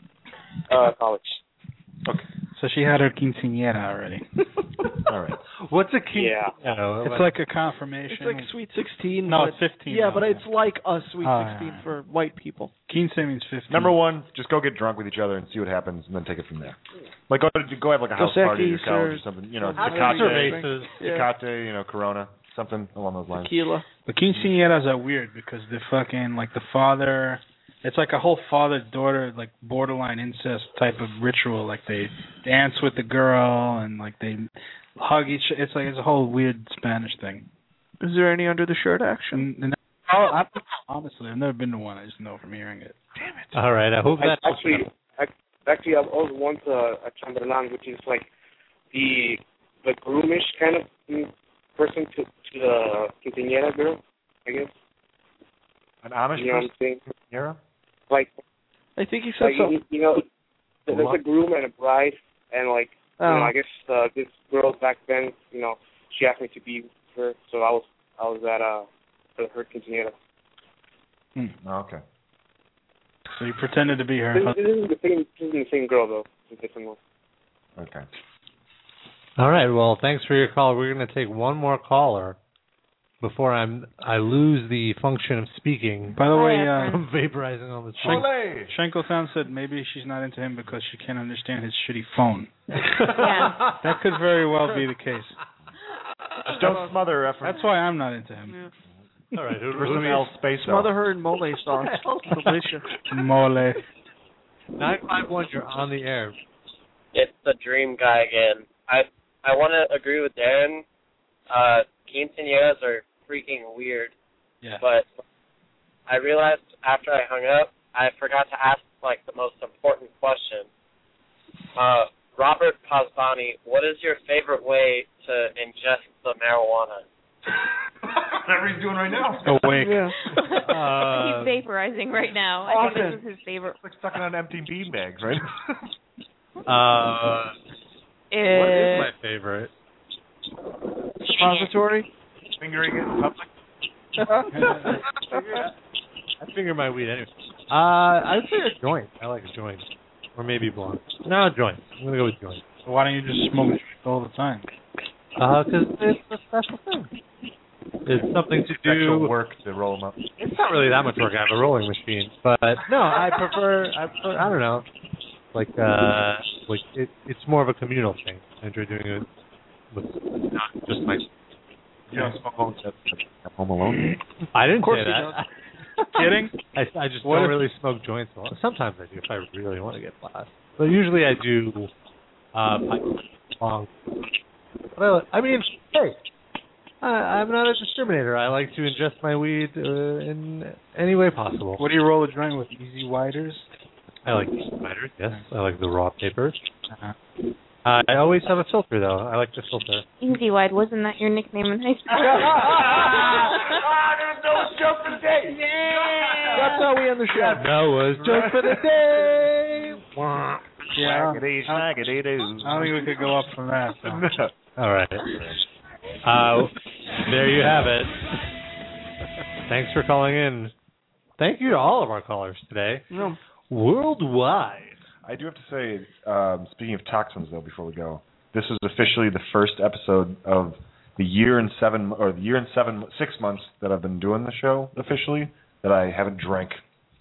Uh, college. Okay. So she had her quinceañera already. All right. What's a king? Yeah. It's like a confirmation. It's like Sweet sixteen. No, but- it's fifteen. Yeah, now. but it's like a Sweet Oh, sixteen yeah. for white people. Quince means fifteen. Number one, just go get drunk with each other and see what happens, and then take it from there. Like go go have like a house Dos party at your Equis college or- or something. You know, House Tecate, cervezas. Yeah. Tecate, you know, Corona, something along those lines. Tequila. The quinceañeras are weird because the fucking like the father. It's like a whole father-daughter, like borderline incest type of ritual. Like they dance with the girl and like they hug each. It's like it's a whole weird Spanish thing. Is there any under the shirt action? And, and I, honestly, I've never been to one. I just know from hearing it. Damn it! All right, I hope I, that actually, I, actually, I was once uh, a chamberlain, which is like the the groomish kind of mm, person to to the quinceañera girl, I guess. An Amish You know what I'm person? saying? Yeah. Like, I think he said like so. you, you know, there's a groom and a bride, and like, you Oh. know, I guess uh, this girl back then, you know, she asked me to be with her, so I was I was at uh her quinceañera. Hmm. Oh, okay. So you pretended to be her. This, this isn't the same. This isn't the same girl though. It's a different one. Okay. All right. Well, thanks for your call. We're going to take one more caller before I'm I lose the function of speaking. By the way, Hi, uh, from vaporizing on the Shank- street. Shankletown said maybe she's not into him because she can't understand his shitty phone. Yeah. That could very well be the case. Just don't smother her, Ephraim. That's why I'm not into him. All right. Who, For who some needs- else space Smother her in mole sauce. Delicious. Mole. nine five one, you're on the air. It's the dream guy again. I I want to agree with Darren. Uh, quinceañeras are freaking weird. Yeah. But I realized after I hung up, I forgot to ask like the most important question. Uh, Robert Pasbani, what is your favorite way to ingest the marijuana? Whatever he's doing right now. Awake. Yeah. Uh, He's vaporizing right now. I Often. think this is his favorite. It's like sucking on empty bean bags, right? uh, what is my favorite? Depository. Fingering it in public. I finger my weed anyway. Uh, I'd say a joint. I like a joint. Or maybe blunt. No, a joint. I'm going to go with joint. So why don't you just smoke all the time? Uh, because it's a special thing. It's something to Actual do. work to roll them up. It's not really that much work. I have a rolling machine, but no, I prefer. I prefer. I don't know. Like, uh, like it, it's more of a communal thing. I enjoy doing it with not just my. You don't smoke home, at home alone? I didn't Of course say he that. Kidding? I, I just What don't if- really smoke joints a lot. Sometimes I do if I really want to get blast. But usually I do uh, pipe long. But I, I mean, hey, I, I'm not a discriminator. I like to ingest my weed uh, in any way possible. What do you roll a joint with? Easy Widers? I like the spiders, yes. I like the raw paper. Uh-huh. Uh, I always have a filter, though. I like to filter. Easy Wide, wasn't that your nickname in high school? Ah, there's no joke for the day. That's how we end the show. That was just for the day. Yeah. Shaggity, shaggity doo. I don't think we could go up from that. So. All right. Uh, there you have it. Thanks for calling in. Thank you to all of our callers today. No. Worldwide. I do have to say, um, speaking of toxins, though, before we go, this is officially the first episode of the year and seven, or the year and seven, six months that I've been doing the show officially that I haven't drank.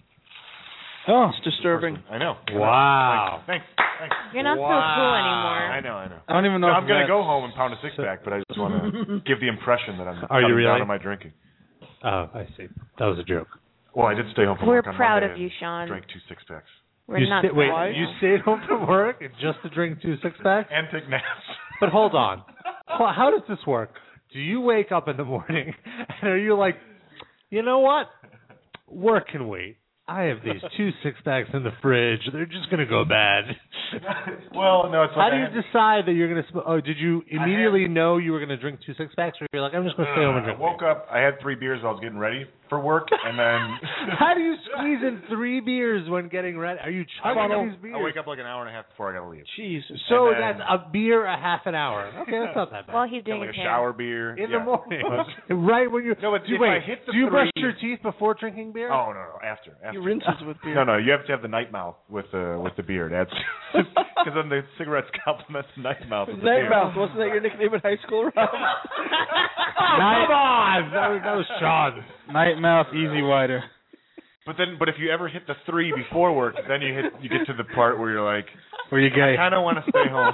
Oh, it's disturbing. I know. Wow. Thanks. Thanks. You're not Wow. so cool anymore. I know. I know. I don't even know. So if I'm gonna that's- go home and pound a six pack, but I just want to give the impression that I'm Are you cutting really? down on my drinking. Oh, I see. That was a joke. Well, I did stay home from We're work on proud Monday of you, and Sean. Drank two six packs We're you not sta- wait, proud. you stayed home from work just to drink two six packs? and take naps. But hold on. Well, how does this work? Do you wake up in the morning and are you like, you know what? Work can wait. I have these two six packs in the fridge. They're just gonna go bad. Well, no, it's How like do I you had- decide that you're gonna? Sm- oh, did you immediately know you were gonna drink two six packs, or you're like, I'm just gonna stay home and I drink? woke up. I had three beers. I was getting ready for work, and then How do you squeeze in three beers when getting ready? Are you I chugging wake, these up, beers? I wake up like an hour and a half before I gotta leave. Jesus. So And then- that's a beer a half an hour. Okay, that's not that bad. While he's doing like his a hair. shower beer in yeah. the morning, right when you. No, but do you, if wait, I hit the do you brush three- your teeth before drinking beer? Oh no, no, after. after. He rinses with beer. No, no, you have to have the night mouth with the with the beer. That's because then the cigarettes complement the night mouth. With the Night beer. Mouth, wasn't that your nickname in high school, Rob? Night, come on, that was, that was Sean. Night Mouth, Easy Wider. But then, but if you ever hit the three before work, then you hit you get to the part where you're like, Where you gay? I kind of want to stay home.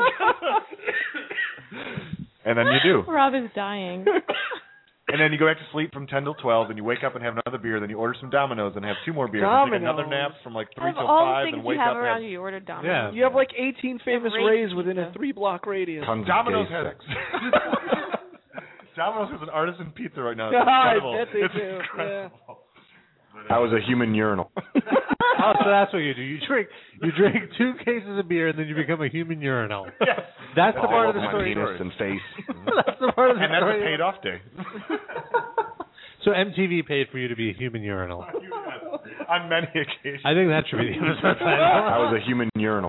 And then you do. Rob is dying. And then you go back to sleep from ten till twelve, and you wake up and have another beer. Then you order some Dominoes and have two more beers. And take another Dominoes. nap from like three Of till all five, the things and wake you have up around and you, you ordered Yeah. Domino's. You have like eighteen famous Great Rays within a pizza. three-block radius. Tons of Domino's gay has sex. Domino's has an artisan pizza right now. It's I incredible. bet they it's do, incredible. I was a human urinal. Oh, so that's what you do. You drink, you drink two cases of beer, and then you become a human urinal. Yes. That's the All part of over the my story. penis and face. That's the part of the And that's story. a paid off day. So M T V paid for you to be a human urinal. On many occasions. I think that should be the episode title. I was a human urinal.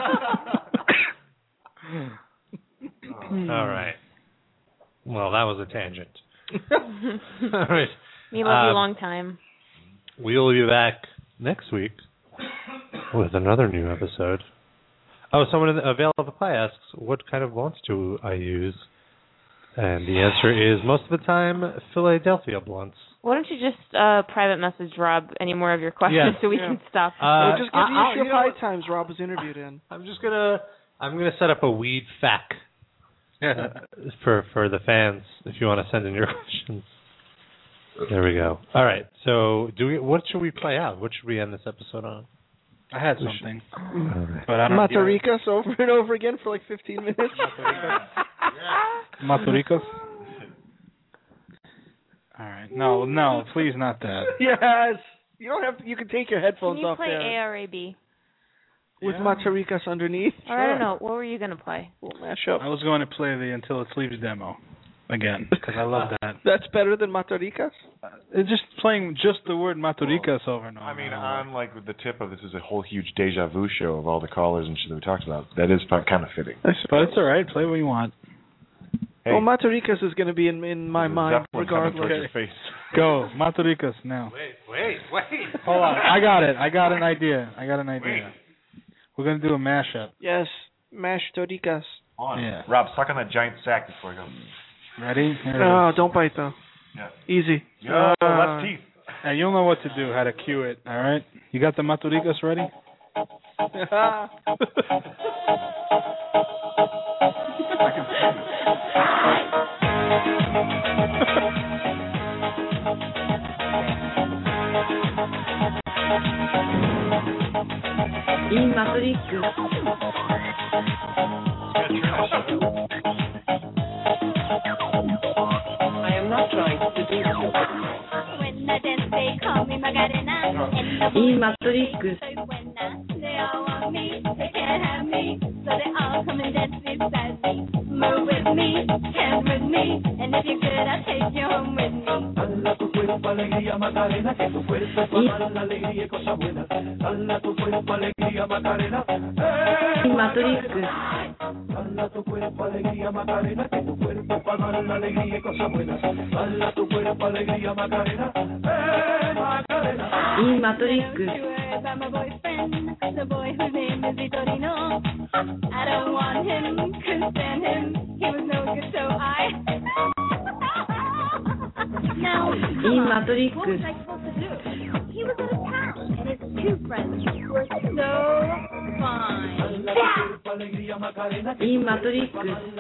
All right. Well, that was a tangent. All right. We love you Um, long time. We'll be back next week with another new episode. Oh, someone in the Avail of the Pie asks, what kind of blunts do I use? And the answer is, most of the time, Philadelphia blunts. Why don't you just uh, private message Rob any more of your questions Yeah. so we Yeah. can stop? Uh, Well, just give I- the I- issue you of know High what? Times Rob was interviewed in. I'm just gonna, I'm gonna set up a weed fac for for the fans if you want to send in your questions. There we go. All right. So, do we? What should we play out? What should we end this episode on? I had We something. All right. But I don't Mataricas over and over again for like fifteen minutes. Maturicos? All right. No, no, please not that. Yes. You don't have to. You can take your headphones Can you off play there A R A B? with Yeah. Mataricas underneath. Or I don't know. What were you going to play? We'll mash up. I was going to play the Until It Sleeps demo again because I love that. That's better than Mataricas. It's just playing just the word Maturicas over and over. I mean, and over. on like with the tip of this is a whole huge deja vu show of all the callers and shit that we talked about. That is kind of fitting. But it's all right. Play what you want. Hey, Well, Mataricas is going to be in in my there's a mind Zeppelin coming regardless. towards your face. Go, Maturicas now. Wait, wait, wait. Hold on. I got it. I got an idea. I got an idea. We're going to do a mashup. Yes, mashed toricas. On. Yeah. Rob, suck on that giant sack before I go. Ready? Here it No, is. don't bite though. Yeah. Easy. Oh, Uh, less teeth. Hey, you'll know what to do, how to cue it, all right? You got the Maturicas ready? in Matrix. I am not trying to seduce you. When I dance, they call me Macarena. In Matrix. They all want me, they can't have me, so they all come and dance beside me. Move with me, dance with me, and if you're good, I'll take you home with me. Dala tu cuerpo alegría Macarena, que tu cuerpo para dar la alegría y cosas buenas. Dala tu cuerpo alegría Macarena. In Matrix. Dala tu cuerpo alegría Macarena, que tu cuerpo para dar la alegría y cosas buenas. Dala tu cuerpo alegría Macarena. Eh, Macarena. In Matrix. By my boyfriend, the boy whose name is Vitorino. I don't want him, couldn't stand him. He was no good, so I. Now, In Matrix. what was I supposed to do? He was out of town, and his two friends were so fine. In Matrix.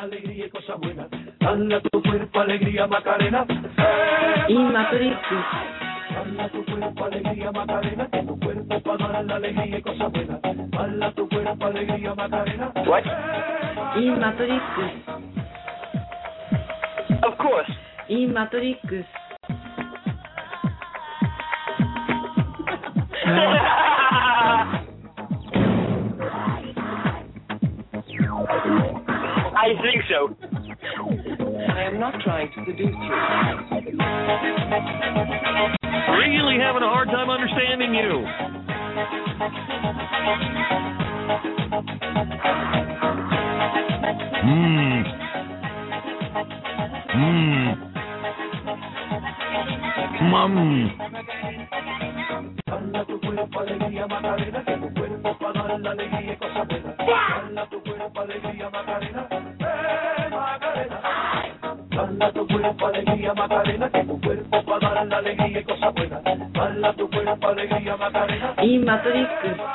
Dala tu cuerpo alegría Macarena. In Matrix. Dala tu cuerpo alegría Macarena, que tu cuerpo para dar la alegría y cosas buenas. Dala tu cuerpo alegría Macarena. What? In Matrix. Of course. In Matrix. I think so. I am not trying to seduce you. Really having a hard time understanding you. Mmm. Mmm. Mmm. Dala tu cuerpo alegría Macarena, que tu cuerpo para dar la alegría y cosas buenas. Dala tu cuerpo alegría Macarena. Eh, Macarena. Dala tu cuerpo alegría Macarena, que tu cuerpo para dar la alegría y cosas buenas. Dala tu cuerpo alegría Macarena. In Matrix.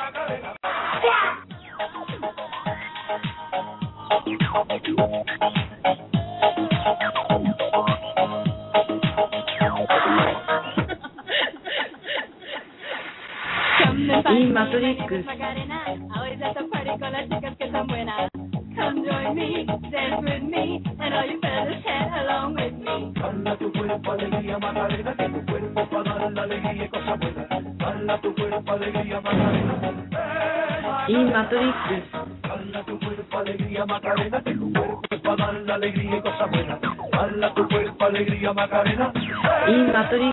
In Matrix. Always at the party con las chicas que son buenas. Come join me, dance with me, and all you fellas chat along with me. Dala tu cuerpo alegría Macarena, que tu cuerpo para dar la alegría y cosas buenas. Dala tu cuerpo alegría Macarena. In Matrix. Dala tu cuerpo alegría Macarena, que tu cuerpo para dar la alegría y cosas buenas. Dala tu cuerpo alegría Macarena. In Matrix.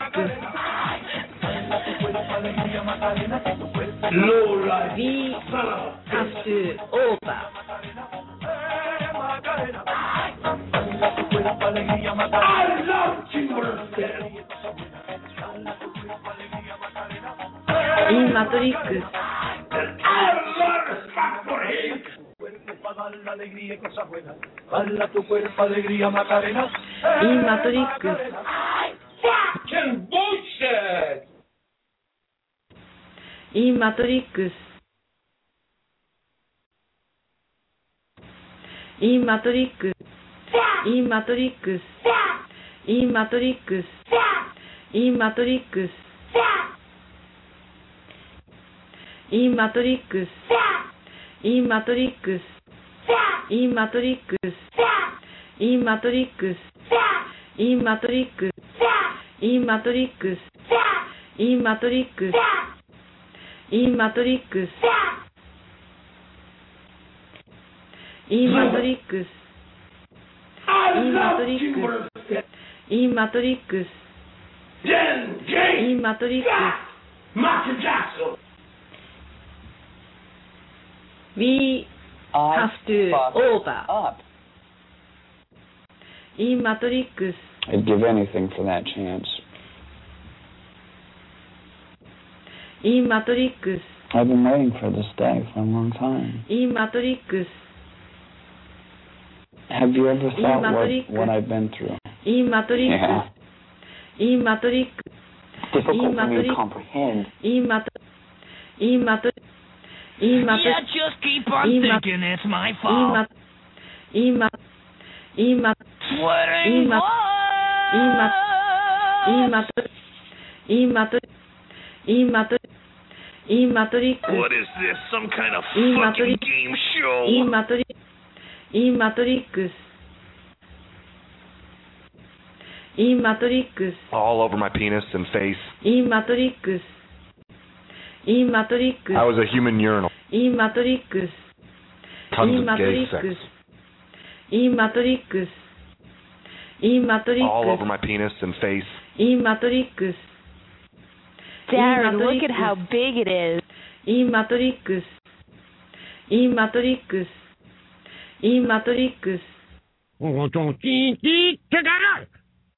We have to over. I love you. In Matrix. I love for him. Para dar la alegría y cosas buenas. Dala tu cuerpo alegría Macarena. In Matrix. Fucking bullshit. In Matrix. In Matrix. In Matrix. In Matrix. In Matrix. In Matrix. In Matrix. In Matrix. In Matrix. In Matrix. In Matrix. In Matrix. In Matrix. In Matrix. In Matrix. In Matrix. Jen, Jane, In Matrix. Michael Jackson. We have to over. Up. In Matrix. I'd give anything for that chance. In Matrix. I've been waiting for this day for a long time. In Matrix. Have you ever thought Matrix. what, what I've been through? In Matrix. Yeah. In Matrix. Difficult In for me to Matrix. comprehend. In Matrix. In Matrix. In Matrix. Yeah, just keep on In Ma- thinking it's my In fault. Mat. In Mat. In Mat. Sweating In Mat. In Mat. In blood. Matrix. In Matrix. In Matrix. In Matrix. What is this? Some kind of In fucking Matrix. game show? In Matrix. In Matrix. In Matrix. All over my penis and face. In Matrix. In Matrix. I was a human urinal. In Matrix. Tons In of gay Matrix. sex. In Matrix. In Matrix. All over my penis and face. In Matrix. Darren, In look Matrix. at how big it is. In Matrix. In Matrix. In Matrix.